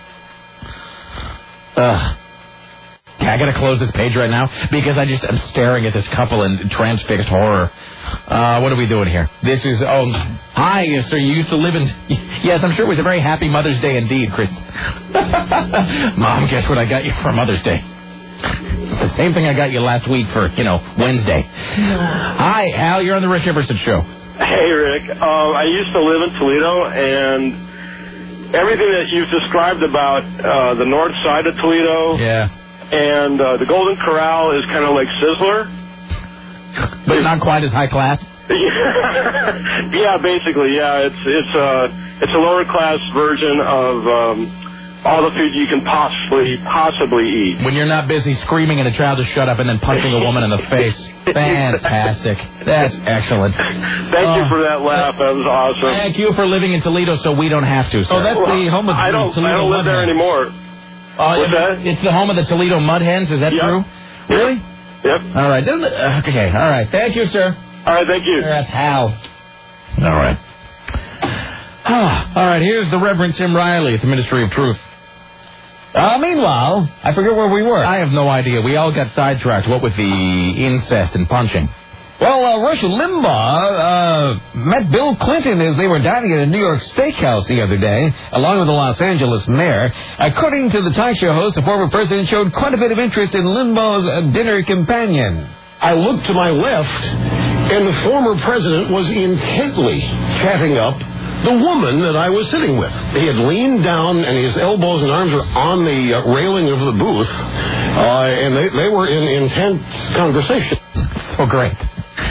C: Ugh. I gotta close this page right now because I just am staring at this couple in transfixed horror. Uh, what are we doing here? This is, oh, hi, sir, you used to live in, yes, I'm sure it was a very happy Mother's Day indeed, Chris. Mom, guess what I got you for Mother's Day? The same thing I got you last week for, you know, Wednesday. Hi, Al, you're on the Rick Emerson Show.
F: Hey, Rick. Um, I used to live in Toledo, and everything that you've described about uh, the north side of Toledo...
C: yeah.
F: And uh, the Golden Corral is kind of like Sizzler,
C: but not quite as high class.
F: Yeah, basically, yeah. It's it's a it's a lower class version of um, all the food you can possibly possibly eat.
C: When you're not busy screaming at a child to shut up and then punching a woman in the face. Fantastic. That's excellent.
F: Thank
C: uh,
F: you for that laugh. That was awesome.
C: Thank you for living in Toledo, so we don't have to. Sir.
D: Oh, that's well, the home of
F: I don't
D: Toledo
F: I don't live there anymore.
C: Uh,
F: What's that?
C: It's the home of the Toledo Mud Hens. Is that
F: yep.
C: true? Really?
F: Yep.
C: All right. Okay. All right. Thank you, sir.
F: All right. Thank you.
C: That's Hal. All right. All right. Here's the Reverend Tim Riley at the Ministry of Truth.
D: Uh, meanwhile, I forget where we were.
C: I have no idea. We all got sidetracked. What with the incest and punching?
D: Well, uh, Rush Limbaugh uh, met Bill Clinton as they were dining at a New York steakhouse the other day, along with the Los Angeles mayor. According to the talk show host, the former president showed quite a bit of interest in Limbaugh's uh, dinner companion.
U: I looked to my left, and the former president was intently chatting up the woman that I was sitting with. He had leaned down, and his elbows and arms were on the uh, railing of the booth, uh, and they, they were in intense conversation.
C: Oh, great.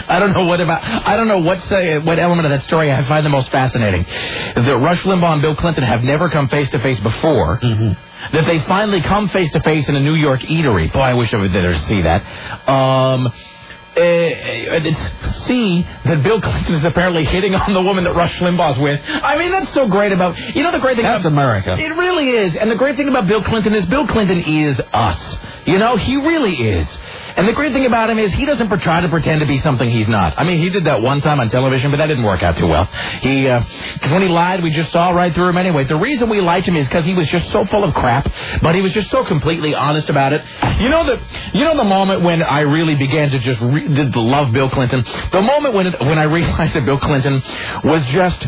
C: I don't know what about. I don't know what say, what element of that story I find the most fascinating. That Rush Limbaugh and Bill Clinton have never come face to face before. Mm-hmm. That they finally come face to face in a New York eatery. Boy, I wish I was there to see that. Um. Uh, it's C, that Bill Clinton is apparently hitting on the woman that Rush Limbaugh's with. I mean, that's so great about... You know the great thing
D: That's
C: about...
D: America.
C: It really is. And the great thing about Bill Clinton is Bill Clinton is us. You know, he really is. And the great thing about him is he doesn't try to pretend to be something he's not. I mean, he did that one time on television, but that didn't work out too well. He, uh, cause when he lied, we just saw right through him anyway. The reason we liked him is because he was just so full of crap, but he was just so completely honest about it. You know the, you know the moment when I really began to just re- to love Bill Clinton? The moment when it, when I realized that Bill Clinton was just,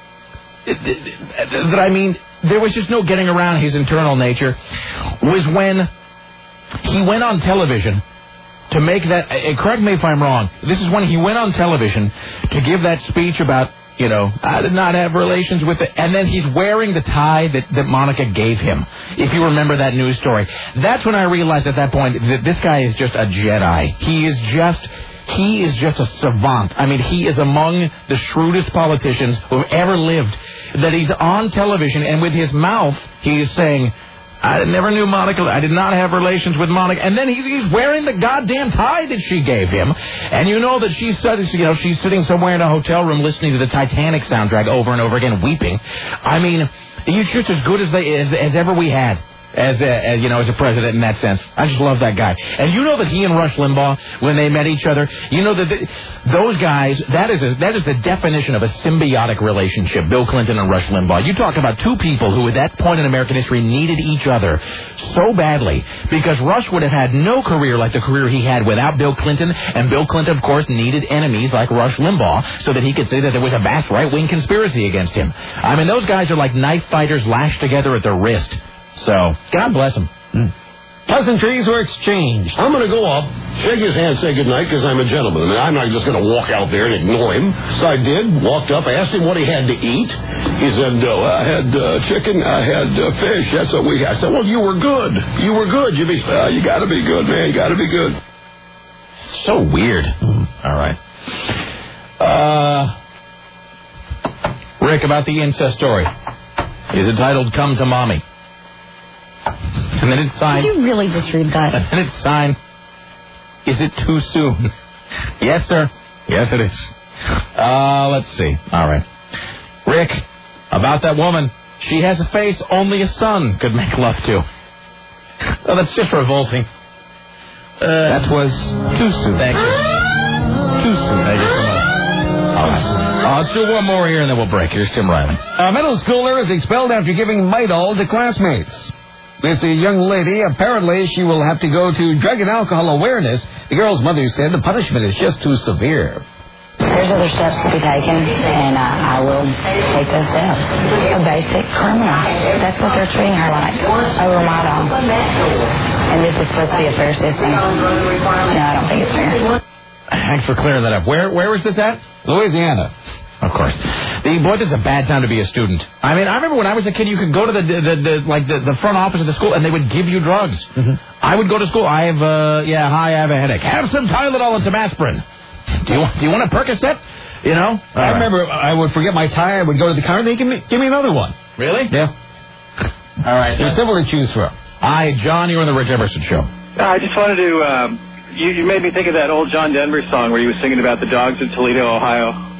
C: that I mean, there was just no getting around his internal nature, was when he went on television to make that, uh, correct me if I'm wrong, this is when he went on television to give that speech about, you know, I did not have relations with it, and then he's wearing the tie that, that Monica gave him, if you remember that news story. That's when I realized at that point that this guy is just a Jedi. He is just... He is just a savant. I mean, he is among the shrewdest politicians who have ever lived. That he's on television, and with his mouth, he is saying, I never knew Monica. I did not have relations with Monica. And then he's, he's wearing the goddamn tie that she gave him. And you know that she's, you know, she's sitting somewhere in a hotel room listening to the Titanic soundtrack over and over again, weeping. I mean, he's just as good as they as, as ever we had. As, a, as you know, as a president in that sense. I just love that guy. And you know that he and Rush Limbaugh, when they met each other, you know that the, those guys, that is a, that is the definition of a symbiotic relationship, Bill Clinton and Rush Limbaugh. You talk about two people who at that point in American history needed each other so badly, because Rush would have had no career like the career he had without Bill Clinton, and Bill Clinton, of course, needed enemies like Rush Limbaugh so that he could say that there was a vast right-wing conspiracy against him. I mean, those guys are like knife fighters lashed together at the wrist. So, God bless him.
U: Mm. Pleasantries were exchanged. I'm going to go up, shake his hand, say goodnight, because I'm a gentleman. And I'm not just going to walk out there and ignore him. So I did, walked up, asked him what he had to eat. He said, oh, I had uh, chicken, I had uh, fish, that's what we had. I said, well, you were good. You were good. You, be, uh, you got to be good, man. You got to be good.
C: So weird. Mm. All right. Uh, Rick, about the incest story. Is it titled Come to Mommy? And then it's signed.
A: Did you really just read that?
C: And then it's signed. Is it too soon? Yes, sir. Yes, it is. Uh, let's see. All right. Rick, about that woman. She has a face only a son could make love to. Oh, that's just revolting. Uh,
D: that was too soon.
C: Thank you. Too soon. Thank you so much. All right. Uh, let's do one more here and then we'll break. Here's Tim Riley.
D: A middle schooler is expelled after giving Midol to classmates. This young lady, apparently she will have to go to drug and alcohol awareness. The girl's mother said the punishment is just too severe.
E: There's other steps to be taken, and uh, I will take those steps. A basic criminal. That's what they're treating her like. Over my dog. And this is supposed to be a fair system. No, I don't think it's fair.
C: Thanks for clearing that up. Where Where was this at?
D: Louisiana.
C: Of course. The, boy, this is a bad time to be a student. I mean, I remember when I was a kid, you could go to the, the, the like the, the front office of the school, and they would give you drugs. Mm-hmm. I would go to school. I have, uh, yeah, hi, I have a headache. Have some Tylenol and some aspirin. Do you, do you want a Percocet? You know? All
D: I right. remember I would forget my tie. I would go to the counter. They give me, give me another one.
C: Really?
D: Yeah.
C: All right.
D: There's several to choose from.
C: Hi, John. You're on the Rick Emerson Show.
V: I just wanted to, um, you, you made me think of that old John Denver song where he was singing about the dogs in Toledo, Ohio.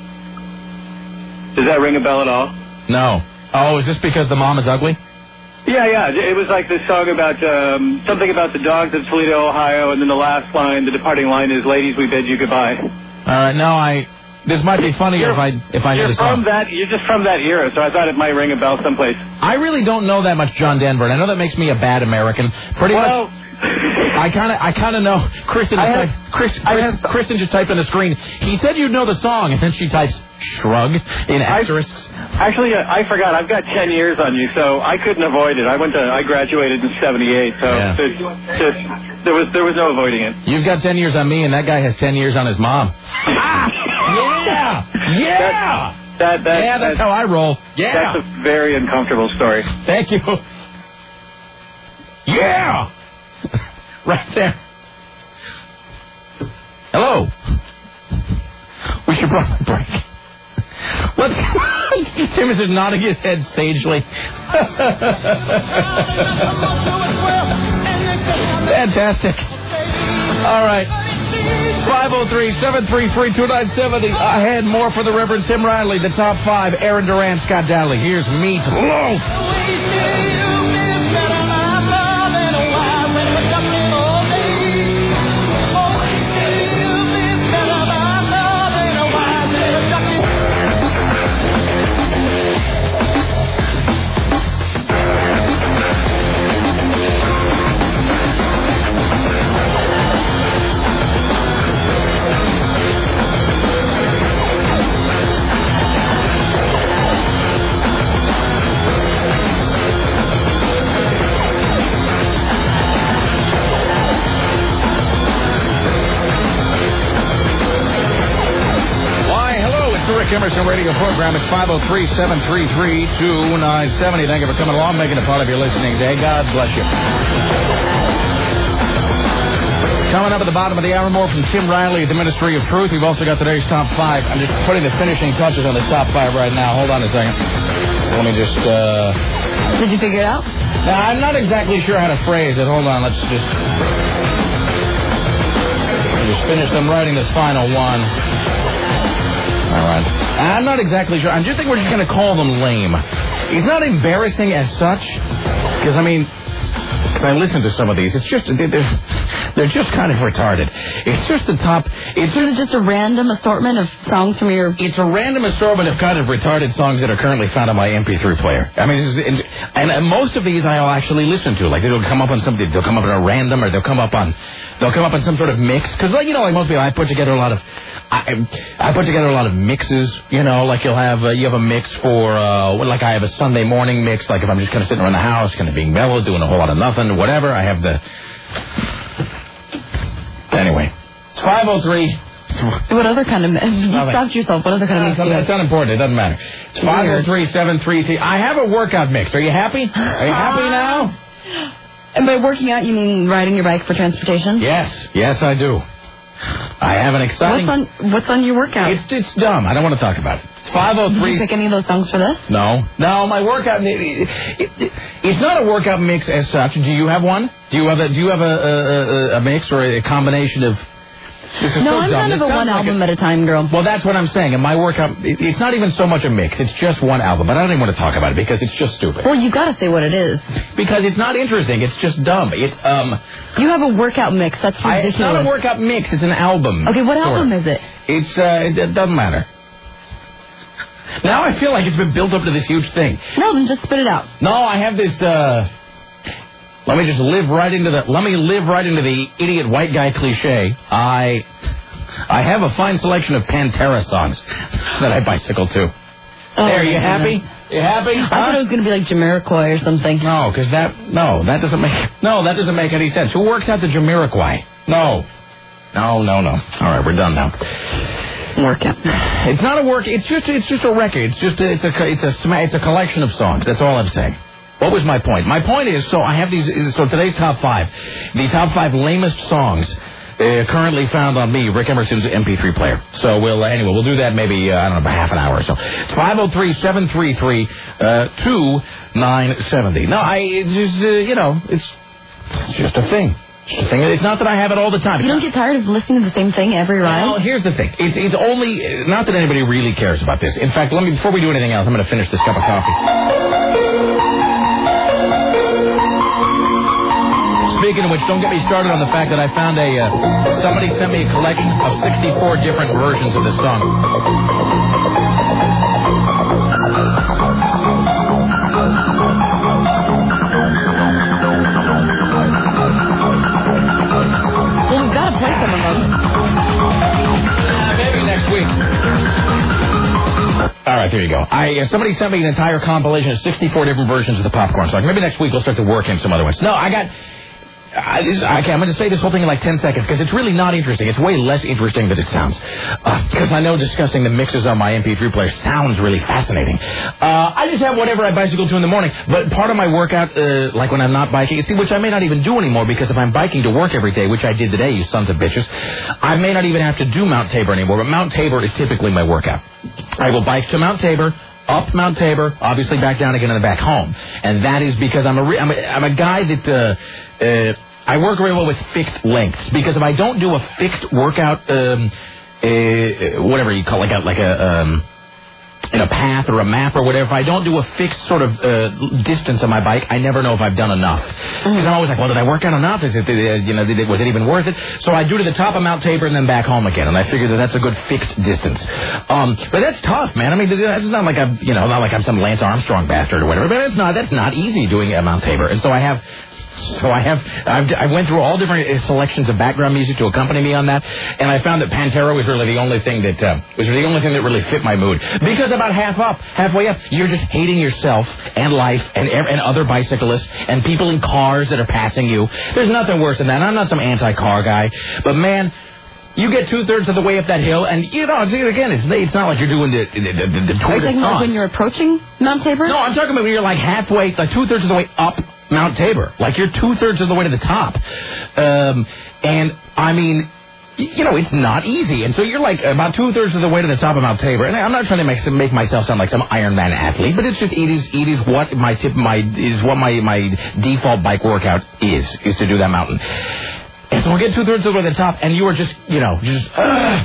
V: Does that ring a bell at all?
C: No. Oh, is this because the mom is ugly?
V: Yeah, yeah. It was like this song about um, something about the dogs of Toledo, Ohio, and then the last line, the departing line is, "Ladies, we bid you goodbye."
C: All right. No, I. This might be funnier
V: you're,
C: if I if I knew the song.
V: From that, you're just from that era, so I thought it might ring a bell someplace.
C: I really don't know that much John Denver, and I know that makes me a bad American. Pretty
V: well,
C: much. I kind of, I kind of know. Kristen, just
V: have,
C: typed, Chris, Chris, have, Kristen just typed on the screen. He said you'd know the song, and then she types "shrug" in asterisks.
V: I, actually, uh, I forgot. I've got ten years on you, so I couldn't avoid it. I went to, I graduated in seventy-eight, so
C: yeah.
V: just, just, there was, there was no avoiding it.
C: You've got ten years on me, and that guy has ten years on his mom. Ah! Yeah, yeah.
V: That, that, that,
C: yeah, that's
V: that,
C: how I roll. Yeah,
V: that's a very uncomfortable story.
C: Thank you. Yeah. Right there. Hello. We should probably break. Let's. Tim is nodding his head sagely. Fantastic. All right. five oh three, seven three three, two nine seven oh. Ahead, more for the Reverend Tim Riley. The top five, Aaron Duran, Scott Dowley. Here's Meat Loaf. Emerson radio program. It's five oh three, seven three three, two nine seven oh. Thank you for coming along, making it part of your listening day. God bless you. Coming up at the bottom of the hour, more from Tim Riley at the Ministry of Truth. We've also got today's top five. I'm just putting the finishing touches on the top five right now. Hold on a second. Let me just... Uh...
A: Did you figure it out?
C: No, I'm not exactly sure how to phrase it. Hold on, let's just... I'll just finish them writing this final one. All right. I'm not exactly sure. I just think we're just going to call them lame. It's not embarrassing as such, because, I mean, because I listen to some of these. It's just, they're, they're just kind of retarded. It's just the top. It's
A: Is it just a random assortment of songs from your...
C: It's a random assortment of kind of retarded songs that are currently found on my M P three player. I mean, it's, it's, and, and most of these I'll actually listen to. Like, they'll come up on something, they'll come up on a random, or they'll come up on, they'll come up on some sort of mix. Because, like, you know, like most people, I put together a lot of... I, I put together a lot of mixes, you know, like you'll have, uh, you have a mix for, uh, like I have a Sunday morning mix, like if I'm just kind of sitting around the house, kind of being mellow, doing a whole lot of nothing, whatever. I have the, anyway, it's five oh three.
A: What other kind of, you stopped yourself, what other kind of mix do you have?
C: It's unimportant, it doesn't matter. It's five oh three, seven three three. I have a workout mix. Are you happy? Are you happy now?
A: And by working out, you mean riding your bike for transportation?
C: Yes, yes I do. I have an exciting...
A: What's on, what's on your workout?
C: It's, it's dumb. I don't want to talk about it. It's five oh three...
A: Did you pick any of those songs for this?
C: No. No, my workout... It, it, it, it's not a workout mix as such. Do you have one? Do you have a, do you have a, a, a mix or a combination of...
A: No, so I'm
C: dumb.
A: kind of a one
C: like
A: album
C: a,
A: at a time girl.
C: Well, that's what I'm saying. And my workout... It, it's not even so much a mix. It's just one album. But I don't even want to talk about it because it's just stupid.
A: Well, you got to say what it is.
C: Because it's not interesting. It's just dumb. It's, um...
A: You have a workout mix. That's ridiculous. I,
C: it's not a workout mix. It's an album.
A: Okay, what album
C: of.
A: is it?
C: It's, uh... It, it doesn't matter. Now I feel like it's been built up to this huge thing.
A: No, then just spit it out.
C: No, I have this, uh... Let me just live right into the... Let me live right into the idiot white guy cliche. I... I have a fine selection of Pantera songs that I bicycle to.
A: Oh,
C: there, you happy? You happy?
A: I huh? thought it was going to be like Jamiroquai or something.
C: No, because that... No, that doesn't make... No, that doesn't make any sense. Who works out the Jamiroquai? No. No, no, no. All right, we're done now.
A: Workout.
C: It's not a work... It's just it's just a record. It's just a, it's a it's a it's a collection of songs. That's all I'm saying. What was my point? My point is, so I have these... So today's top five. The top five lamest songs... Uh, currently found on me, Rick Emerson's M P three player. So we'll, uh, anyway, we'll do that maybe, uh, I don't know, about half an hour or so. It's five oh three, seven three three, two nine seven oh. No, I, it's just, uh, you know, it's, it's just a thing. It's just a thing. It's not that I have it all the time.
A: You don't get tired of listening to the same thing every ride?
C: Well, here's the thing. It's, it's only, not that anybody really cares about this. In fact, let me, before we do anything else, I'm going to finish this cup of coffee. Speaking of which, don't get me started on the fact that I found a, uh, somebody sent me a collection of sixty-four different versions of this song.
A: Well, we've got to play some of them.
C: Uh, maybe next week. All right, there you go. I uh, somebody sent me an entire compilation of sixty-four different versions of the popcorn song. Maybe next week we'll start to work in some other ones. No, I got... I, this, okay, I'm going to say this whole thing in like ten seconds because it's really not interesting. It's way less interesting than it sounds. Because uh, I know discussing the mixes on my M P three player sounds really fascinating. Uh, I just have whatever I bicycle to in the morning. But part of my workout, uh, like when I'm not biking, see, which I may not even do anymore because if I'm biking to work every day, which I did today, you sons of bitches, I may not even have to do Mount Tabor anymore. But Mount Tabor is typically my workout. I will bike to Mount Tabor, up Mount Tabor, obviously back down again and back home. And that is because I'm a, re- I'm a, I'm a guy that... Uh, uh, I work very well with fixed lengths because if I don't do a fixed workout, um, uh, whatever you call it, like a, like a um, in a path or a map or whatever, if I don't do a fixed sort of uh, distance on my bike, I never know if I've done enough. Because I'm always like, well, did I work out enough? Is it, uh, you know, did it, was it even worth it? So I do to the top of Mount Tabor and then back home again, and I figure that that's a good fixed distance. Um, but that's tough, man. I mean, that's not like I'm, you know, not like I'm some Lance Armstrong bastard or whatever. But it's not. That's not easy doing uh, Mount Tabor, and so I have. So I have, I've, I went through all different selections of background music to accompany me on that, and I found that Pantera was really the only thing that uh, was the only thing that really fit my mood. Because about half up, halfway up, you're just hating yourself and life and and other bicyclists and people in cars that are passing you. There's nothing worse than that. I'm not some anti-car guy, but man. You get two-thirds of the way up that hill, and, you know, again, it's, it's not like you're doing the, the, the, the Tour
A: Are you
C: de
A: talking about
C: France.
A: when you're approaching Mount Tabor?
C: No, I'm talking about when you're like halfway, like two-thirds of the way up Mount Tabor. Like you're two-thirds of the way to the top. Um, and, I mean, you know, it's not easy. And so you're like about two-thirds of the way to the top of Mount Tabor. And I'm not trying to make, make myself sound like some Ironman athlete, but it's just, it is, it is what my tip, my, is what my, my default bike workout is, is to do that mountain. And so we'll get two-thirds of the way to the top, and you are just, you know, just, uh,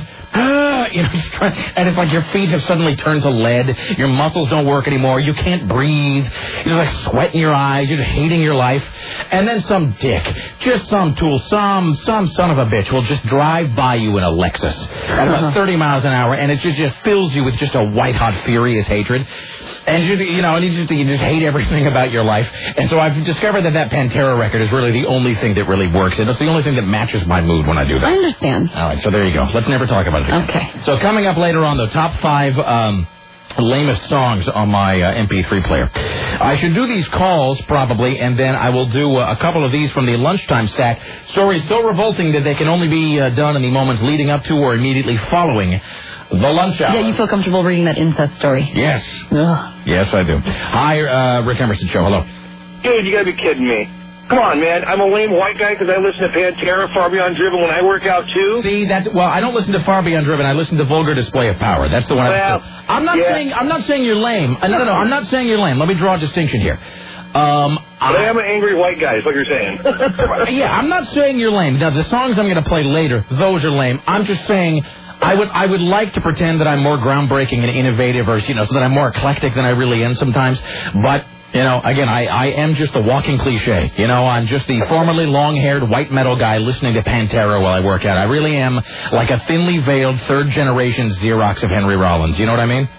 C: uh, you know, just trying, and it's like your feet have suddenly turned to lead, your muscles don't work anymore, you can't breathe, you're like sweat in your eyes, you're just hating your life, and then some dick, just some tool, some, some son of a bitch will just drive by you in a Lexus at about thirty miles an hour, and it just, just fills you with just a white-hot, furious hatred. And, you, you know, and you just, you just hate everything about your life. And so I've discovered that that Pantera record is really the only thing that really works. And it's the only thing that matches my mood when I do that.
A: I understand.
C: All right, so there you go. Let's never talk about it again.
A: Okay.
C: So coming up later on, the top five um, lamest songs on my uh, M P three player. I should do these calls, probably, and then I will do uh, a couple of these from the lunchtime stack. Stories so revolting that they can only be uh, done in the moments leading up to or immediately following the lunch hour.
A: Yeah, you feel comfortable reading that incest story.
C: Yes.
A: Ugh.
C: Yes, I do. Hi, uh, Rick Emerson Show. Hello.
P: Dude, you gotta be kidding me. Come on, man. I'm a lame white guy because I listen to Pantera, Far Beyond Driven when I work out, too.
C: See, that's, well, I don't listen to Far Beyond Driven. I listen to Vulgar Display of Power. That's the one
P: well,
C: I I'm not
P: yeah.
C: saying, I'm not saying you're lame. Uh, no, no, no. I'm not saying you're lame. Let me draw a distinction here. Um,
P: I am an angry white guy, is what you're saying.
C: Yeah, I'm not saying you're lame. Now, the songs I'm going to play later, those are lame. I'm just saying... I would I would like to pretend that I'm more groundbreaking and innovative, or you know, so that I'm more eclectic than I really am sometimes. But you know, again, I, I am just a walking cliche. You know, I'm just the formerly long-haired white metal guy listening to Pantera while I work out. I really am like a thinly veiled third-generation Xerox of Henry Rollins. You know what I mean?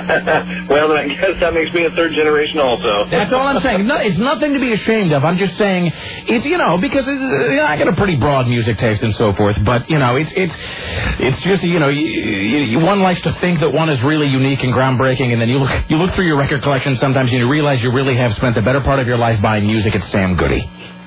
P: Well, then I guess that makes me a third generation also.
C: That's all I'm saying. No, it's nothing to be ashamed of. I'm just saying it's, you know, because it's, you know, I got a pretty broad music taste and so forth. But, you know, it's it's it's just, you know, you, you, one likes to think that one is really unique and groundbreaking. And then you look, you look through your record collection sometimes and you realize you really have spent the better part of your life buying music at Sam Goody.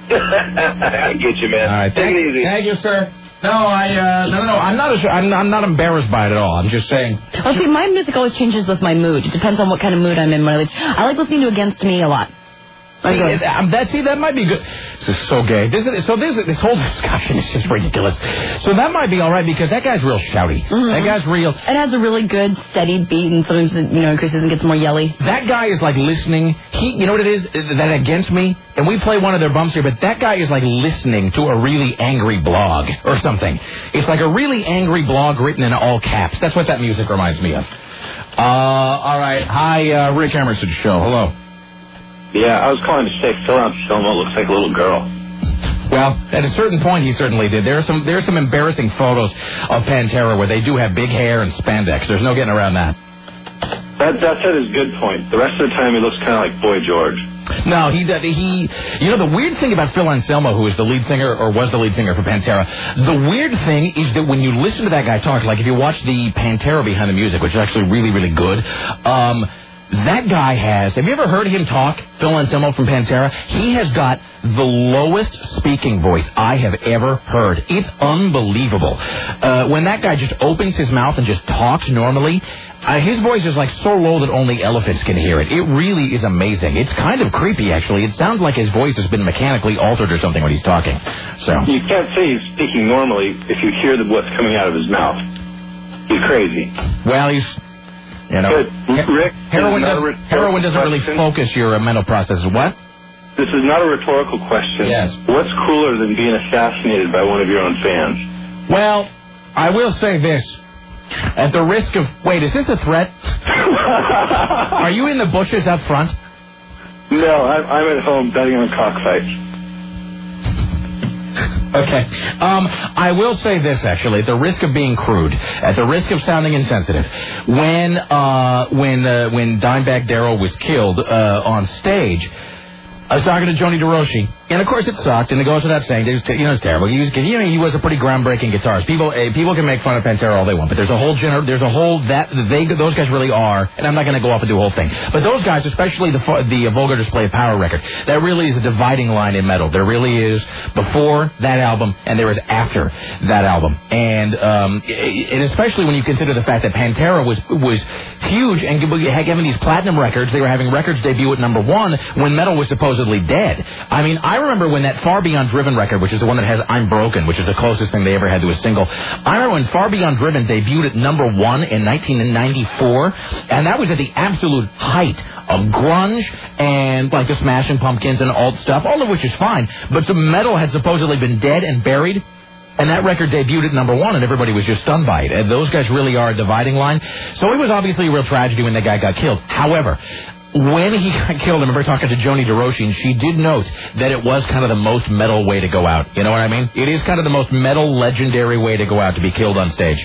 P: I get you, man.
C: All right.
P: Take
C: Thank,
P: it easy.
C: Thank you, sir. No, I, uh, no, no, no, I'm not, I'm, I'm not embarrassed by it at all. I'm just saying.
A: Well, see, my music always changes with my mood. It depends on what kind of mood I'm in. When I, like, I like listening to Against Me a lot.
C: See, it, um, that, see, that might be good. This is so gay. This is, so this, this whole discussion is just ridiculous. So that might be all right because that guy's real shouty. Mm-hmm. That guy's real.
A: It has a really good, steady beat, and sometimes it, you know, increases and gets more yelly.
C: That guy is like listening. He, you know what it is? Is that Against Me? And we play one of their bumps here, but that guy is like listening to a really angry blog or something. It's like a really angry blog written in all caps. That's what that music reminds me of. Uh, all right. Hi, uh, Rick Emerson Show. Hello.
J: Yeah, I was calling to say Phil Anselmo looks like a little girl.
C: Well, at a certain point, he certainly did. There are some there are some embarrassing photos of Pantera where they do have big hair and spandex. There's no getting around that.
J: That that's at his good point. The rest of the time, he looks kind of like Boy George.
C: No, he he. You know, the weird thing about Phil Anselmo, who is the lead singer or was the lead singer for Pantera, the weird thing is that when you listen to that guy talk, like if you watch the Pantera Behind the Music, which is actually really really good. Um, That guy has, have you ever heard him talk, Phil Anselmo from Pantera? He has got the lowest speaking voice I have ever heard. It's unbelievable. Uh, when that guy just opens his mouth and just talks normally, uh, his voice is like so low that only elephants can hear it. It really is amazing. It's kind of creepy, actually. It sounds like his voice has been mechanically altered or something when he's talking. So
I: you can't say he's speaking normally if you hear the, what's coming out of his mouth. He's crazy.
C: Well, he's... You know,
I: Rick,
C: heroin, does, heroin doesn't really
I: question.
C: focus your uh, mental processes. What?
I: This is not a rhetorical question.
C: Yes.
I: What's cooler than being assassinated by one of your own fans?
C: Well, I will say this. At the risk of... Wait, is this a threat? Are you in the bushes out front?
I: No, I'm, I'm at home betting on cockfights.
C: Okay. Um, I will say this, actually, at the risk of being crude, at the risk of sounding insensitive, when uh, when uh, when Dimebag Darrell was killed uh, on stage, I was talking to Joni DeRoshi, and of course it sucked, and it goes without saying, it was, you know, it's terrible. He was, you know, he was a pretty groundbreaking guitarist. People, uh, people can make fun of Pantera all they want, but there's a whole gener- there's a whole that they those guys really are, and I'm not going to go off and do a whole thing, but those guys, especially the the uh, Vulgar Display of Power record, that really is a dividing line in metal. There really is before that album, and there is after that album, and um, and especially when you consider the fact that Pantera was was huge and having these platinum records, they were having records debut at number one when metal was supposed dead. I mean, I remember when that Far Beyond Driven record, which is the one that has I'm Broken, which is the closest thing they ever had to a single. I remember when Far Beyond Driven debuted at number one in nineteen ninety-four, and that was at the absolute height of grunge and like the Smashing Pumpkins and alt stuff, all of which is fine, but some metal had supposedly been dead and buried. And that record debuted at number one, and everybody was just stunned by it. And those guys really are a dividing line. So it was obviously a real tragedy when that guy got killed. However, when he got killed, I remember talking to Joni DeRoshi, and she did note that it was kind of the most metal way to go out. You know what I mean? It is kind of the most metal, legendary way to go out, to be killed on stage.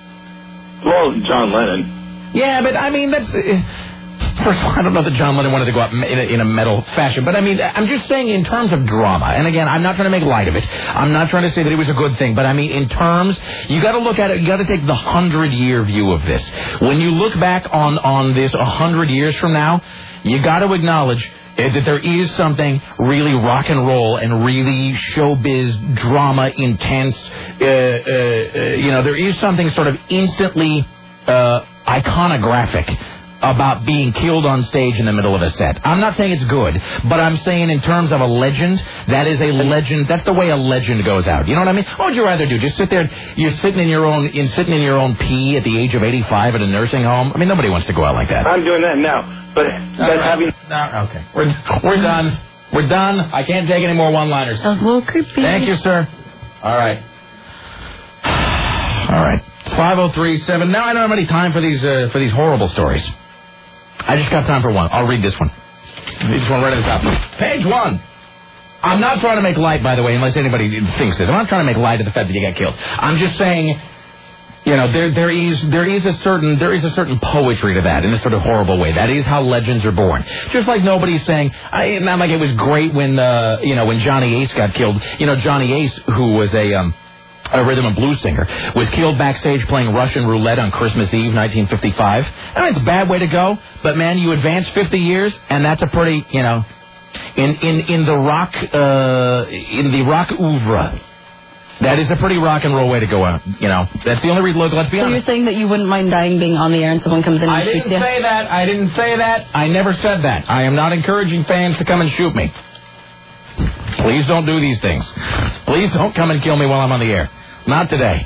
I: Well, John Lennon.
C: Yeah, but I mean, that's... Uh, First of all, I don't know that John Lennon wanted to go out in a, in a metal fashion, but I mean, I'm just saying in terms of drama, and again, I'm not trying to make light of it. I'm not trying to say that it was a good thing, but I mean, in terms, you got to look at it, you got to take the hundred-year view of this. When you look back on, on this a hundred years from now, you got to acknowledge that there is something really rock and roll and really showbiz, drama, intense, uh, uh, uh, you know, there is something sort of instantly uh, iconographic about being killed on stage in the middle of a set. I'm not saying it's good, but I'm saying in terms of a legend, that is a legend. That's the way a legend goes out. You know what I mean? What would you rather do? Just sit there, you're sitting in your own, in sitting in your own pee at the age of eighty-five at a nursing home? I mean, nobody wants to go out like that.
I: I'm doing that now, but that's
C: right.
I: having...
C: No, okay. We're, we're done. We're done. I can't take any more one-liners.
A: That was a little creepy.
C: Thank you, sir. All right. All right. It's five oh three seven. Now I don't have any time for these, uh, for these horrible stories. I just got time for one. I'll read this one. This one right at the top. Page one. I'm not trying to make light, by the way, unless anybody thinks this. I'm not trying to make light of the fact that you got killed. I'm just saying, you know, there there is there is a certain there is a certain poetry to that in a sort of horrible way. That is how legends are born. Just like nobody's saying, I, not like it was great when uh, you know when Johnny Ace got killed. You know, Johnny Ace, who was a um. a rhythm and blues singer, was killed backstage playing Russian roulette on Christmas Eve, nineteen fifty-five. I mean, it's a bad way to go, but man, you advance fifty years, and that's a pretty, you know, in in in the rock uh, in the rock oeuvre, that is a pretty rock and roll way to go out. You know, that's the only reason. Look, let's be
A: so
C: honest.
A: So you're saying that you wouldn't mind dying being on the air and someone comes in and
C: I
A: shoots
C: didn't
A: you?
C: say that. I didn't say that. I never said that. I am not encouraging fans to come and shoot me. Please don't do these things. Please don't come and kill me while I'm on the air. Not today.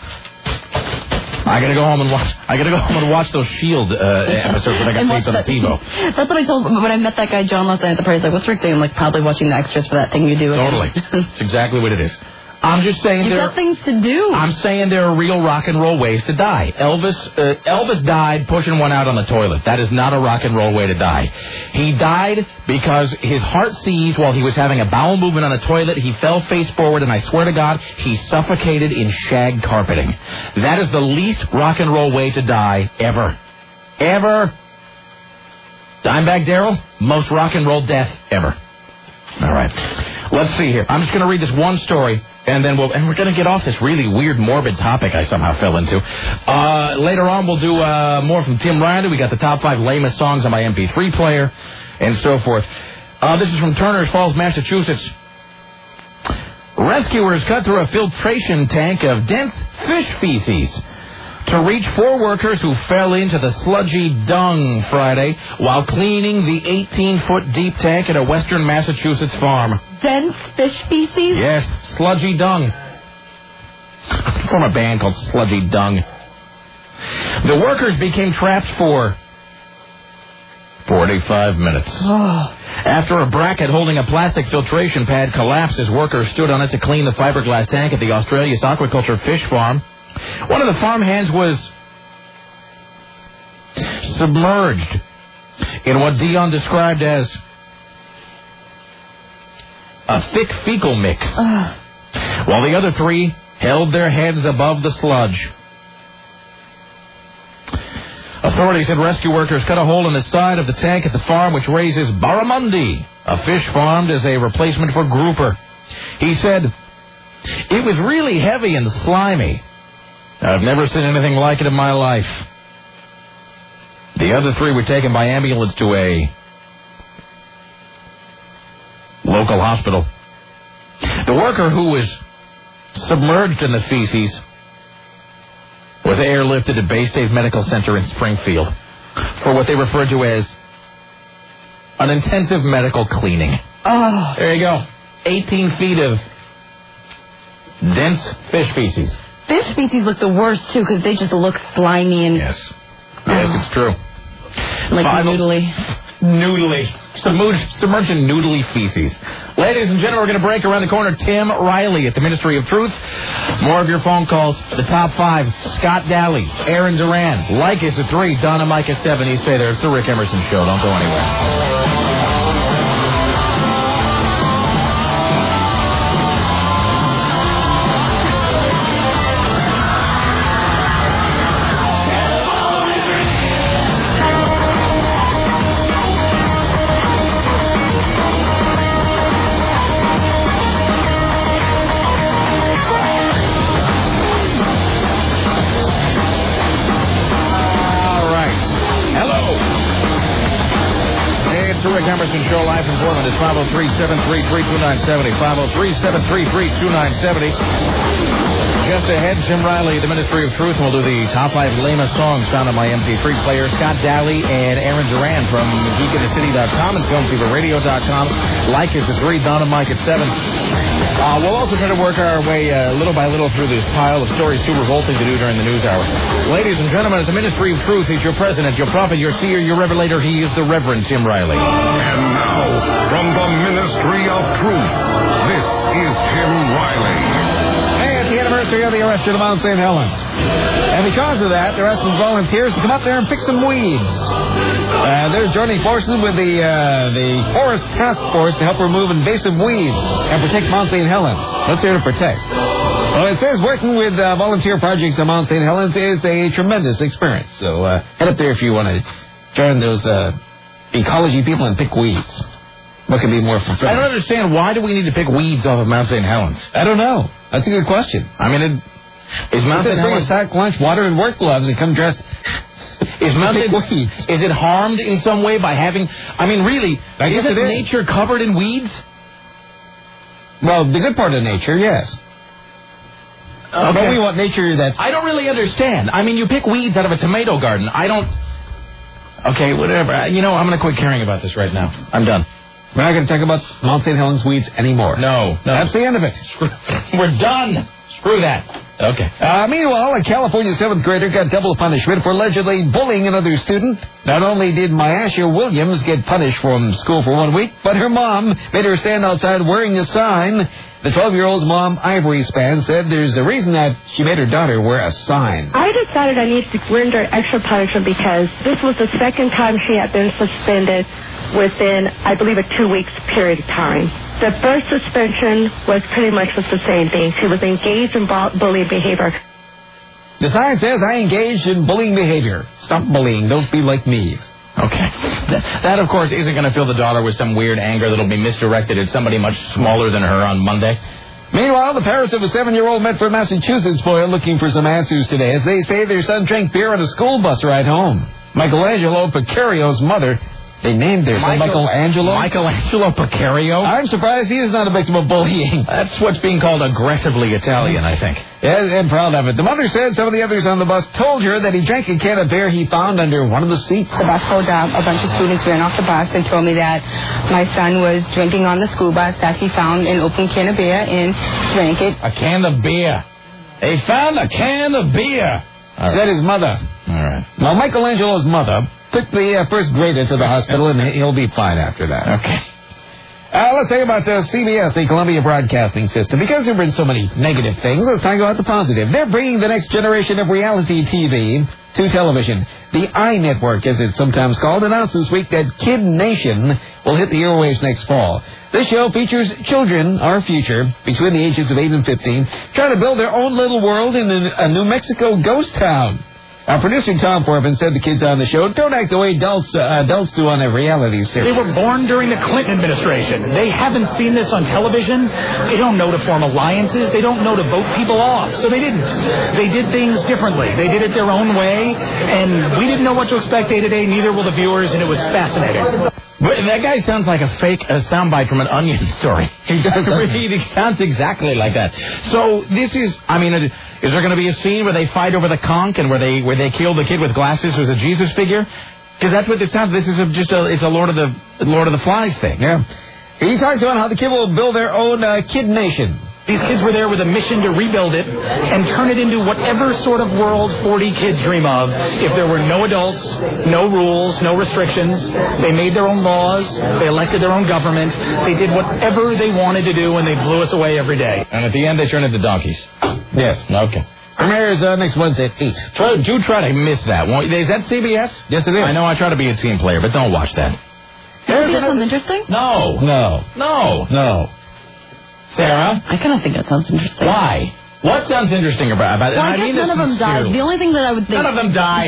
C: I gotta go home and watch. I gotta go home and watch those Shield uh, episodes when I got taped on the TiVo.
A: That's what I told when I met that guy John last night at the party. He's like, "What's Rick doing?" I'm like, probably watching the extras for that thing you do.
C: Totally. That's exactly what it is. I'm just saying
A: You've
C: there.
A: got things to do.
C: I'm saying there are real rock and roll ways to die. Elvis, uh, Elvis died pushing one out on the toilet. That is not a rock and roll way to die. He died because his heart seized while he was having a bowel movement on a toilet. He fell face forward, and I swear to God, he suffocated in shag carpeting. That is the least rock and roll way to die ever, ever. Dimebag Darrell, most rock and roll death ever. All right. Let's see here. I'm just going to read this one story. And then we'll, and we're going to get off this really weird, morbid topic I somehow fell into. Uh, later on, we'll do uh, more from Tim Riley. We got the top five lamest songs on my M P three player, and so forth. Uh, this is from Turners Falls, Massachusetts. Rescuers cut through a filtration tank of dense fish feces to reach four workers who fell into the sludgy dung Friday while cleaning the eighteen-foot deep tank at a western Massachusetts farm.
A: Dense fish feces?
C: Yes, sludgy dung. From a band called Sludgy Dung. The workers became trapped for forty-five minutes.
A: Oh.
C: After a bracket holding a plastic filtration pad collapsed as workers stood on it to clean the fiberglass tank at the Australia's aquaculture fish farm, one of the farmhands was submerged in what Dion described as a thick fecal mix, uh. while the other three held their heads above the sludge. Authorities said rescue workers cut a hole in the side of the tank at the farm which raises barramundi, a fish farmed as a replacement for grouper. He said, "It was really heavy and slimy. I've never seen anything like it in my life." The other three were taken by ambulance to a local hospital. The worker who was submerged in the feces was airlifted to Bay State Medical Center in Springfield for what they referred to as an intensive medical cleaning.
A: Oh.
C: There you go. eighteen feet of dense fish feces.
A: Fish feces look the worst, too, because they just look slimy and...
C: Yes. Yes,
A: oh.
C: it's true.
A: Like
C: Five,
A: noodly.
C: Noodly. Submerged, submerged in noodly feces. Ladies and gentlemen, we're going to break around the corner. Tim Riley at the Ministry of Truth. More of your phone calls. The top five. Scott Daly, Aaron Duran, Lycus at three, Donna Mike at seven. You stay there. It's the Rick Emerson Show. Don't go anywhere. Emerson Show live from Portland is five oh three, seven three three, two nine seven oh. five oh three, seven three three, two nine seven oh. Just ahead, Tim Riley, the Ministry of Truth, and we'll do the top five lamest songs found on my M P three player. Scott Daly and Aaron Duran from geek in the city dot com and film fever radio dot com. Lycus at three, Don and Mike at seven. Uh, we'll also try to work our way uh, little by little through this pile of stories too revolting to do during the news hour. Ladies and gentlemen, at the Ministry of Truth, he's your president, your prophet, your seer, your revelator. He is the Reverend Tim Riley.
B: And now, from the Ministry of Truth, this is Tim Riley.
D: Hey, it's the anniversary of the arrest of the Mount Saint Helens. And because of that, they're asking volunteers to come up there and pick some weeds. Uh, they're joining forces with the uh, the Forest Task Force to help remove invasive weeds and protect Mount Saint Helens. What's there to protect? Well, it says working with uh, volunteer projects on Mount Saint Helens is a tremendous experience. So uh, head up there if you want to join those uh, ecology people and pick weeds. What could be more fulfilling?
C: I don't understand. Why do we need to pick weeds off of Mount Saint Helens?
D: I don't know. That's a good question.
C: I mean, it, is Mount Saint
D: Helens... bring a sack, lunch, water, and work gloves and come dressed...
C: Is Mount Saint weeds? Is it harmed in some way by having... I mean, really,
D: I guess
C: isn't
D: it is.
C: nature covered in weeds?
D: Well, the good part of nature, yes. Okay. But we want nature that's...
C: I don't really understand. I mean, you pick weeds out of a tomato garden. I don't... Okay, whatever. You know, I'm going to quit caring about this right now. I'm done.
D: We're not going to talk about Mount Saint Helens weeds anymore.
C: No, no.
D: That's the end of it.
C: We're done. Screw that. Okay.
D: Uh, meanwhile, a California seventh grader got double punishment for allegedly bullying another student. Not only did Myasha Williams get punished from school for one week, but her mom made her stand outside wearing a sign. The twelve-year-old's mom, Ivory Span, said there's a reason that she made her daughter wear a sign.
G: I decided I needed to render extra punishment because this was the second time she had been suspended within, I believe, a two-week period of time. The first suspension was pretty much was the same thing. She was engaged in bullying behavior.
D: The sign says, I engaged in bullying behavior. Stop bullying. Don't be like me.
C: Okay. That, that, of course, isn't going to fill the daughter with some weird anger that'll be misdirected at somebody much smaller than her on Monday.
D: Meanwhile, the parents of a seven-year-old Medford, Massachusetts boy are looking for some answers today as they say their son drank beer on a school bus ride home. Michelangelo Picario's mother, they named their son
C: Michael-
D: Michelangelo.
C: Michelangelo Picario?
D: I'm surprised he is not a victim of bullying.
C: That's what's being called aggressively Italian, I think.
D: Yeah, I'm proud of it. The mother said some of the others on the bus told her that he drank a can of beer he found under one of the seats.
E: The bus pulled up. A bunch of students ran off the bus and told me that my son was drinking on the school bus, that he found an open can of beer and drank it.
C: A can of beer. They found a can of beer. All
D: Said
C: right.
D: his mother.
C: All right.
D: Now, Michelangelo's mother took the uh, first grader to the hospital, and he'll be fine after that.
C: Okay.
D: Uh, let's talk about the C B S, the Columbia Broadcasting System. Because there have been so many negative things, let's talk about the positive. They're bringing the next generation of reality T V to television. The I Network, as it's sometimes called, announced this week that Kid Nation will hit the airwaves next fall. This show features children, our future, between the ages of eight and fifteen, trying to build their own little world in a, a New Mexico ghost town. Our producer, Tom Forbin, said the kids on the show don't act the way adults, uh, adults do on a reality series.
H: They were born during the Clinton administration. They haven't seen this on television. They don't know to form alliances. They don't know to vote people off. So they didn't. They did things differently. They did it their own way, and we didn't know what to expect day to day, neither will the viewers, and it was fascinating.
C: But that guy sounds like a fake a soundbite from an Onion story. He does. Really, he sounds exactly like that. So this is, I mean, is there going to be a scene where they fight over the conch and where they where they kill the kid with glasses who's a Jesus figure? Because that's what this sounds. This is a, just a it's a Lord of the Lord of the Flies thing.
D: Yeah. He talks about how the kid will build their own uh, Kid Nation.
H: These kids were there with a mission to rebuild it and turn it into whatever sort of world forty kids dream of. If there were no adults, no rules, no restrictions, they made their own laws, they elected their own government, they did whatever they wanted to do, and they blew us away every day.
C: And at the end, they turn into donkeys.
D: Yes.
C: Okay.
D: Premieres uh, next Wednesday at eight.
C: Try, do try to miss that. Won't- Is that C B S?
D: Yes, it is.
C: I know I try to be a team player, but don't watch that.
A: Do you think that sounds interesting?
C: No.
D: No.
C: No.
D: No.
C: Sarah?
A: I kind of think that sounds interesting.
C: Why? What sounds interesting about, about it?
A: Well, I,
C: I
A: guess
C: mean
A: none
C: this
A: of them died.
C: sincerely.
A: The only thing that I would think...
C: None of them die.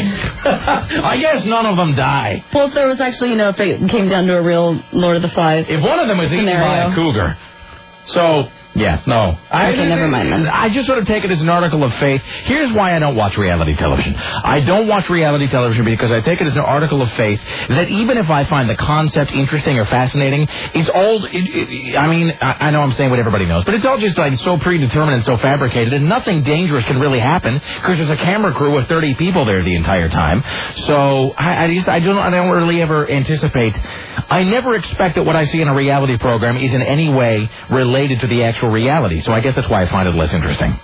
C: I guess none of them die.
A: Well, if there was actually, you know, if it came down to a real Lord of the Flies
C: If one of them was eaten by
A: scenario.
C: a cougar. So, yeah, no.
A: Okay, never mind then.
C: I just sort of take it as an article of faith. Here's why I don't watch reality television. I don't watch reality television because I take it as an article of faith that even if I find the concept interesting or fascinating, it's all, it, it, I mean, I, I know I'm saying what everybody knows, but it's all just like so predetermined and so fabricated, and nothing dangerous can really happen because there's a camera crew of thirty people there the entire time. So I, I just, I don't, I don't really ever anticipate, I never expect that what I see in a reality program is in any way related to the actual reality, so I guess that's why I find it less interesting.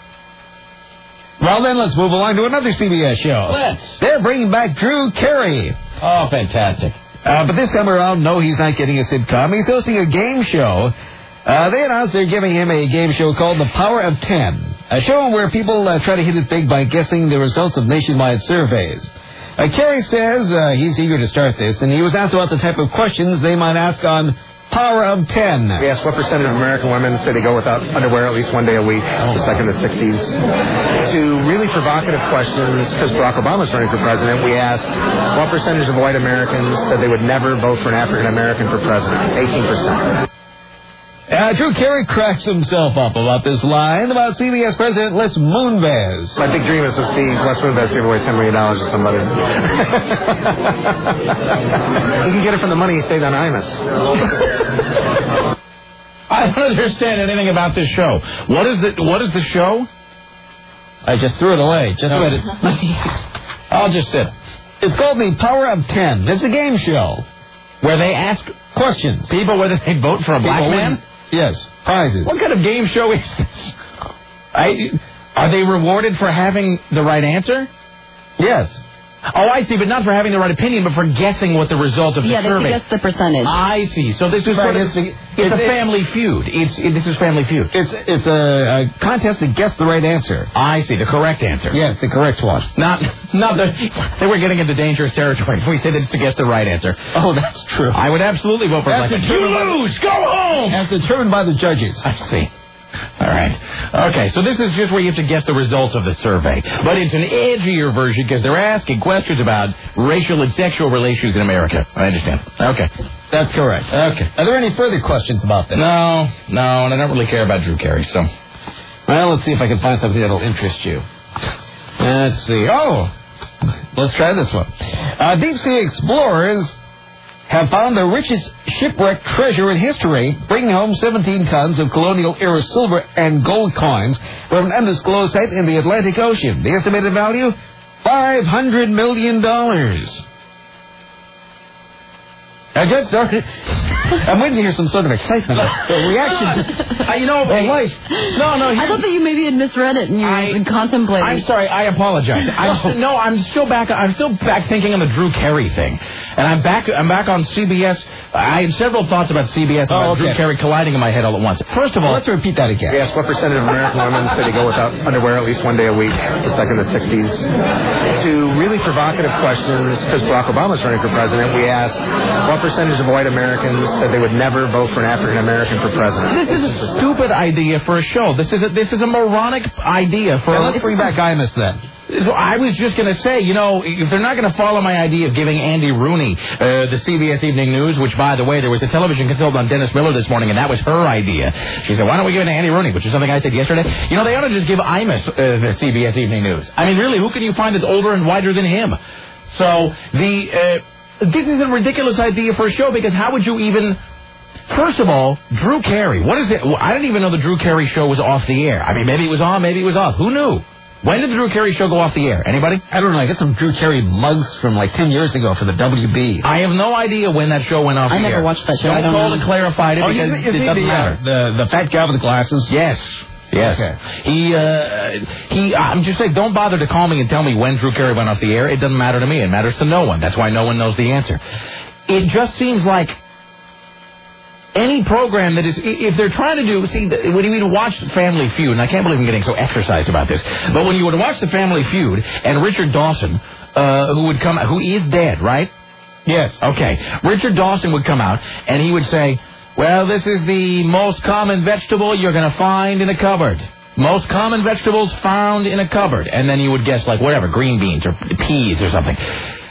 D: Well, then let's move along to another C B S show.
C: Let's.
D: They're bringing back Drew Carey.
C: Oh, fantastic.
D: Uh, but this time around, no, he's not getting a sitcom. He's hosting a game show. Uh, they announced they're giving him a game show called The Power of Ten, a show where people uh, try to hit it big by guessing the results of nationwide surveys. Uh, Carey says uh, he's eager to start this, and he was asked about the type of questions they might ask on Power of Ten.
K: We asked what percentage of American women say they go without underwear at least one day a week, just like in the sixties. To really provocative questions, because Barack Obama's running for president, we asked what percentage of white Americans said they would never vote for an African American for president. eighteen percent.
D: Uh, Drew Carey cracks himself up about this line about C B S President Les Moonves.
K: My big dream is to see Les Moonves give away ten million dollars to somebody. He can get it from the money he saved on Imus.
C: I don't understand anything about this show. What is the What is the show?
D: I just threw it away. Just
C: No.
D: read it.
C: I'll just sit.
D: It's called The Power of Ten. It's a game show
C: Where they ask
D: questions.
C: people whether they vote for a black
D: People
C: man?
D: win- Yes, prizes.
C: What kind of game show is this? I, are they rewarded for having the right answer?
D: Yes.
C: Oh, I see, but not for having the right opinion, but for guessing what the result of the
A: Yeah, they
C: survey.
A: guess the percentage.
C: I see. So this is
D: Right,
C: sort of,
D: it's the-
C: it's,
D: it's
C: a
D: a-
C: family feud. It's it, this is Family Feud.
D: It's it's a, a contest to guess the right answer.
C: I see, the correct answer.
D: Yes, the correct one.
C: Not not the they were getting into dangerous territory if we said it's to guess the right answer.
D: Oh, that's true.
C: I would absolutely vote for a black
D: That's
C: man. You
D: determined by the-
C: lose. Go home.
D: As determined by the judges.
C: I see. All right. Okay, so this is just where you have to guess the results of the survey. But it's an edgier version because they're asking questions about racial and sexual relations in America. I understand. Okay.
D: That's correct.
C: Okay.
D: Are there any further questions about this?
C: No, no, and I don't really care about Drew Carey, so
D: Well, let's see if I can find something that'll interest you. Let's see. Oh, let's try this one. Uh, deep sea explorers have found the richest shipwreck treasure in history, bringing home seventeen tons of colonial-era silver and gold coins from an undisclosed site in the Atlantic Ocean. The estimated value, five hundred million dollars. I just started. I'm waiting to hear some sort of excitement, a reaction.
C: Uh, you know,
D: hey, life.
C: No, no.
A: I thought that you maybe had misread it and you
C: I,
A: were contemplating.
C: I'm sorry. I apologize. I'm, no, I'm still back. I'm still back thinking on the Drew Carey thing, and I'm back. I'm back on C B S. I had several thoughts about C B S about
D: oh, okay.
C: Drew Carey colliding in my head all at once. First of all,
D: let's repeat that again.
K: We asked what percentage of American women say they go without underwear at least one day a week, just like in the sixties. To really provocative questions, because Barack Obama's running for president, we asked what percentage of white Americans said they would never vote for an African American for president.
C: This is a stupid idea for a show. This is a, this is a moronic idea for.
D: Yeah, let's bring back Imus then.
C: So I was just going to say, you know, if they're not going to follow my idea of giving Andy Rooney uh, the C B S Evening News, which, by the way, there was a television consultant on Dennis Miller this morning, and that was her idea. She said, why don't we give it to Andy Rooney, which is something I said yesterday. You know, they ought to just give Imus uh, the C B S Evening News. I mean, really, who can you find that's older and wider than him? So the uh, this is a ridiculous idea for a show, because how would you even... First of all, Drew Carey, what is it? I didn't even know the Drew Carey show was off the air. I mean, maybe it was on, maybe it was off. Who knew? When did the Drew Carey show go off the air? Anybody?
D: I don't know. I got some Drew Carey mugs from like ten years ago for the W B.
C: I have no idea when that show went off
A: I
C: the air.
A: I never watched that show.
C: Don't
A: I don't
C: call
A: know.
C: and clarify it
D: oh,
C: because
D: you, you
C: it doesn't
D: the,
C: matter.
D: Uh, the, the fat guy with the glasses?
C: Yes. Yes.
D: Okay.
C: He, uh, he, I'm just saying, don't bother to call me and tell me when Drew Carey went off the air. It doesn't matter to me. It matters to no one. That's why no one knows the answer. It just seems like any program that is, if they're trying to do, see, when you would watch Family Feud, and I can't believe I'm getting so exercised about this, but when you would watch the Family Feud, and Richard Dawson, uh, who would come, who is dead, right?
D: Yes.
C: Okay. Richard Dawson would come out, and he would say, well, this is the most common vegetable you're going to find in a cupboard. Most common vegetables found in a cupboard. And then you would guess, like, whatever, green beans or peas or something.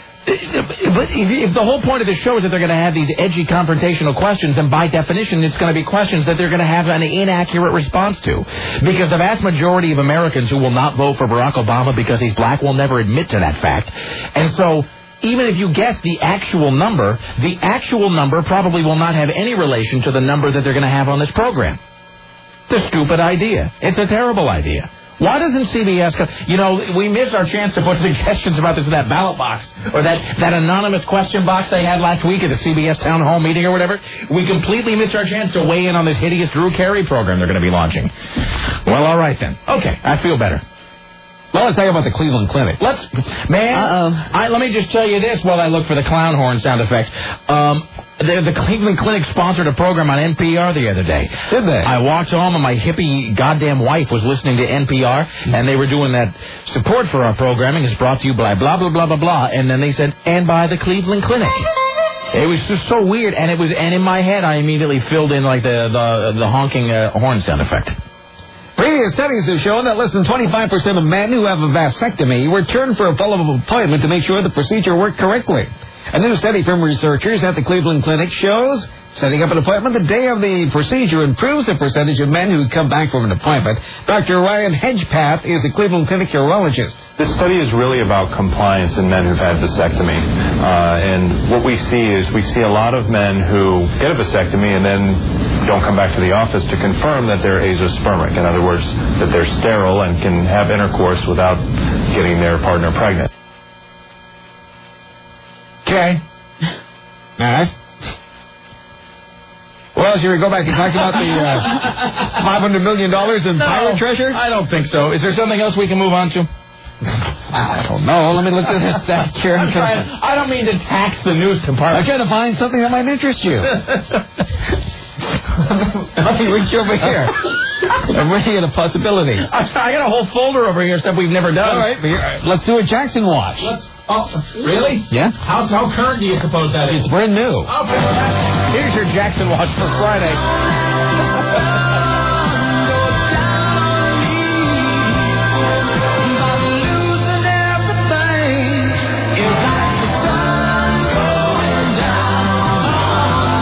C: But if the whole point of the show is that they're going to have these edgy confrontational questions, then by definition it's going to be questions that they're going to have an inaccurate response to. Because the vast majority of Americans who will not vote for Barack Obama because he's black will never admit to that fact. And so even if you guess the actual number, the actual number probably will not have any relation to the number that they're going to have on this program. It's a stupid idea. It's a terrible idea. Why doesn't C B S... You know, we missed our chance to put suggestions about this in that ballot box, or that, that anonymous question box they had last week at the C B S town hall meeting or whatever. We completely missed our chance to weigh in on this hideous Drew Carey program they're going to be launching. Well, all right then. Okay, I feel better.
D: Well, let's talk about the Cleveland Clinic.
C: Let's... Man,
A: Uh-oh.
C: I, let me just tell you this while I look for the clown horn sound effects. Um... The, the Cleveland Clinic sponsored a program on N P R the other day.
D: Did they?
C: I walked home and my hippie goddamn wife was listening to N P R, and they were doing that support for our programming is brought to you by blah, blah, blah, blah, blah. And then they said, and by the Cleveland Clinic. It was just so weird, and it was, and in my head I immediately filled in like the, the, the honking uh, horn sound effect.
D: Previous studies have shown that less than twenty-five percent of men who have a vasectomy return for a follow-up appointment to make sure the procedure worked correctly. A new study from researchers at the Cleveland Clinic shows setting up an appointment the day of the procedure improves the percentage of men who come back from an appointment. Doctor Ryan Hedgepath is a Cleveland Clinic urologist.
L: This study is really about compliance in men who've had vasectomy. Uh, and what we see is we see a lot of men who get a vasectomy and then don't come back to the office to confirm that they're azospermic. In other words, that they're sterile and can have intercourse without getting their partner pregnant.
D: Okay. All right. Well, should we go back and talk about the uh, five hundred million dollars in
C: no,
D: pirate treasure?
C: I don't think so. Is there something else we can move on to?
D: I don't know. Let me look at this stack here.
C: I'm trying, I don't mean to tax the news compartment.
D: I'm trying to find something that might interest you. Let me reach over here. I'm looking at the possibilities.
C: I got a whole folder over here, stuff we've never done.
D: All right, here, let's do a Jackson watch.
C: Let's, oh, really?
D: Yeah.
C: How, how current do you suppose that is?
D: It's brand new.
C: Okay. Here's your Jackson watch for Friday.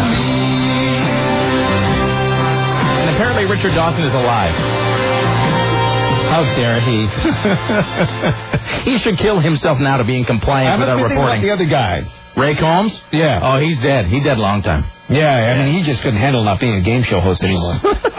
C: Richard Dawson is alive.
D: How dare he?
C: He should kill himself now to be in compliance
D: I'm
C: with our
D: thinking
C: reporting.
D: about the other guy.
C: Ray Combs?
D: Yeah.
C: Oh, he's dead. He's dead a long time.
D: Yeah, I mean, he just couldn't handle not being a game show host anymore.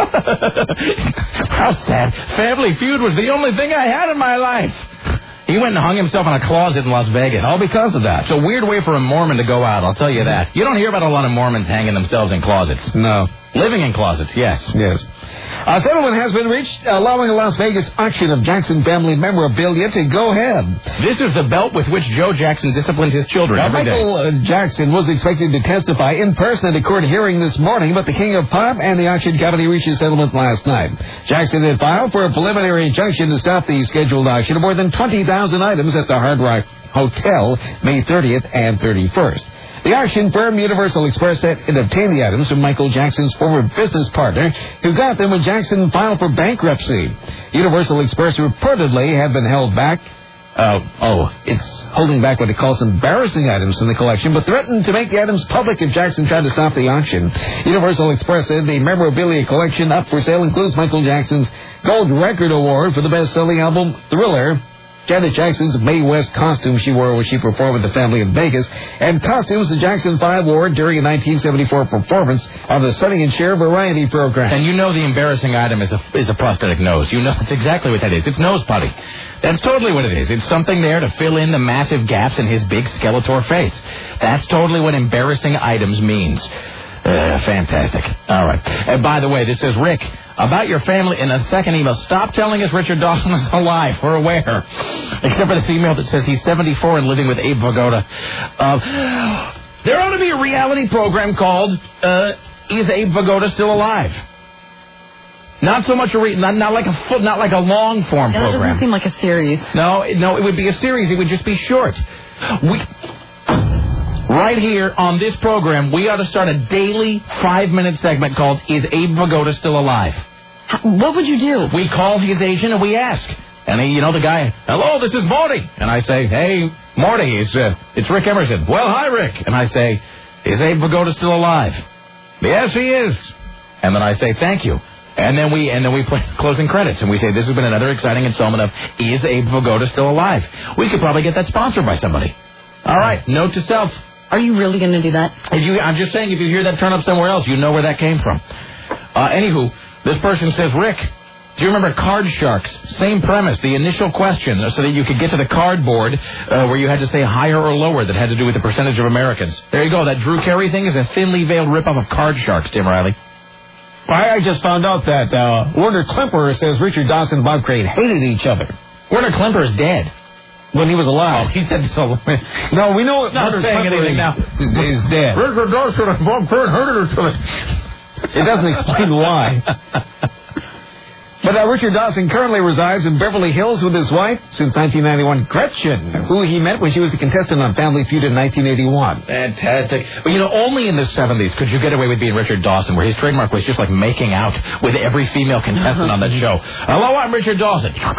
C: How sad. Family Feud was the only thing I had in my life. He went and hung himself in a closet in Las Vegas.
D: All because of that.
C: It's a weird way for a Mormon to go out, I'll tell you that. You don't hear about a lot of Mormons hanging themselves in closets.
D: No.
C: Living in closets, yes.
D: Yes. A settlement has been reached allowing a Las Vegas auction of Jackson family memorabilia to go ahead.
C: This is the belt with which Joe Jackson disciplined his children
D: now,
C: every
D: Michael
C: day.
D: Uh, Jackson was expected to testify in person at a court hearing this morning, but the King of Pop and the auction company reached a settlement last night. Jackson had filed for a preliminary injunction to stop the scheduled auction of more than twenty thousand items at the Hard Rock Hotel May thirtieth and thirty-first. The auction firm Universal Express said it obtained the items from Michael Jackson's former business partner, who got them when Jackson filed for bankruptcy. Universal Express reportedly had been held back. Uh, oh, it's holding back what it calls embarrassing items from the collection, but threatened to make the items public if Jackson tried to stop the auction. Universal Express said the memorabilia collection up for sale includes Michael Jackson's Gold Record Award for the best-selling album Thriller, Janet Jackson's Mae West costume she wore when she performed with the family in Vegas, and costumes the Jackson five wore during a nineteen seventy-four performance on the Sonny and Cher variety program.
C: And you know the embarrassing item is a, is a prosthetic nose. You know that's exactly what that is. It's nose putty. That's totally what it is. It's something there to fill in the massive gaps in his big Skeletor face. That's totally what embarrassing items means. Uh, fantastic. All right. And by the way, this says, Rick, about your family in a second email. Stop telling us Richard Dawson is alive. We're aware. Except for this email that says he's seventy-four and living with Abe Vigoda. Uh, there ought to be a reality program called uh, Is Abe Vigoda Still Alive? Not so much a re- not, not like a full, not like a long form
A: yeah, that
C: program.
A: Doesn't seem like a series.
C: No, no, it would be a series. It would just be short. We. Right here on this program, we ought to start a daily five-minute segment called Is Abe Vigoda Still Alive?
A: What would you do?
C: We call his agent and we ask. And, he, you know, the guy, hello, this is Morty. And I say, hey, Morty, it's, uh, it's Rick Emerson. Well, hi, Rick. And I say, is Abe Vigoda still alive? Yes, he is. And then I say, thank you. And then we and then we play closing credits. And we say, this has been another exciting installment of Is Abe Vigoda Still Alive? We could probably get that sponsored by somebody. All right, note to self.
A: Are you really going to do that?
C: If you, I'm just saying, if you hear that turn up somewhere else, you know where that came from. Uh, anywho, this person says, Rick, do you remember Card Sharks? Same premise, the initial question, so that you could get to the cardboard uh, where you had to say higher or lower that had to do with the percentage of Americans. There you go. That Drew Carey thing is a thinly veiled ripoff of Card Sharks, Tim Riley.
D: I, I just found out that uh, Werner Klemperer says Richard Dawson and Bob Crane hated each other.
C: Werner Klemperer is dead.
D: When he was alive.
C: Oh, he said so.
D: No, we know
C: not
D: Werner
C: saying
D: Klemperer
C: anything now.
D: Is dead.
C: Richard Dawson and Bob Crane hated each other.
D: It doesn't explain why. But uh, Richard Dawson currently resides in Beverly Hills with his wife since nineteen ninety-one, Gretchen, who he met when she was a contestant on Family Feud in nineteen eighty-one.
C: Fantastic. But, you know, only in the seventies could you get away with being Richard Dawson, where his trademark was just like making out with every female contestant on that show. Hello, I'm Richard Dawson. You know,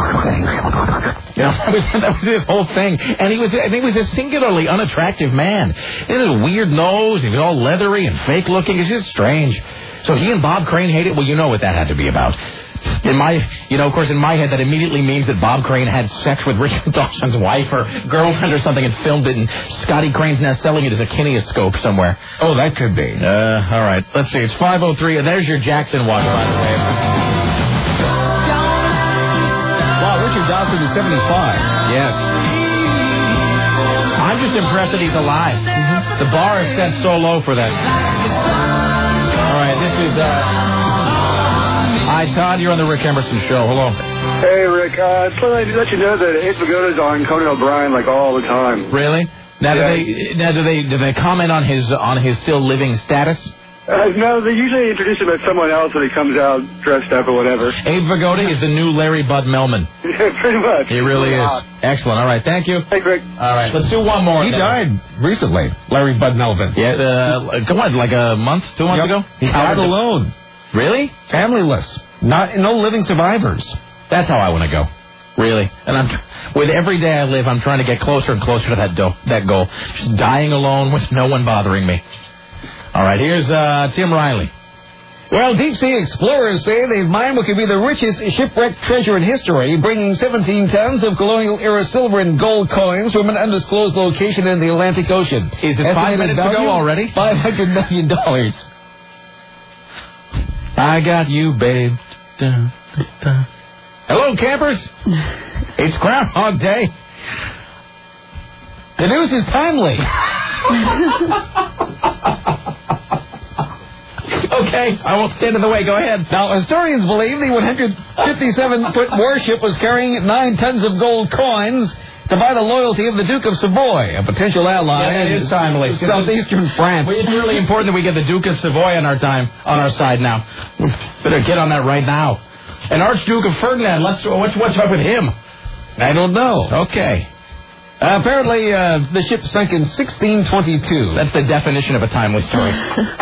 C: that was, that was his whole thing. And he was, I think he was a singularly unattractive man. He had a weird nose. He was all leathery and fake looking. It's just strange. So he and Bob Crane hated. Well, you know what that had to be about. In my, you know, of course, in my head, that immediately means that Bob Crane had sex with Richard Dawson's wife or girlfriend or something and filmed it, and Scotty Crane's now selling it as a kinescope somewhere.
D: Oh, that could be.
C: Uh, all right. Let's see. It's five oh three, and there's your Jackson watch, by the way.
D: Wow, Richard Dawson is seventy-five.
C: Yes. I'm just impressed that he's alive. Mm-hmm. The bar is set so low for that. All right, this is... Uh, Hi, Todd. You're on the Rick Emerson Show. Hello.
V: Hey, Rick. Uh, I just wanted to let you know that Abe Vigoda's on Conan O'Brien like all the time.
C: Really? Now,
V: yeah.
C: do they now do they do they comment on his on his still living status?
V: Uh, no, they usually introduce him as someone else when he comes out dressed up or whatever.
C: Abe Vigoda is the new Larry Bud Melman.
V: Yeah, pretty much.
C: He really is. Excellent. All right. Thank you.
V: Hey, Rick.
C: All right. Let's do one more.
D: He
C: then.
D: died recently, Larry Bud Melvin.
C: Yeah. Uh, come on, like a month, two months
D: yep.
C: ago.
D: He died alone.
C: Really?
D: Familyless. Not no living survivors.
C: That's how I want to go. Really. And I'm with every day I live, I'm trying to get closer and closer to that do- that goal. Just dying alone with no one bothering me. All right, here's uh, Tim Riley.
D: Well, deep-sea explorers say they've mined what could be the richest shipwrecked treasure in history, bringing seventeen tons of colonial-era silver and gold coins from an undisclosed location in the Atlantic Ocean.
C: Is it five
D: Estimated
C: minutes to
D: value?
C: go already?
D: five hundred million dollars.
C: I got you, babe. Dun, dun, dun. Hello, campers. It's Groundhog Day.
D: The news is timely.
C: Okay, I won't stand in the way. Go ahead.
D: Now, historians believe the one hundred fifty-seven foot warship was carrying nine tons of gold coins to buy the loyalty of the Duke of Savoy, a potential ally
C: Yeah, it
D: in
C: is timely.
D: southeastern France.
C: It's really important that we get the Duke of Savoy on our time, on our side now. Better get on that right now. And Archduke of Ferdinand, let's, what's, what's up with him?
D: I don't know.
C: Okay.
D: Uh, apparently, uh, the ship sunk in sixteen twenty-two.
C: That's the definition of a timely story.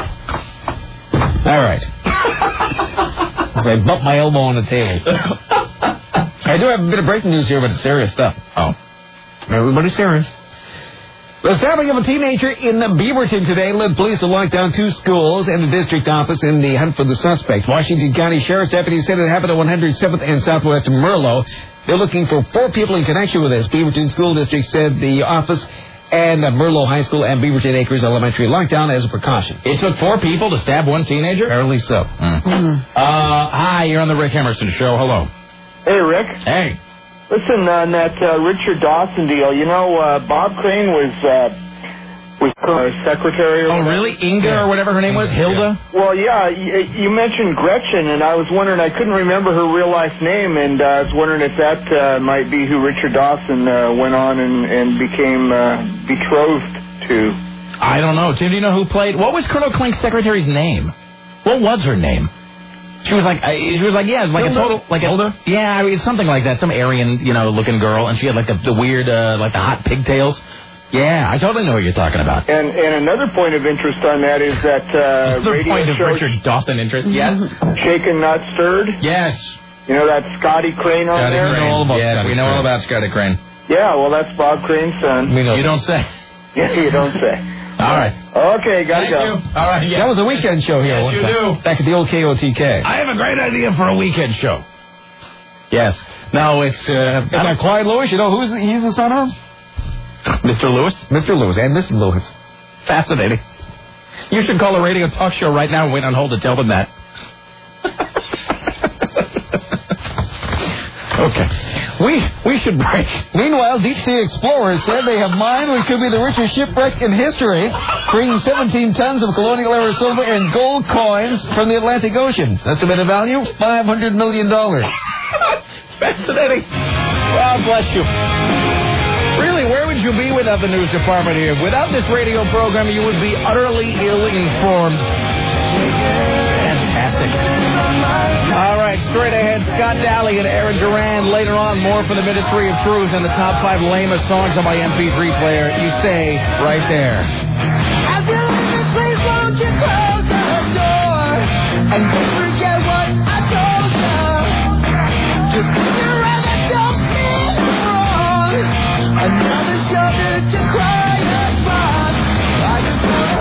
D: All right. As I bump my elbow on the table. I do have a bit of breaking news here, but it's serious stuff.
C: Oh.
D: Everybody's serious. The stabbing of a teenager in Beaverton today led police to lock down two schools and a district office in the hunt for the suspect. Washington County Sheriff's deputies said it happened at one hundred seventh and Southwest Merlot. They're looking for four people in connection with this. Beaverton School District said the office and Merlot High School and Beaverton Acres Elementary locked down as a precaution.
C: It took four people to stab one teenager?
D: Apparently so.
C: Mm. Uh, hi, you're on the Rick Emerson Show. Hello.
M: Hey, Rick.
C: Hey.
M: Listen, on that uh, Richard Dawson deal, you know, uh, Bob Crane was uh, was uh, secretary. Or
C: Oh,
M: whatever.
C: really? Inga or whatever her name was? Hilda?
M: Well, yeah, you, you mentioned Gretchen, and I was wondering, I couldn't remember her real life name, and uh, I was wondering if that uh, might be who Richard Dawson uh, went on and, and became uh, betrothed to.
C: I don't know. Tim, do you know who played? What was Colonel Klink's secretary's name? What was her name? She was like, uh, she was like, yeah, it was like
M: Hilda?
C: a total, like a, yeah, I mean, something like that, some Aryan, you know, looking girl, and she had like the, the weird, uh, like the hot pigtails. Yeah, I totally know what you're talking about.
M: And and another point of interest on that is that uh,
C: the
M: radio
C: point of
M: show
C: Richard Dawson interest, yes.
M: Shaken Not Stirred.
C: Yes.
M: You know that Scotty Crane on
C: Scotty
M: there?
C: Crane.
M: All about
C: yes,
M: Scotty
C: we know
M: Crane.
C: all about Scotty Crane.
M: Yeah, well, that's Bob Crane's son.
C: We know. You don't say.
M: Yeah, you don't say.
C: All right.
M: Okay, gotta
C: Thank
M: go.
C: you. All right, yeah.
D: That was a weekend show here.
C: Yes,
D: one
C: you
D: time.
C: do.
D: Back at the old K O T K.
C: I have a great idea for a weekend show. Yes. No, it's... Uh,
D: And uh, Clyde Lewis, you know who's the, he's the son of?
C: Mister Lewis?
D: Mister Lewis and Missus Lewis.
C: Fascinating. You should call a radio talk show right now and wait on hold to tell them that. Okay.
D: We we should break. Meanwhile, deep sea explorers said they have mined what could be the richest shipwreck in history, bringing seventeen tons of colonial-era silver and gold coins from the Atlantic Ocean. Estimated value, five hundred million dollars.
C: Fascinating. God bless you. Really, where would you be without the news department here? Without this radio program, you would be utterly ill-informed. Fantastic. All right, straight ahead, Scott Daly and Aaron Duran. Later on, more for the Ministry of Truth and the top five lamest songs on my M P three player. You stay right there.
N: I will leave this place, won't you close the door and don't forget what I told you. Just put your eyes and don't feel wrong. Another shoulder to cry upon. I just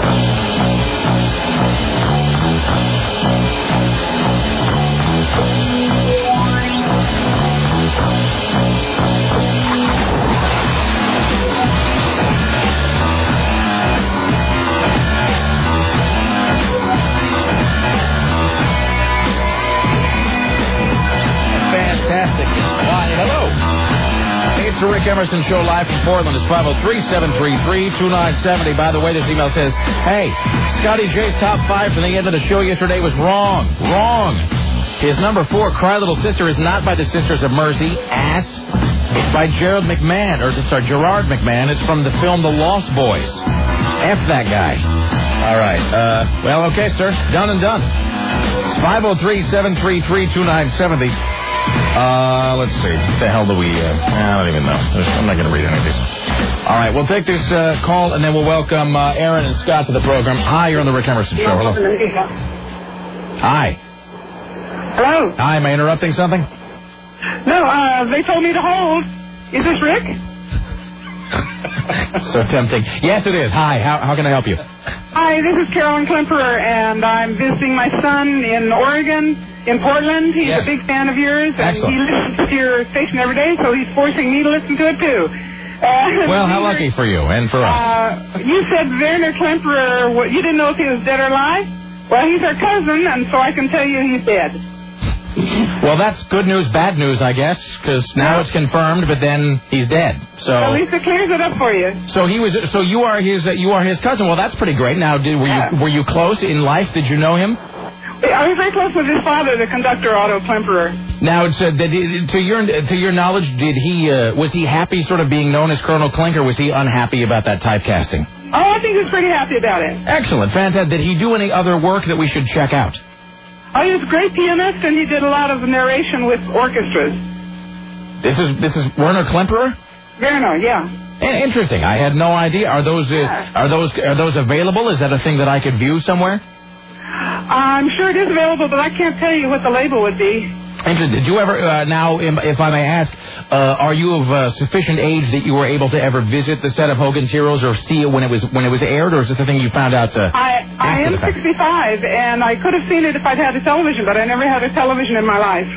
C: Fantastic. Why, hello. It's the Rick Emerson Show live from Portland. It's five oh three, seven three three, two nine seven oh. By the way, this email says, hey, Scotty J's top five from the end of the show yesterday was wrong. Wrong. His number four, Cry Little Sister, is not by the Sisters of Mercy. Ass. It's by Gerald McMahon, or sorry, Gerard McMahon. It's from the film The Lost Boys. F that guy. All right. Uh, well, okay, sir. Done and done. five oh three, seven three three, two nine seven oh. Uh, let's see. What the hell do we... Uh, I don't even know. I'm not going to read any of these. All right, we'll take this uh, call, and then we'll welcome uh, Aaron and Scott to the program. Hi, you're on the Rick Emerson Show. Hello. Hi.
M: Hello.
C: Hi, am I interrupting something?
M: No, uh, they told me to hold. Is this Rick?
C: So tempting. Yes, it is. Hi, how, how can I help you?
M: Uh,
O: Hi, this is Carolyn Klemperer, and I'm visiting my son in Oregon, in Portland. He's
C: Yes.
O: a big fan of yours, and
C: Excellent.
O: he listens to your station every day, so he's forcing me to listen to it, too. Uh,
C: Well, how lucky for you and for us.
O: Uh, you said Werner Klemperer, what, you didn't know if he was dead or alive? Well, he's our cousin, and so I can tell you he's dead.
C: Well, that's good news, bad news, I guess, because now it's confirmed, but then he's dead. So,
O: At least it clears it up for you.
C: so he was. So you are his. Uh, you are his cousin. Well, that's pretty great. Now, did, were you were you close in life? Did you know him?
O: I was very close with his father, the conductor, Otto Klemperer.
C: Now, it's, uh, did he, to your to your knowledge, did he uh, was he happy, sort of being known as Colonel Klink, or was he unhappy about that typecasting?
O: Oh, I think he's pretty happy about it.
C: Excellent, fantastic. Did he do any other work that we should check out?
O: Oh, he was a great pianist, and he did a lot of narration with orchestras.
C: This is this is Werner Klemperer.
O: Werner, yeah.
C: Eh, Interesting. I had no idea. Are those uh, are those are those available? Is that a thing that I could view somewhere?
O: I'm sure it is available, but I can't tell you what the label would be.
C: Interesting. Did you ever uh, now, im- if I may ask, uh, are you of uh, sufficient age that you were able to ever visit the set of Hogan's Heroes or see it when it was when it was aired, or is it the thing you found out? Uh,
O: I I am
C: the fact?
O: sixty-five, and I could have seen it if I'd had a television, but I never had a television in my life.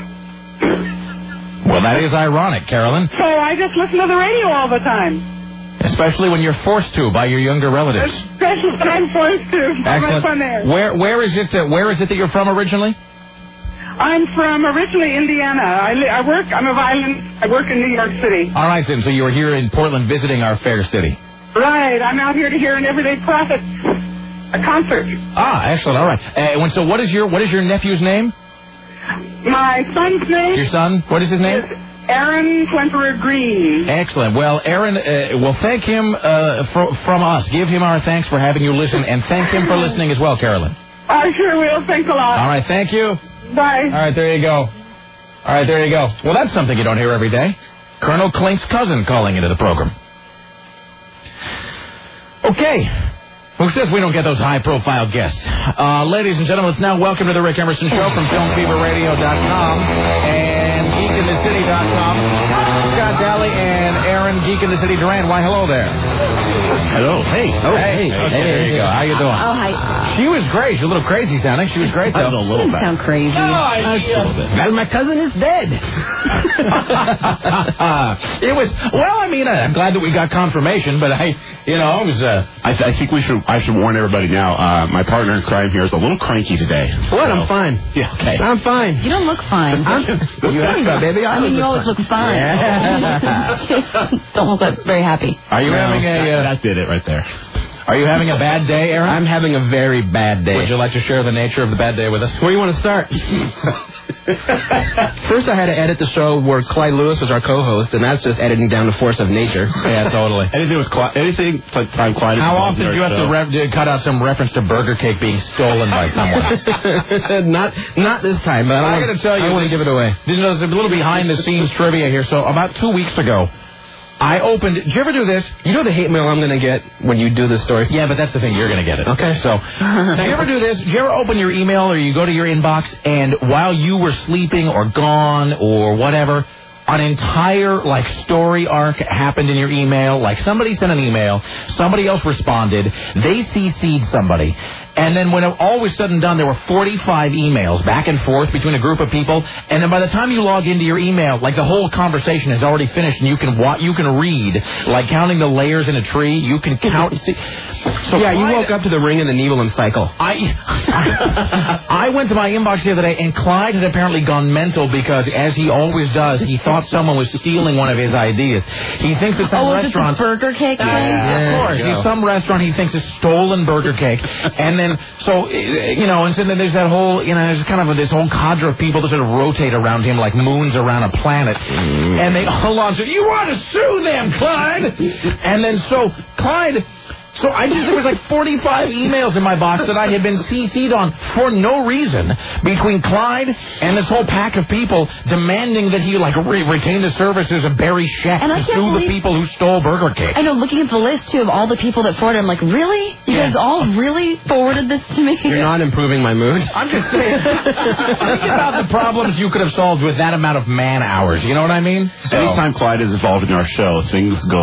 C: Well, that is ironic, Carolyn,
O: So I just listen to the radio all the time.
C: especially when you're forced to by your younger relatives.
O: Especially when I'm forced to. For my fun there.
C: Where where is it? Uh, where is it that you're from originally?
O: I'm from originally Indiana. I, li- I work, I'm a violinist. I work in New York City.
C: All right, then. So you were here in Portland visiting our fair city.
O: Right. I'm out here to hear an Everyday Prophet, a concert.
C: Ah, excellent. All right. Uh, when- so what is your what is your nephew's name?
O: My son's name
C: Your son? What is his name?
O: is Aaron Klemperer Green.
C: Excellent. Well, Aaron, uh, well, thank him uh, fro- from us. Give him our thanks for having you listen, and thank him for listening as well, Carolyn.
O: I sure will. Thanks a lot.
C: All right, thank you.
O: Bye.
C: All right, there you go. All right, there you go. Well, that's something you don't hear every day. Colonel Klink's cousin calling into the program. Okay. Who says we don't get those high-profile guests? Uh, ladies and gentlemen, let's now welcome to the Rick Emerson Show from film fever radio dot com and geek in the city dot com. Scott Daly and Aaron, Geek in the City Duran. Why, hello there. Hello. Hey.
D: Oh,
C: hey.
D: hey.
C: Okay, there you go. How you doing?
A: Oh, hi.
C: She was great. She was a little crazy sounding. She was great, though.
A: A little bit. Sound crazy.
C: No, I,
D: Well, my cousin is dead.
C: it was, well, I mean, I'm glad that we got confirmation, but I, you know, it was, uh...
Q: I, th- I think we should, I should warn everybody now, uh, my partner in crime here is a little cranky today.
D: What?
Q: So-
D: I'm fine.
Q: Yeah, okay.
D: I'm fine.
A: You don't look fine.
D: I'm, you have to, baby.
A: I mean, you always look fine.
D: Yeah.
A: Don't look that very happy.
C: Are you
Q: No,
C: having a,
Q: that,
C: uh,
Q: that did it right there.
C: are you having a bad day, Aaron?
D: I'm having a very bad day.
C: Would you like to share the nature of the bad day with us?
D: Where do you want to start? First, I had to edit the show where Clyde Lewis was our co-host, and that's just editing down the force of nature.
C: Yeah, totally.
Q: Anything was Clyde, anything like time Clyde.
C: How
Q: involved
C: often
Q: in
C: do you
Q: our
C: have to,
Q: show.
C: re- to cut out some reference to burger cake being stolen by someone?
D: not, not this time, but I,
C: I
D: don't
C: got to tell you,
D: I want to give it away.
C: You know, there's a little behind-the-scenes trivia here. So about two weeks ago, I opened. Did you ever do this?
D: You know the hate mail I'm going to get when you do this story?
C: Yeah, but that's the thing. You're going to get it.
D: Okay.
C: So, do you ever do this? Do you ever open your email or you go to your inbox and while you were sleeping or gone or whatever, an entire, like, story arc happened in your email? Like, somebody sent an email, somebody else responded, they C C'd somebody. And then when all was said and done, there were forty-five emails back and forth between a group of people. And then by the time you log into your email, like the whole conversation has already finished, and you can wa- you can read, like counting the layers in a tree. You can count. See, so
D: yeah, you
C: Clyde,
D: woke up to the ring and the Nibelung cycle.
C: I I went to my inbox the other day, and Clyde had apparently gone mental because, as he always does, he thought someone was stealing one of his ideas. He thinks that some
A: Oh, is it
C: restaurant.
A: the burger cake thing?
C: Yeah, of course. He's some restaurant he thinks is stolen burger cake. And then, so, you know, and so then there's that whole, you know, there's kind of this whole cadre of people that sort of rotate around him like moons around a planet. And they all on, so you want to sue them, Clyde? And then so, Clyde... So I just, there was like forty-five emails in my box that I had been C C'd on for no reason between Clyde and this whole pack of people demanding that he like re- retain the services of Barry Scheck
A: And I
C: to
A: can't
C: sue the
A: believe-
C: people who stole burger cake.
A: I know, looking at the list, too, of all the people that forwarded, I'm like, really? You
C: Yeah.
A: guys all really forwarded this to me?
D: You're not improving my mood.
C: I'm just saying, think about the problems you could have solved with that amount of man hours. You know what I mean? So-
Q: Anytime Clyde is involved in our show, things go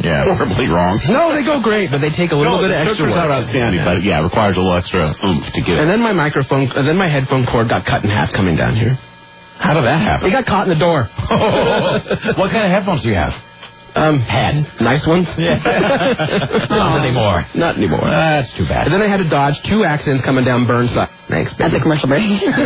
Q: Yeah, horribly wrong.
D: No, they go great, but they take a little
Q: no,
D: bit of
Q: the
D: extra
Q: filters
D: work.
Q: are outstanding, but yeah, it requires a little extra oomph to get it.
D: And then my microphone, and then my headphone cord got cut in half coming down here.
Q: How did that happen?
D: It got caught in the door.
C: What kind of headphones do you have?
D: Um, had nice ones.
C: Yeah. Not anymore.
D: Not anymore.
C: That's too bad.
D: And then I had to dodge two accidents coming down Burnside. Thanks, baby.
A: At the commercial break.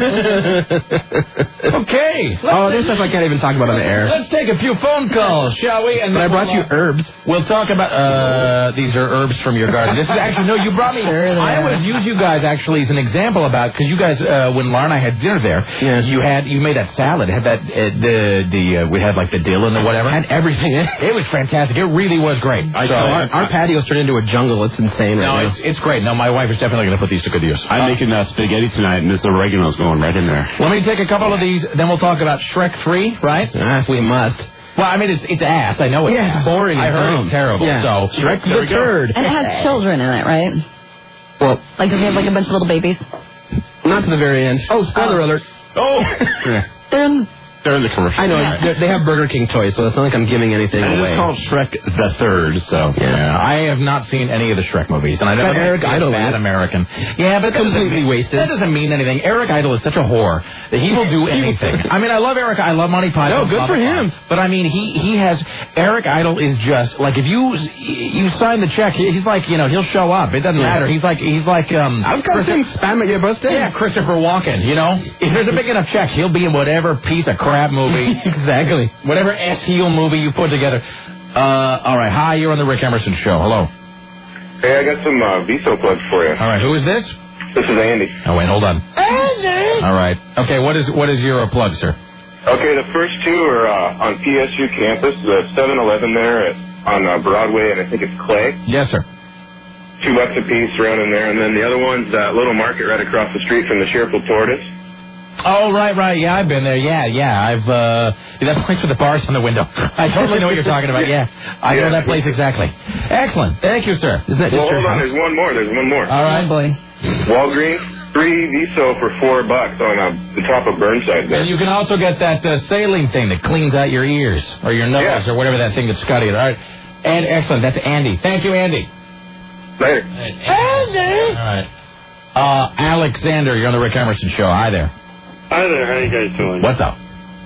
C: Okay.
D: Oh, there's stuff I can't even talk about on the air.
C: Let's take a few phone calls, shall we? And
D: But I brought you herbs.
C: We'll talk about, uh, these are herbs from your garden. This is actually, no, you brought me,
A: Sure
C: I always use you guys actually as an example about, because you guys, uh, when Laura and I had dinner there,
D: Yeah.
C: you had, you made that salad, had that, uh, the, the, uh, we had like the dill and the whatever.
D: Had everything in it.
C: It was fantastic. It really was great.
Q: I
C: So,
Q: know.
D: Our, our patio's turned into a jungle. It's insane
C: no,
D: right now.
C: it's, it's great. No, my wife is definitely going to put these to good use.
Q: I'm
C: Uh,
Q: making uh, spaghetti tonight, and this oregano's going right in there.
C: Let me take a couple of these, then we'll talk about Shrek three, right?
D: Ah, we must.
C: Well, I mean, it's it's ass. I know it's
D: Yeah,
C: ass.
D: it's boring
C: I
D: and
C: heard
D: dumb.
C: it's terrible.
D: Yeah.
C: So,
D: Shrek
C: there
D: the
C: we go.
D: Turd.
A: And it has children in it, right?
D: Well,
A: Like, does he have like a bunch of little babies?
D: not to the very end. Oh, spoiler alert.
C: Oh!
A: They're in...
Q: They're in the commercial.
D: I know, they're- they have Burger King toys, so it's not like I'm giving anything
Q: And
D: away.
Q: it's called Shrek the Third, so.
C: Yeah, I have not seen any of the Shrek movies, and I never
D: But Eric
C: been a
D: Idle
C: bad
D: is.
C: American. Yeah, but that doesn't
D: Completely
C: mean-
D: wasted.
C: That doesn't mean anything. Eric Idle is such a whore that he will do anything. I mean, I love Eric. I love Monty Python.
D: No, good
C: blah,
D: for
C: blah, blah.
D: him.
C: But I mean, he he has Eric Idle is just like if you you sign the check, he's like you know he'll show up. It doesn't
D: Yeah.
C: matter. He's like he's like um.
D: I've got
C: Christopher-
D: some spam at your birthday.
C: Yeah, Christopher Walken, you know? If there's a big enough check, he'll be in whatever piece of crap movie.
D: Exactly.
C: Whatever S-heel movie you put together. Uh, all right. Hi, you're on the Rick Emerson Show. Hello.
P: Hey, I got some uh, Viso plugs for you.
C: All right. Who is this?
P: This is Andy.
C: Oh, wait. Hold on.
P: Andy!
C: All right. Okay. What is what is your uh, plug, sir?
P: Okay, the first two are uh, on P S U campus, the seven eleven there at, on uh, Broadway, and I think it's Clay.
C: Yes, sir.
P: Two bucks a piece around in there. And then the other one's that little market right across the street from the Sherfield Tortoise.
C: Oh, right, right. Yeah, I've been there. Yeah, yeah. I've, uh, that place with the bars on the window. I totally know what you're talking about. Yeah. I know
P: Yeah.
C: that place exactly. Excellent. Thank you, sir. Isn't that
P: Well,
C: just your
P: hold on.
C: house?
P: There's one more. There's one more.
C: All right.
A: boy.
P: Walgreens, three Viso for four bucks on uh, the top of Burnside there.
C: And you can also get that uh, saline thing that cleans out your ears or your nose
P: Yeah.
C: or whatever that thing that Scotty had. All right. And excellent. That's Andy. Thank you, Andy.
P: Later.
C: Andy! All right. Uh, Alexander, you're on the Rick Emerson Show. Hi there.
R: Hi there, how you guys doing?
C: What's up?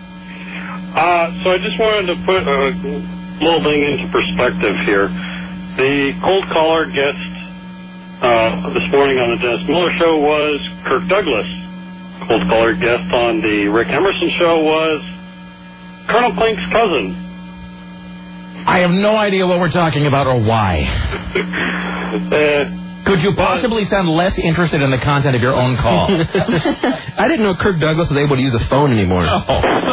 R: Uh, so I just wanted to put a little thing into perspective here. The cold caller guest uh, this morning on the Dennis Miller Show was Kirk Douglas. Cold caller guest on the Rick Emerson Show was Colonel Plink's cousin.
C: I have no idea what we're talking about or why.
R: uh,
C: Could you possibly sound less interested in the content of your own call?
D: I didn't know Kirk Douglas was able to use a phone anymore.
R: I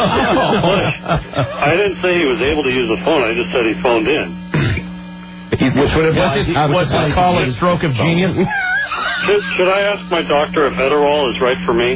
R: didn't say he was able to use the phone, I just said he phoned in.
C: Which would have was his, was his call a stroke of genius?
R: Should, should I ask my doctor if Adderall is right for me?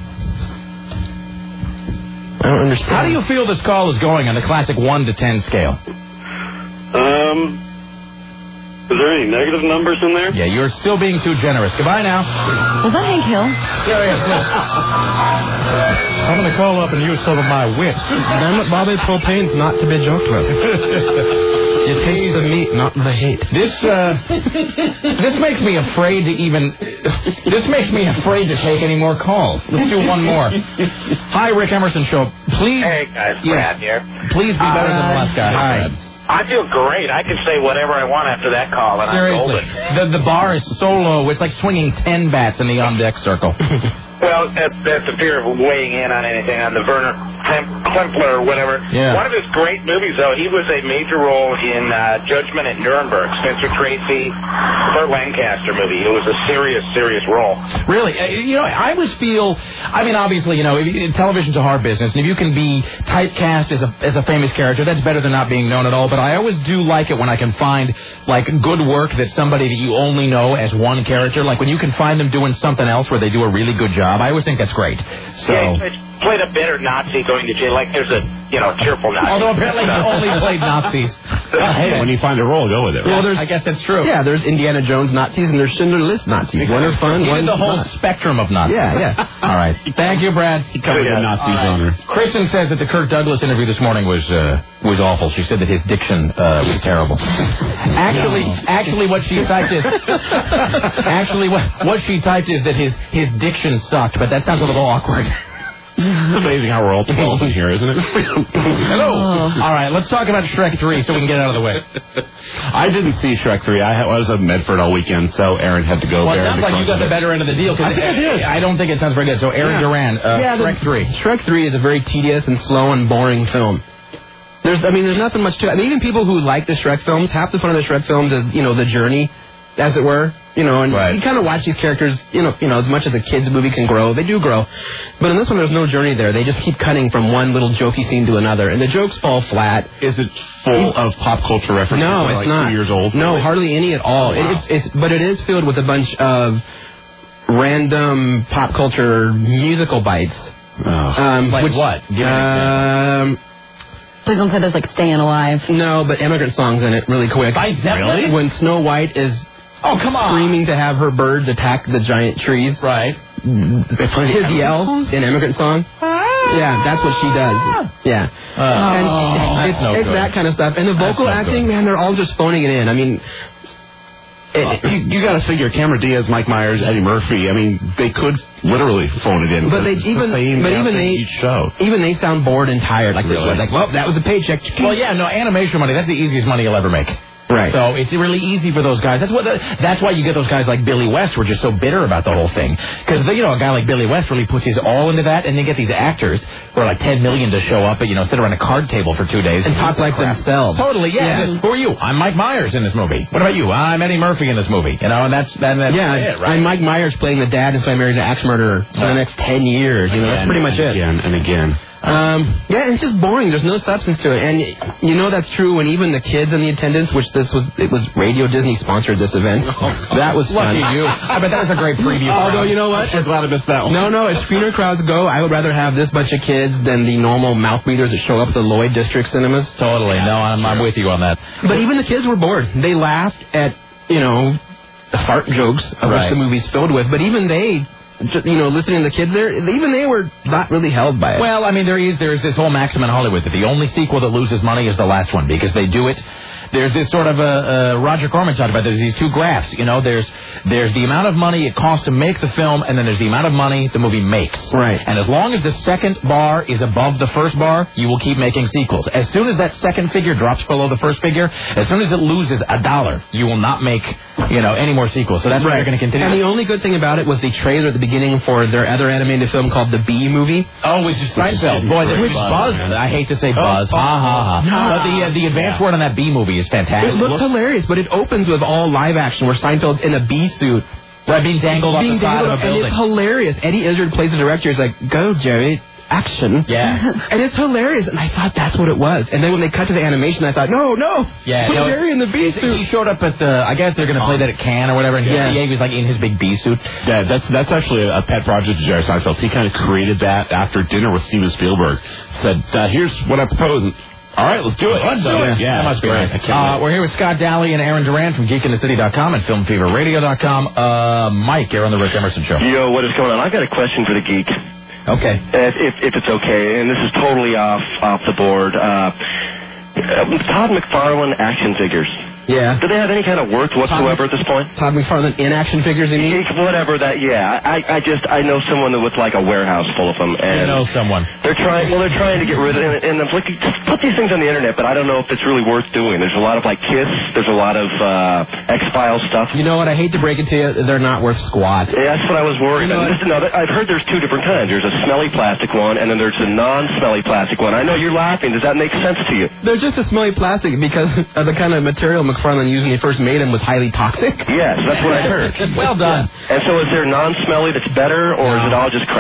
D: I don't understand.
C: How do you feel this call is going on the classic one to ten scale?
R: Um, is there any negative numbers in there?
C: Yeah, you're still being too generous. Goodbye now.
A: Was that Hank Hill?
C: Yeah, yes, yes. I'm going to call up and use some of my wit.
D: Damn it, Bobby, propane's not to be joked with. It tastes the meat, not the hate.
C: This, uh, this makes me afraid to even, this makes me afraid to take any more calls. Let's do one more. Hi, Rick Emerson Show. Please.
S: Hey, guys,
C: Yes.
S: Brad here.
C: Please be better than the last guy. Hi.
S: I feel great. I can say whatever I want after that call, and I'm
C: Seriously.
S: golden.
C: The, the bar is so low, it's like swinging ten bats in the on-deck circle.
S: Well, that's, that's the fear of weighing in on anything, on the Werner Klemp- Klempler or whatever.
C: Yeah.
S: One of his great movies, though, he was a major role in uh, Judgment at Nuremberg, Spencer Tracy, Burt Lancaster movie. It was a serious, serious role.
C: Really, uh, you know, I always feel. I mean, obviously, you know, if, if, television's a hard business, and if you can be typecast as a as a famous character, that's better than not being known at all. But I always do like it when I can find like good work that somebody that you only know as one character, like when you can find them doing something else where they do a really good job. I always think that's great. So.
S: Yeah, it's, played a bitter Nazi going to jail. Like there's a, you know, cheerful Nazi.
C: Although apparently he only played Nazis.
Q: Hey, when you find a role, go with it.
F: Well, there's,
C: I guess that's true.
F: Yeah, there's Indiana Jones Nazis and there's Schindler List Nazis. One are fun,
C: He
F: one's
C: did the whole
F: not.
C: spectrum of Nazis.
F: Yeah, yeah.
C: All right. Thank you, Brad. He
Q: covered the Nazi genre.
C: Kristen says that the Kirk Douglas interview this morning was uh, was awful. She said that his diction uh, was terrible. Actually, actually, what she typed is actually what what she typed is that his his diction sucked, but that sounds a little awkward.
Q: It's amazing how we're all twelve in here, isn't it?
C: Hello. All right, let's talk about Shrek three so we can get it out of the way.
Q: I didn't see Shrek three. I, I was at Medford all weekend, so Aaron had to go
C: Well, it
Q: there.
C: sounds like you got the better end of the deal. 'Cause
F: I think I did.
C: I don't think it sounds very good. So, Aaron
F: Yeah.
C: Duran, uh,
F: yeah,
C: Shrek
F: the-
C: three.
F: Shrek three is a very tedious and slow and boring film. There's, I mean, there's nothing much to it. I mean, even people who like the Shrek films, half the fun of the Shrek films is, you know, the journey, as it were. You know, and
Q: Right.
F: you kind of watch these characters, you know, you know, as much as a kid's movie can grow, they do grow. But in this one, there's no journey there. They just keep cutting from one little jokey scene to another, and the jokes fall flat.
Q: Is it full of pop culture references?
F: No,
Q: that are
F: it's
Q: like
F: not.
Q: Two years old.
F: No,
Q: Really?
F: hardly any at all.
Q: Oh, wow.
F: It's, it's, but it is filled with a bunch of random pop culture musical bites.
Q: Oh.
F: Um,
C: Like
F: which,
C: what? Give me an
F: Um.
A: Please don't say there's like Staying Alive.
F: No, but immigrant songs in it really quick.
C: By Zeppelin?
F: Really? When Snow White is
C: Oh, come on.
F: screaming to have her birds attack the giant trees.
C: Right.
F: His yell in immigrant song. Yeah, that's what she does. Yeah.
C: Oh,
F: and it's,
C: that's no
F: it's
C: good.
F: that kind of stuff. And the vocal
Q: no
F: acting,
Q: good.
F: man, they're all just phoning it in. I mean,
Q: It, you you got to figure Cameron Diaz, Mike Myers, Eddie Murphy. I mean, they could literally phone it in.
F: but they
Q: It's the
F: even,
Q: same
F: but
Q: damn
F: even
Q: thing
F: they,
Q: each show.
F: even they sound bored and tired. Like
Q: Really?
F: this, like, well, that was a paycheck.
C: Well, yeah, no, animation money, that's the easiest money you'll ever make.
F: Right.
C: So it's really easy for those guys. That's what. The, that's why you get those guys like Billy West, who are just so bitter about the whole thing. Because you know, a guy like Billy West really puts his all into that, and they get these actors who are like ten million to show up, and you know, sit around a card table for two days
F: And talk like
C: crap.
F: themselves.
C: Totally, yeah.
F: Yeah.
C: Just, who are you? I'm Mike Myers in this movie. What about you? I'm Eddie Murphy in this movie. You know, and that's that, that's
F: Yeah,
C: it, right?
F: I'm Mike Myers playing the dad, and so I married an axe murderer for the next ten years. You know, that's
Q: Again
F: pretty much
Q: and
F: it.
Q: Again and again.
F: Um, yeah, it's just boring. There's no substance to it, and you know that's true when even the kids in the attendance, which this was, it was Radio Disney sponsored this event. That was fun.
C: Lucky you. I bet that was a great preview.
F: Although you know what,
Q: I'm glad I missed that one.
F: no, no, as screener crowds go, I would rather have this bunch of kids than the normal mouth breathers that show up at the Lloyd District cinemas.
C: Totally. No, I'm, I'm with you on that.
F: But even the kids were bored. They laughed at, you know, the fart jokes of
C: Right.
F: which the movie's filled with. But even they, just, you know, listening to the kids there, even they were not really held by it.
C: Well, I mean, there is there's this whole maxim in Hollywood that the only sequel that loses money is the last one because they do it. There's this sort of uh, uh, Roger Corman talked about. There's these two graphs. You know, there's there's the amount of money it costs to make the film, and then there's the amount of money the movie makes.
F: Right.
C: And as long as the second bar is above the first bar, you will keep making sequels. As soon as that second figure drops below the first figure, as soon as it loses a dollar, you will not make you know any more sequels. So that's why
F: Right.
C: they're going to continue.
F: And the only good thing about it was the trailer at the beginning for their other animated film called The Bee Movie.
C: Oh, which is Seinfeld. Boy, that
F: Which
C: Buzz.
F: Buzz.
C: I hate to say Buzz. Ha ha ha.
F: No.
C: But the uh, the advanced word on that B movie is fantastic.
F: It looks hilarious, but it opens with all live action where Seinfeld's in a bee suit.
C: Right, being dangled off
F: being
C: the side
F: dangled
C: of a
F: up,
C: building.
F: And it's hilarious. Eddie Izzard plays the director. He's like, go, Jerry. Action.
C: Yeah.
F: And it's hilarious. And I thought that's what it was. And then when they cut to the animation, I thought, no, no.
C: Yeah,
F: Put
C: no,
F: Jerry in the bee
C: He
F: suit.
C: showed up at the. I guess they're going to play that at Cannes or whatever, and he,
F: Yeah.
C: he was like in his big bee suit.
Q: Yeah, that's that's actually a pet project of Jerry Seinfeld. He kind of created that after dinner with Steven Spielberg. Said, uh, "Here's what I propose." And, all right, let's do it.
C: Let's
Q: So,
C: do it.
Q: Yeah,
C: That must be
Q: great.
C: nice. Uh, we're here with Scott Daly and Aaron Duran from geek in the city dot com and film fever radio dot com. Uh, Mike, you're on the Rick Emerson Show.
T: Yo, what is going on? I got a question for the geek.
C: Okay.
T: If, if, if it's okay, and this is totally off off the board. Uh, Todd McFarlane action figures.
F: Yeah.
T: Do they have any kind of worth whatsoever at this point?
F: Todd McFarlane in action figures, you mean?
T: Whatever that, yeah. I, I just, I know someone with like a warehouse full of them. And
C: You know someone.
T: They're trying, well, they're trying to get rid of it. And I'm like, just put these things on the internet, but I don't know if it's really worth doing. There's a lot of like Kiss, there's a lot of uh, X-Files stuff.
F: You know what? I hate to break it to you. They're not worth squat.
T: Yeah, that's what I was worried
F: You know
T: about. Just another, I've heard there's two different kinds. There's a smelly plastic one, and then there's a non-smelly plastic one. I know you're laughing. Does that make sense to you?
F: They're just a smelly plastic because of the kind of material McFarlane used when he first made them was highly toxic.
T: Yes, that's what I heard.
C: Well done.
T: And so is there non-smelly that's better, or is it all just crap?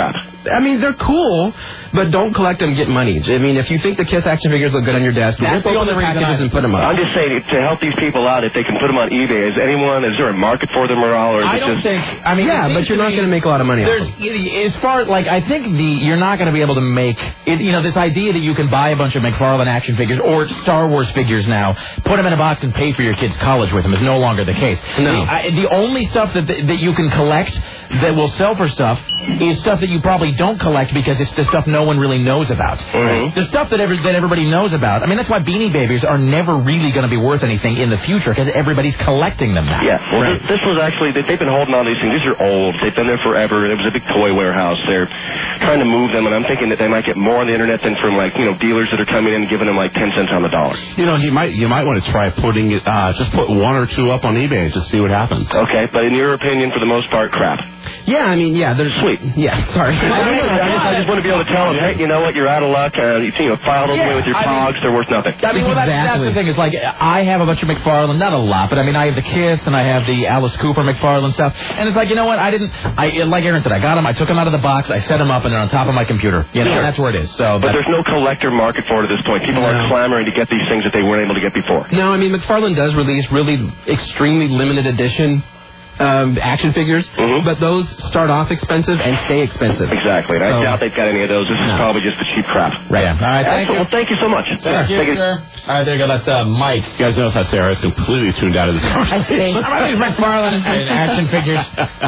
F: I mean, they're cool, but don't collect them, get money. I mean, if you think the Kiss action figures look good on your desk,
T: That's
F: rip open the packages and put them up. I'm
T: just saying, to help these people out, if they can put them on eBay, is anyone, is there a market for them or all? Or is
C: I
T: it
C: don't
T: just...
C: think. I mean,
F: yeah,
C: it
F: but
C: seems
F: you're
C: to
F: not
C: me
F: going to make a lot of money off
C: There's
F: them.
C: as far like I think the you're not going to be able to make it. You know, this idea that you can buy a bunch of McFarlane action figures or Star Wars figures now, put them in a box and pay for your kid's college with them is no longer the case.
F: No.
C: The, I, the only stuff that that you can collect that will sell for stuff is stuff that you probably don't collect because it's the stuff no one really knows about.
T: Mm-hmm.
C: The stuff that every, that everybody knows about. I mean, that's why Beanie Babies are never really going to be worth anything in the future because everybody's collecting them now.
T: Yeah, well,
C: right.
T: this, this was actually, they, they've been holding on to these things. These are old. They've been there forever. It was a big toy warehouse. They're trying to move them, and I'm thinking that they might get more on the internet than from, like, you know, dealers that are coming in and giving them, like, ten cents on the dollar.
Q: You know, you might you might want to try putting it, uh, just put one or two up on eBay and just see what happens.
T: Okay, but in your opinion, for the most part, crap.
F: Yeah, I mean, yeah, they're
T: sweet.
F: Yeah, sorry.
T: I, I, just, I just want to be able to tell them, hey, you know what, you're out of luck. Uh, you, you know, file those
C: Yeah,
T: away with your
C: I
T: pogs.
C: mean-
T: They're worth nothing.
C: I mean, well, that's, that's the thing. Is like I have a bunch of McFarlane, not a lot, but I mean, I have the Kiss and I have the Alice Cooper McFarlane stuff, and it's like, you know what? I didn't. I like Aaron said, I got them, I took them out of the box, I set them up, and they're on top of my computer. You know,
T: Sure.
C: and that's where it is. So,
T: But
C: that's-
T: there's no collector market for it at this point. People are
F: No.
T: clamoring to get these things that they weren't able to get before.
F: No, I mean, McFarlane does release really extremely limited edition um, action figures,
T: Mm-hmm.
F: but those start off expensive and stay expensive.
T: Exactly. And I
F: So-
T: doubt they've got any of those. This is
F: No.
T: probably just the cheap crap.
C: Right. Yeah. All right. Thank
T: Excellent.
C: you.
T: Well, thank you so much.
C: Thank you,
T: Take it-
C: sir. All right, there you go. That's uh, Mike.
Q: You guys notice how Sarah is completely tuned out of this conversation.
C: How about these McFarlane and action figures?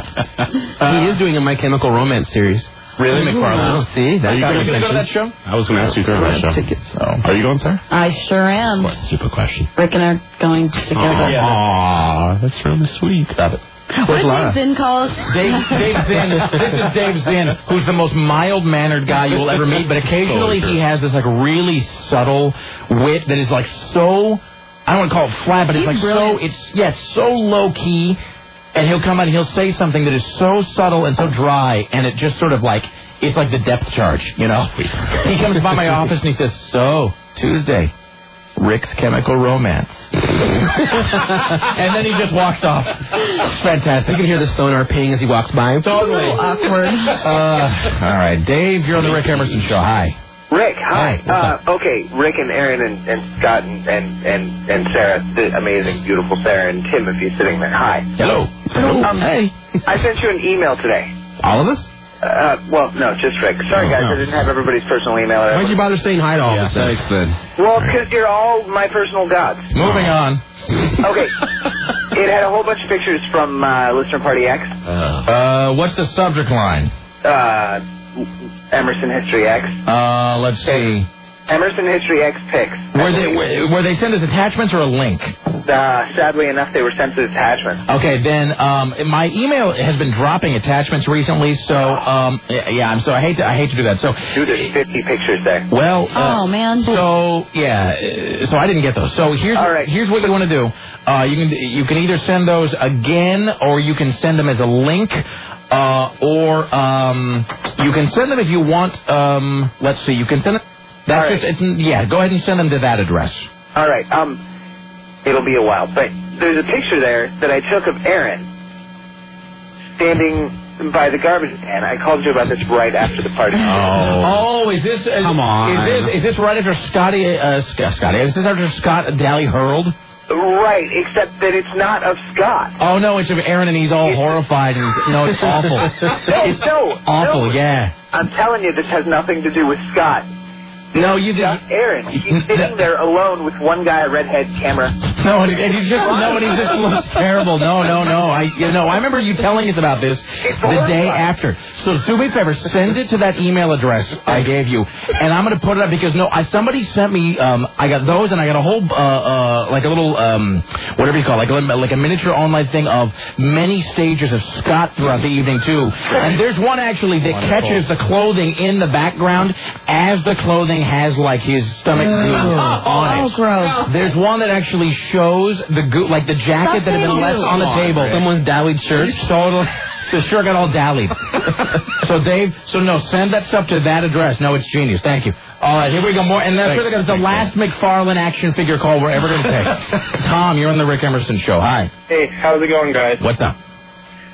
F: he is doing a My Chemical Romance series.
C: Really, McFarlane?
F: Oh, see,
Q: Are
F: that's
Q: you
F: got
Q: gonna
C: Are you going to go to that show?
Q: I was going to ask you to go to that show.
F: Tickets.
Q: So, are you going, sir?
A: I sure am.
Q: What a stupid question.
A: Rick and I are going together.
Q: Aw, that's really sweet. Stop it.
A: What
F: Where's
A: did
F: Laura?
A: Dave Zinn call us?
C: Dave, Dave Zinn. This is Dave Zinn, who's the most mild-mannered guy you will ever meet, but occasionally
Q: Totally
C: he has this like really subtle wit that is like so, I don't want to call it flat, but it's
A: He's
C: like
A: brilliant.
C: so, it's, yeah, it's so low-key, and he'll come out and he'll say something that is so subtle and so dry, and it just sort of like, it's like the depth charge, you know? He comes by my office and he says, so, Tuesday, Rick's Chemical Romance. And then he just walks off. It's fantastic.
F: You can hear the sonar ping as he walks by.
C: Totally.
A: Awkward.
C: Uh, all right, Dave, you're on the Rick Emerson Show. Hi.
J: Rick, hi.
C: Hi,
J: Uh, okay, Rick and Aaron and, and Scott and, and, and, and Sarah, the amazing, beautiful Sarah, and Tim, if you're sitting there. Hi.
C: Hello.
J: Um,
F: Hey.
J: I sent you an email today.
F: All of us?
J: Uh, well, no, just Rick. Sorry,
F: Oh,
J: guys,
F: no.
J: I didn't have everybody's personal email.
F: Why'd you bother saying hi to all of us?
Q: Thanks, then.
J: Well, because you're all my personal gods.
C: Moving on.
J: Okay. It had a whole bunch of pictures from uh, Listener Party X.
C: Uh, what's the subject line?
J: Uh, Emerson History X.
C: Uh, let's see.
J: Emerson History X pics.
C: Were they were, were they sent as attachments or a link?
J: Uh, sadly enough, they were sent as attachments.
C: Okay, then um, my email has been dropping attachments recently, so um, yeah, I'm so I hate to I hate to do that. So
J: Dude, there's fifty pictures there.
C: well, uh,
A: Oh, man.
C: So yeah, uh, so I didn't get those. So here's
J: All right.
C: here's what you want to do. Uh, you can you can either send those again, or you can send them as a link, uh, or um, you can send them if you want. Um, let's see, you can send it. That's
J: All right.
C: just it's yeah. Go ahead and send them to that address.
J: All right. Um, it'll be a while, but there's a picture there that I took of Aaron standing by the garbage can. I called you about this right after the party.
C: Oh, is this? Uh,
F: Come on.
C: Is this is this right after Scotty? Uh, Sc- Scotty? Is this after Scott Daly hurled?
J: Right, except that it's not of Scott.
C: Oh no, it's of Aaron, and he's all horrified. And he's, no, it's awful.
J: No,
C: It's
J: no,
C: awful.
J: no.
C: Yeah.
J: I'm telling you, this has nothing to do with Scott.
C: No, you
J: Just
C: didn't.
J: Aaron. He's sitting there alone with one guy, a redhead camera.
C: No, and and he just no, and he just looks terrible. No, no, no. I you know I remember you telling us about this the day after. So do me a favor, send it to that email address I gave you, and I'm going to put it up because no, I somebody sent me. Um, I got those, and I got a whole uh, uh like a little um whatever you call it, like a, like a miniature online thing of many stages of Scott throughout the evening too. And there's one actually that catches the clothing in the background as the clothing has like his stomach glue on it.
A: Oh, gross.
C: There's one that actually shows the goo, like the jacket that had been left on the table.
F: Someone's dallied shirt.
C: Totally. The shirt got all dallied. So Dave, so no, send that stuff to that address. No, it's genius. Thank you. All right, here we go. More, and that's really the last McFarlane action figure call we're ever going to take. Tom, you're on the Rick Emerson Show. Hi.
J: Hey, how's it going, guys?
C: What's up?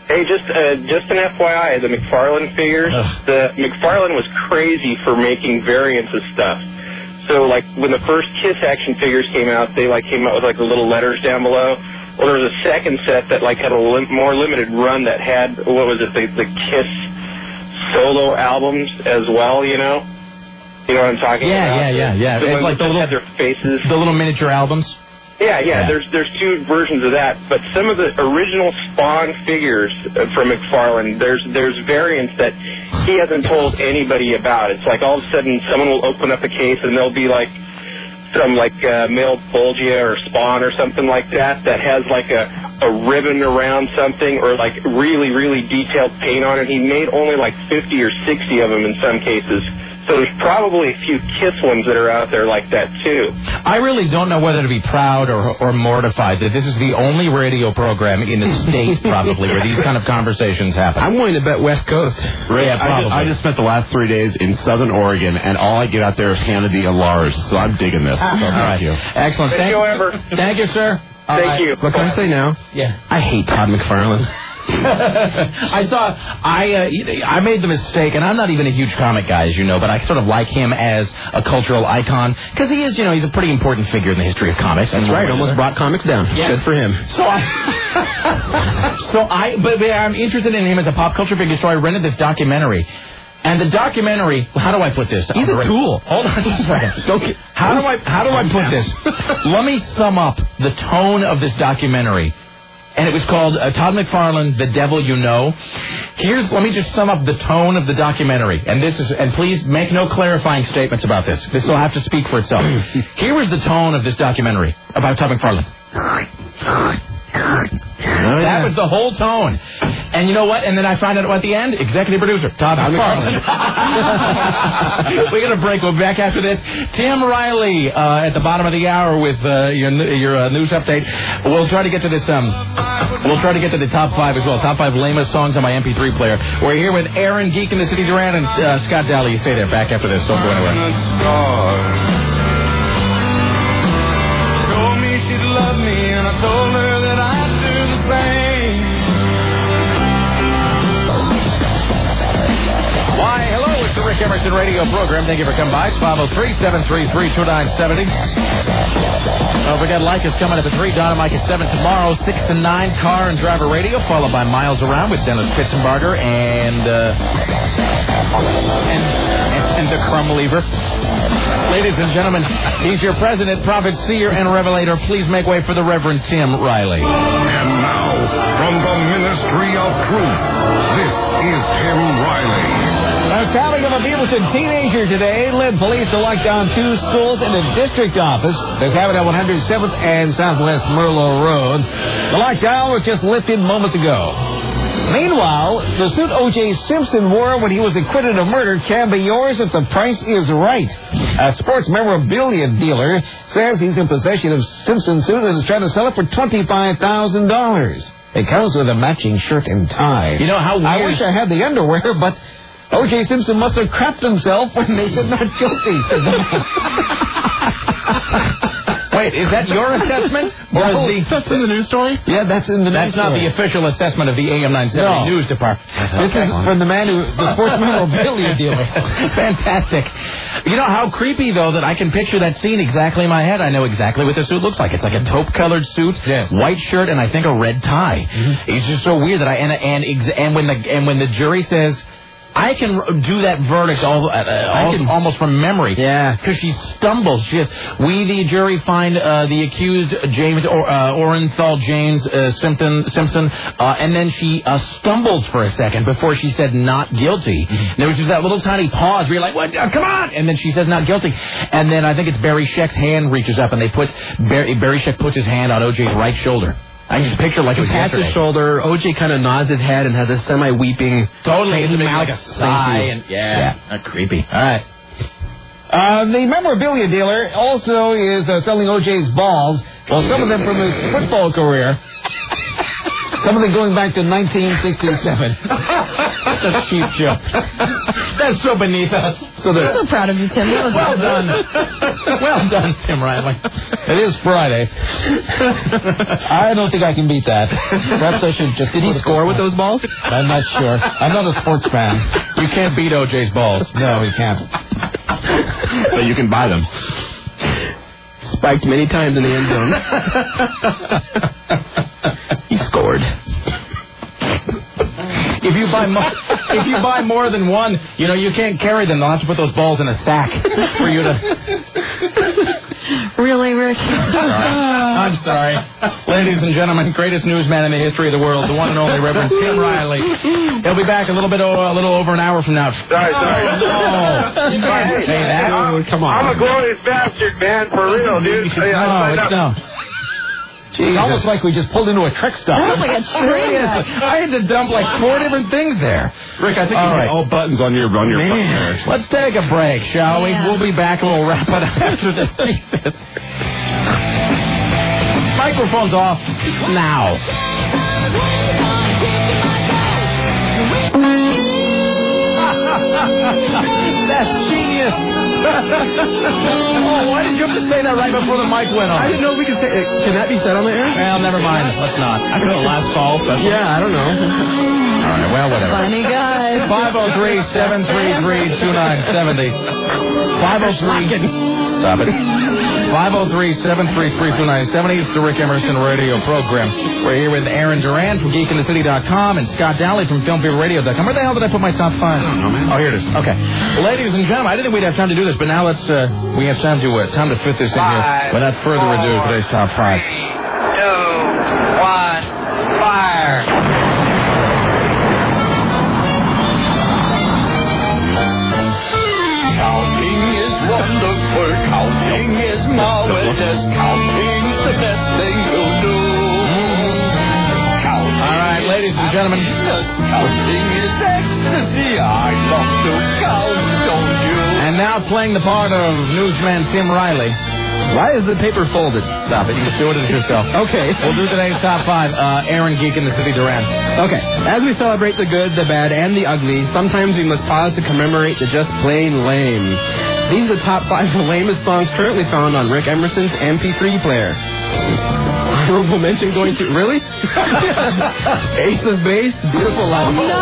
S: Hey, just uh, just an F Y I, the McFarlane figures, the McFarlane was crazy for making variants of stuff. So, like, when the first KISS action figures came out, they, like, came out with, like, the little letters down below. Well, there was a second set that, like, had a lim- more limited run that had, what was it, the, the KISS solo albums as well, you know? You know what I'm talking
C: yeah,
S: about?
C: Yeah, yeah, yeah,
S: The
C: yeah. It's
S: ones
C: like the
S: that
C: little,
S: had their faces.
C: the little miniature albums.
S: Yeah, yeah,
C: Yeah.
S: There's there's two versions of that, but some of the original Spawn figures uh, from McFarlane, there's there's variants that he hasn't told anybody about. It's like all of a sudden someone will open up a case and there'll be like some like uh, male Bulgia or Spawn or something like that that has like a a ribbon around something or like really really detailed paint on it. He made only like fifty or sixty of them in some cases. So there's probably a few KISS ones that are out there like that, too.
C: I really don't know whether to be proud or, or mortified that this is the only radio program in the state, probably, where these kind of conversations happen.
F: I'm willing to bet West Coast.
Q: Ray,
C: Yeah,
Q: I, just,
C: probably.
Q: I just spent the last three days in Southern Oregon, and all I get out there is Hannity and Lars, so I'm digging this. So
C: All
Q: thank
C: right.
Q: you.
C: Excellent.
S: Thank you, Amber.
C: Thank you, sir. All
S: Thank
C: right.
S: you.
F: What can I say now?
C: Yeah.
F: I hate Todd McFarlane.
C: I saw, I uh, I made the mistake, and I'm not even a huge comic guy, as you know, but I sort of like him as a cultural icon, because he is, you know, he's a pretty important figure in the history of comics.
F: That's right. Almost brought comics down.
C: Yeah.
F: Good for him.
C: So I, so I, but, but I'm interested in him as a pop culture figure, so I rented this documentary. And the documentary, how do I put this?
F: He's a tool.
C: Hold on just a second. Don't get, how do I how do I put this? Let me sum up the tone of this documentary. And it was called uh, Todd McFarlane, The Devil You Know. Here's, let me just sum up the tone of the documentary. And this is, and please make no clarifying statements about this. This will have to speak for itself. Here was the tone of this documentary about Todd McFarlane. That was the whole tone. And you know what? And then I find out at the end, executive producer, Todd McFarlane. We're going to break. We'll be back after this. Tim Riley uh, at the bottom of the hour with uh, your your uh, news update. We'll try to get to this. Um, we'll try to get to the top five as well. Top five lamest songs on my M P three player. We're here with Aaron Geek in the City Duran and uh, Scott Daly. You stay there. Back after this. Don't go anywhere.
N: Told me she'd love me, and I told her that I'd do the same.
C: Why, hello, it's the Rick Emerson radio program. Thank you for coming by. It's five oh three, seven three three, two nine seven oh. Don't forget, Like is coming up at three. Don and Mike at seven tomorrow. six to nine, Car and Driver Radio, followed by Miles Around with Dennis Pitzenbarger and, uh, and, and, and the Crumb Lever. Ladies and gentlemen, he's your president, prophet, seer, and revelator. Please make way for the Reverend Tim Riley.
B: And now, from the Ministry of Truth, this is Tim Riley.
D: A stabbing of a Beaverton teenager today led police to lock down two schools and a district office. This happened at one hundred seventh and Southwest Merlot Road. The lockdown was just lifted moments ago. Meanwhile, the suit O J Simpson wore when he was acquitted of murder can be yours if the price is right. A sports memorabilia dealer says he's in possession of Simpson's suit and is trying to sell it for twenty-five thousand dollars. It comes with a matching shirt and tie.
C: You know how weird...
D: I wish I had the underwear, but O J Simpson must have crapped himself when they said not guilty.
C: Wait, is that your assessment? Or
D: No,
C: is the...
D: that's in the news story? Yeah, that's in the
C: That's
D: news
C: not
D: story.
C: the official assessment of the A M nine seventy
D: No.
C: News Department.
D: This is from the man who, the sports memorabilia dealer.
C: Fantastic. You know how creepy, though, that I can picture that scene exactly in my head. I know exactly what the suit looks like. It's like a taupe-colored suit,
D: Yes.
C: white shirt, and I think a red tie.
D: Mm-hmm.
C: It's just so weird that I and and ex- and when the and when the jury says. I can do that verdict all, uh, all
F: can-
C: almost from memory.
F: Yeah.
C: Because she stumbles. She says, we, the jury, find uh, the accused, James or, uh, Orenthal James uh, Simpson, Simpson uh, and then she uh, stumbles for a second before she said not guilty. Mm-hmm. There was just that little tiny pause where you're like, what? Uh, come on! And then she says not guilty. And then I think it's Barry Scheck's hand reaches up, and they put Barry, Barry Scheck puts his hand on O J's right shoulder. I can just picture like it
F: He
C: was
F: pats
C: yesterday.
F: his shoulder. O J kind of nods his head and has a semi-weeping.
C: Totally. It's
F: Thank
C: like a
F: you.
C: sigh. And, yeah. yeah. Creepy. All right.
D: Uh, the memorabilia dealer also is uh, selling O J's balls. Well, some of them from his football career. Some of them going back to nineteen sixty-seven.
C: That's a cheap joke. That's so beneath us.
A: So I'm so proud of you, Tim. That was
C: well done. Well done, Tim Riley. It is Friday.
D: I don't think I can beat that. Perhaps I should just...
F: Did he score with those balls?
D: I'm not sure. I'm not a sports fan.
C: You can't beat O J's balls.
D: No, you can't.
Q: But you can buy them.
F: Spiked many times in the end zone. He scored.
C: If you buy mo- if you buy more than one, you know, you can't carry them. They'll have to put those balls in a sack for you to...
A: Really, Rick?
C: I'm sorry. Ladies and gentlemen, greatest newsman in the history of the world, the one and only Reverend Tim Riley. He'll be back a little bit, oh, a little over an hour from now.
P: Sorry, sorry.
C: Oh, no. You can't say that.
P: I'm,
C: Come on.
P: I'm a glorious bastard, man, for real, dude. Hey, I
C: No,
P: signed
C: it's
P: up.
C: no.
D: It's almost like we just pulled into a trick stop.
A: That was like a train wreck.
C: I had to dump like four different things there.
Q: Rick, I think
C: All
Q: you
C: right.
Q: hit all buttons on your on your button there.
C: Let's take a break, shall we?
A: Yeah.
C: We'll be back and we'll wrap it up after this thesis. Microphone's off now. That's genius. Oh, why did you have to say that right before the mic went on?
F: I didn't know if we could say it. Can that be said on the air?
C: Well, never mind. Let's not.
Q: I think the last call. Special.
F: Yeah, I don't know.
C: All right, well, whatever.
A: Funny guys.
C: five oh three, seven three three, two nine seven oh. five oh three. Stop it. five oh three, seven three three, two nine seven oh. It's the Rick Emerson radio program. We're here with Aaron Duran from geek in the city dot com and Scott Dowley from film fever radio dot com. Where the hell did I put my top five?
Q: I don't know, man.
C: Oh, here it is. Okay. Ladies and gentlemen, I didn't think we'd have time to do this, but now let's, uh, we have time to, uh, time to fit this in here. Without further ado, today's top five.
N: Two, one, fire. Counting is wonderful. Counting is marvelous. Counting's the best thing you'll do. Counting
C: All right, ladies and gentlemen.
N: Counting is ecstasy. I love to count, don't you?
C: And now playing the part of newsman Tim Riley.
F: Why is the paper folded?
C: Stop it. You can do it yourself.
F: Okay.
C: We'll do today's top five. Uh, Aaron Geek in the City Duran.
F: Okay. As we celebrate the good, the bad, and the ugly, sometimes we must pause to commemorate the just plain lame. These are the top five of the lamest songs currently found on Rick Emerson's M P three player. Honorable mention going to... Really? Ace of Base, Beautiful Life.
A: No!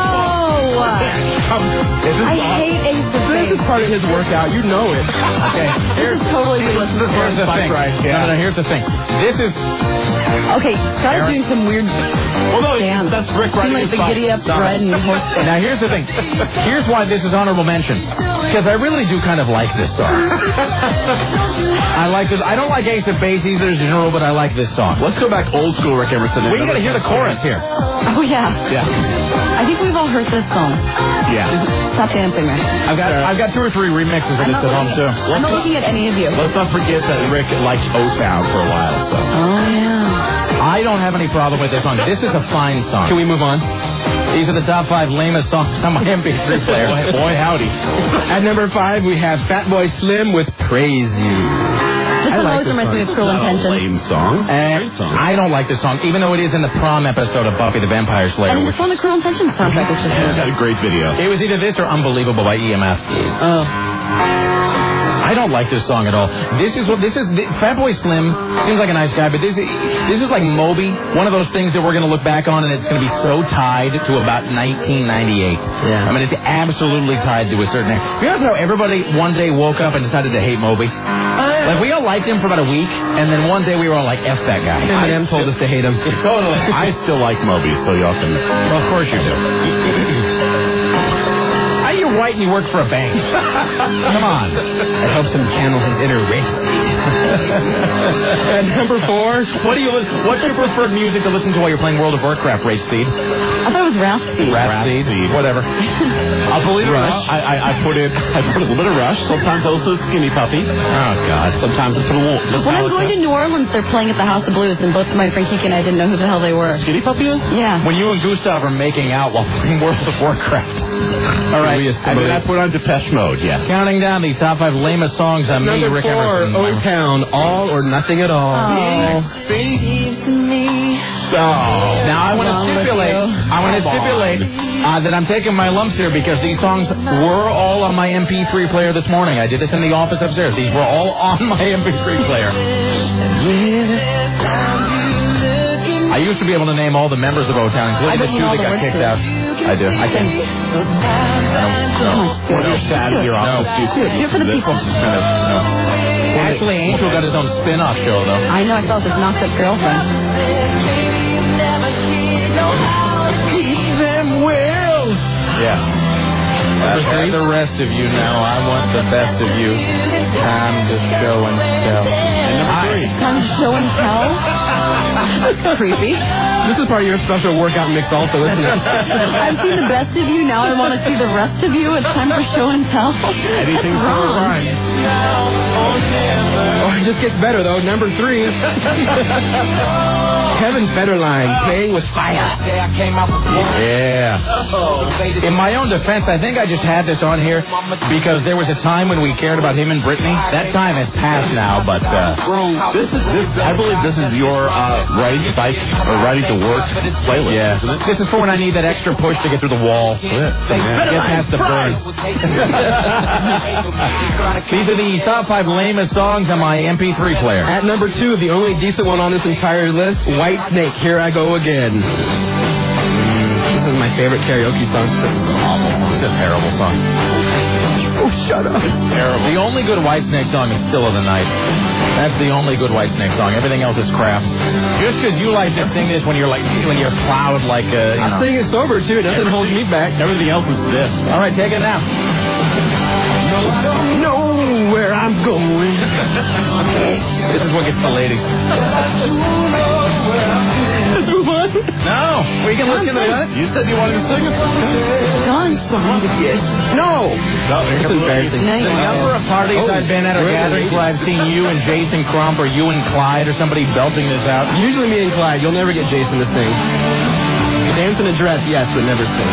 A: I hate Ace of Base.
F: This is part of his workout. You know it.
C: Okay.
A: This is totally useless.
C: Here's the thing. No, no, here's the thing. This is...
A: Okay, start doing some weird
Q: Well, no,
A: dance.
Q: that's Rick
A: Seem
Q: right
A: like the giddy up bread and horse dance.
C: Now, here's the thing. Here's why this is honorable mention. Because I really do kind of like this song. I like this. I don't like Ace of Base either as a general, but I like this song.
Q: Let's go back old school, Rick Emerson.
C: We gotta hear the chorus here.
A: Oh, yeah.
Q: Yeah.
A: I think we've all heard this song.
Q: Yeah.
A: Stop dancing, Rick.
C: I've got I've got two or three remixes of
A: I'm
C: this
A: not,
C: at home, too.
A: I'm not looking at any of you.
Q: Let's not forget that Rick liked O-Town for a while, so.
A: Oh, yeah.
C: I don't have any problem with this song. This is a fine song.
F: Can we move on?
C: These are the top five lamest songs on my M P three player.
Q: Boy, boy, howdy.
F: At number five, we have Fatboy Slim with Praise You.
A: This one always reminds me of Cruel Intentions.
Q: Lame song.
C: And I don't like this song, even though it is in the prom episode of Buffy the Vampire Slayer.
A: And it's on the Cruel Intentions soundtrack. It's just
Q: Yeah, it's got a great video.
C: It was either this or Unbelievable by E M F.
A: Oh.
C: I don't like this song at all. This is what this is. The, Fatboy Slim seems like a nice guy, but this is this is like Moby, one of those things that we're going to look back on, and it's going to be so tied to about nineteen ninety-eight.
F: Yeah.
C: I mean, it's absolutely tied to a certain. You know how everybody one day woke up and decided to hate Moby? Like we all liked him for about a week, and then one day we were all like, "F that guy."
F: Eminem told us to hate him.
C: Totally.
Q: I still like Moby, so y'all can.
C: Well, of course you do. You're white and you work for a bank. Come on.
F: That helps him channel his inner race. At number four,
C: what do you what's your preferred music to listen to while you're playing World of Warcraft, Rape Seed?
A: I thought it was Rap Seed.
C: Rap Seed. Whatever.
Q: I'll believe it. Rush. I, I, I put it. I put a little bit of Rush. Sometimes I listen to Skinny Puppy.
C: Oh God.
Q: Sometimes I put a little.
A: When I'm going to New Orleans, they're playing at the House of Blues, and both my friend Kiki and I didn't know who the hell they were.
Q: Skinny Puppy is?
A: Yeah.
C: When you and Gustav are making out while playing World of Warcraft. All right.
Q: And then I put on Depeche Mode. Yes.
C: Counting down the top five lamest songs on me,
F: number
C: Rick
F: four,
C: Emerson.
F: O-Town, All or Nothing at All.
A: Oh. Speak to me.
C: Now I want to stipulate. I want to stipulate uh, that I'm taking my lumps here because these songs were all on my M P three player this morning. I did this in the office upstairs. These were all on my M P three player. I used to be able to name all the members of O-Town, including the two that got kicked out. I do. I can. No. You're sad. You're off. No.
A: You're for the people.
C: Kind of, no. Actually, Angel got his own spin-off show, though.
A: I know. I saw this Knocked Up Girlfriend.
C: Yeah. Uh, the rest of you now. I want the best of you. Time to show and tell.
A: Time to show and tell? That's creepy.
F: This is part of your special workout mix also, isn't it?
A: I've seen the best of you. Now I want to see the rest of you. It's time for show and tell.
F: Anything for a rhyme. Oh, it just gets better, though. Number three. Kevin Federline, Playing with Fire.
C: Yeah. In my own defense, I think I just had this on here because there was a time when we cared about him and Britney. That time has passed now, but uh,
Q: this is this. I believe this is your uh, riding to bike or riding to work playlist.
C: Yeah,
Q: isn't it?
C: This is for when I need that extra push to get through the wall. Get past the burn. These are the top five lamest songs on my M P three player.
F: At number two, the only decent one on this entire list, White Snake, Here I Go Again. This is my favorite karaoke song.
C: This is awful. It's a terrible song.
F: Oh, shut up.
C: It's terrible. The only good Whitesnake song is Still of the Night. That's the only good Whitesnake song. Everything else is crap. Just because you like to sing this when you're like when you're plowed like a. You
F: I'm
C: know.
F: singing it sober too. Nothing holds me back.
C: Everything else is this. All right, take it now.
F: No, I don't know where I'm going.
C: This is what gets the ladies.
F: Let's move on.
C: No, we can listen to it.
Q: You said you wanted to sing a song.
A: Done.
F: No.
C: No, it's embarrassing. The number of parties
F: Oh,
C: I've been at or
F: really?
C: gatherings where I've seen you and Jason Crump or you and Clyde or somebody belting this out.
F: Usually me and Clyde. You'll never get Jason to sing. Dance in a dress, yes, but never sing.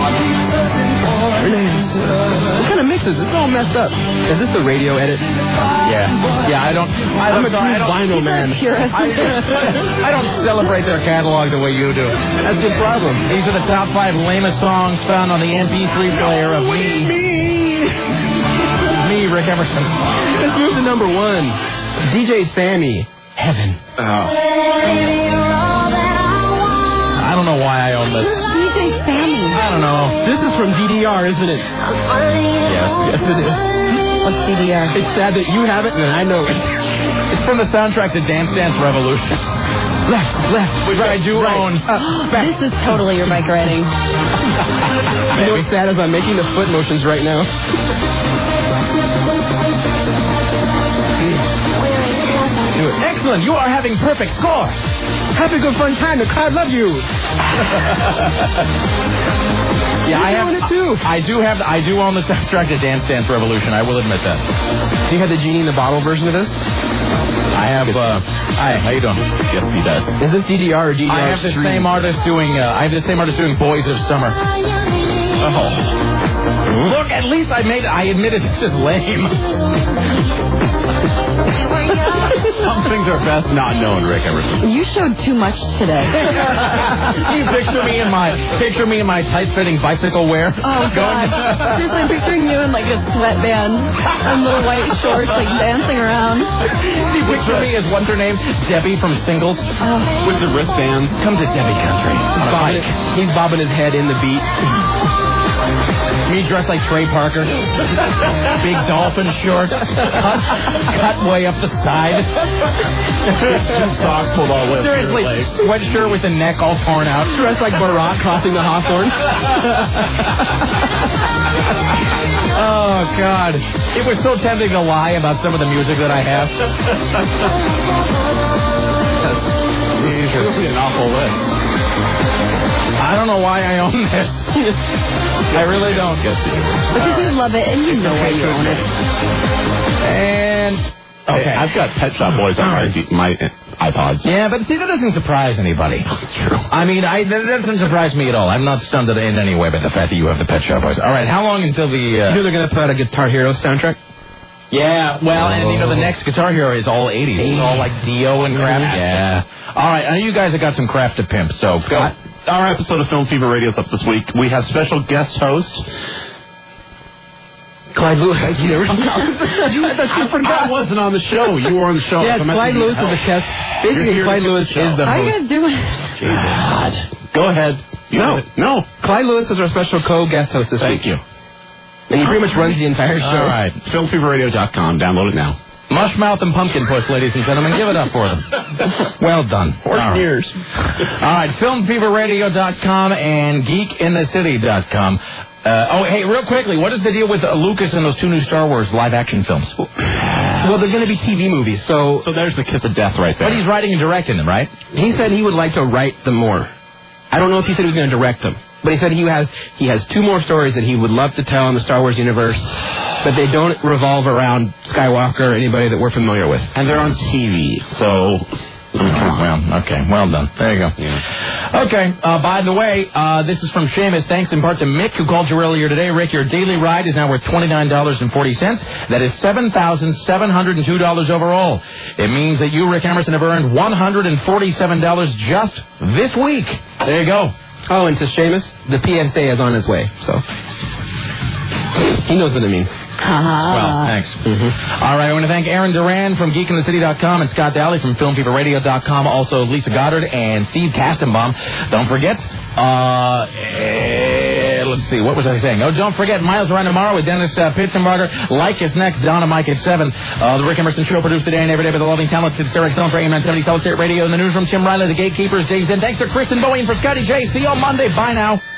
F: What kind of mix is this? It's all messed up. Is this the radio edit?
C: Yeah. Yeah, I don't... I
F: I'm
C: don't,
F: a true
C: I don't,
F: vinyl man.
C: I, I don't celebrate their catalog the way you do.
F: That's your problem.
C: These are the top five lamest songs found on the M P three player of me.
F: Me.
C: Me, Rick Emerson.
F: Let's move to number one. D J Sammy, Heaven.
C: I don't know why I own this.
A: D J Sammy.
C: I don't know.
F: This is from D D R, isn't it?
C: Yes, yes it is.
A: What's D D R?
F: It's sad that you have it and I know it.
C: It's from the soundtrack to Dance Dance Revolution.
F: Left, left,
C: Which
F: right,
C: I do
F: right.
C: own.
F: Uh, back.
A: This is totally your bike riding.
F: You know what's sad is I'm making the foot motions right now.
C: Excellent. You are having perfect score.
F: Happy good fun time. The crowd loves you.
C: Yeah, I
F: You're
C: have
F: doing it too.
C: I do have. I do own the soundtrack to Dance Dance Revolution. I will admit that.
F: Do you have the Genie in the Bottle version of this?
C: I have. Uh, hi. How you doing?
Q: Yes, he does.
F: Is this D D R or D D R?
C: I have the
F: Stream?
C: same artist doing. Uh, I have the same artist doing Boys of Summer. Oh. Look, at least I made it. I admitted this is lame.
Q: Some things are best not known, Rick Emerson.
A: You showed too much today.
C: You picture me in my picture me in my tight-fitting bicycle wear.
A: Oh, God. Seriously, I'm picturing you in, like, a sweatband and little white shorts, like, dancing around.
C: You picture me as, what's her name? Debbie from Singles.
A: Oh.
Q: With the wristbands.
C: Come to Debbie Country. On a
F: Bobbing,
C: bike.
F: he's bobbing his head in the beat.
C: Me dressed like Trey Parker. Big dolphin shorts. Cut, cut way up the side.
Q: Two socks pulled all the way up to your
C: Seriously,
Q: legs.
C: sweatshirt with the neck all torn out.
F: Dressed like Barack crossing the Hawthorne.
C: Oh, God. It was so tempting to lie about some of the music that I have.
Q: This will be an awful list.
C: I don't know why I own this. I really don't.
A: Because you love it and you know why you own it.
C: And... Okay.
Q: Hey, I've got Pet Shop Boys on my, my iPods.
C: Yeah, but see, that doesn't surprise anybody.
Q: That's true.
C: I mean, I, that doesn't surprise me at all. I'm not stunned in any way by the fact that you have the Pet Shop Boys. All right, how long until the... Uh...
F: You know they're going to put out a Guitar Hero soundtrack?
C: Yeah, well, and you know, the next Guitar Hero is all eighties. It's all like Dio and crap. Yeah. All right, I know you guys have got some crap to pimp, so go.
Q: Our episode of Film Fever Radio is up this week. We have special guest host
F: Clyde Lewis.
Q: you never you, I forgot. I wasn't on the show. You were on the show.
F: Yeah,
Q: so
F: Clyde Lewis is the guest. Basically, Clyde Lewis is the
A: How you
F: host.
A: guys doing?
Q: God. Go ahead. You
F: No,
Q: have it. No.
F: Clyde Lewis is our special co-guest host this
Q: Thank
F: week.
Q: you.
F: And he pretty much runs the entire show.
Q: All right. film fever radio dot com. Download it now.
C: Mushmouth and Pumpkin Push, ladies and gentlemen. Give it up for them. Well done.
F: Four
C: All right.
F: years.
C: All right, film fever radio dot com and geek in the city dot com. Uh, oh, hey, real quickly, what is the deal with uh, Lucas and those two new Star Wars live-action films?
F: Well, they're going to be T V movies, so...
Q: So there's the kiss of death right there.
C: But he's writing and directing them, right?
F: He said he would like to write them more. I don't know if he said he was going to direct them, but he said he has he has two more stories that he would love to tell in the Star Wars universe, but they don't revolve around Skywalker or anybody that we're familiar with.
Q: And they're on T V, so...
C: Well, okay, well done. There you go.
Q: Yeah.
C: Okay, uh, by the way, uh, this is from Seamus. Thanks in part to Mick, who called you earlier today. Rick, your daily ride is now worth twenty-nine dollars and forty cents. That is seven thousand seven hundred two dollars overall. It means that you, Rick Emerson, have earned one hundred forty-seven dollars just this week. There you go.
F: Oh, and to Seamus, the P S A is on its way, so... He knows what it means.
C: Well, thanks. Mm-hmm. All right, I want to thank Aaron Duran from geek in the city dot com and Scott Daly from film fever radio dot com. Also, Lisa Goddard and Steve Kastenbaum. Don't forget, uh, eh, let's see, what was I saying? Oh, don't forget, Miles Around Tomorrow with Dennis uh, Pitzenbarger. Like us next, Donna Mike at seven. Uh, the Rick Emerson Show produced today and every day by the loving, talented Sarah Stone for A M nine seventy Solid State Radio. In the newsroom, Tim Riley, the gatekeepers, James. And thanks to Kristen Bowie and for Scotty J. See you on Monday. Bye now.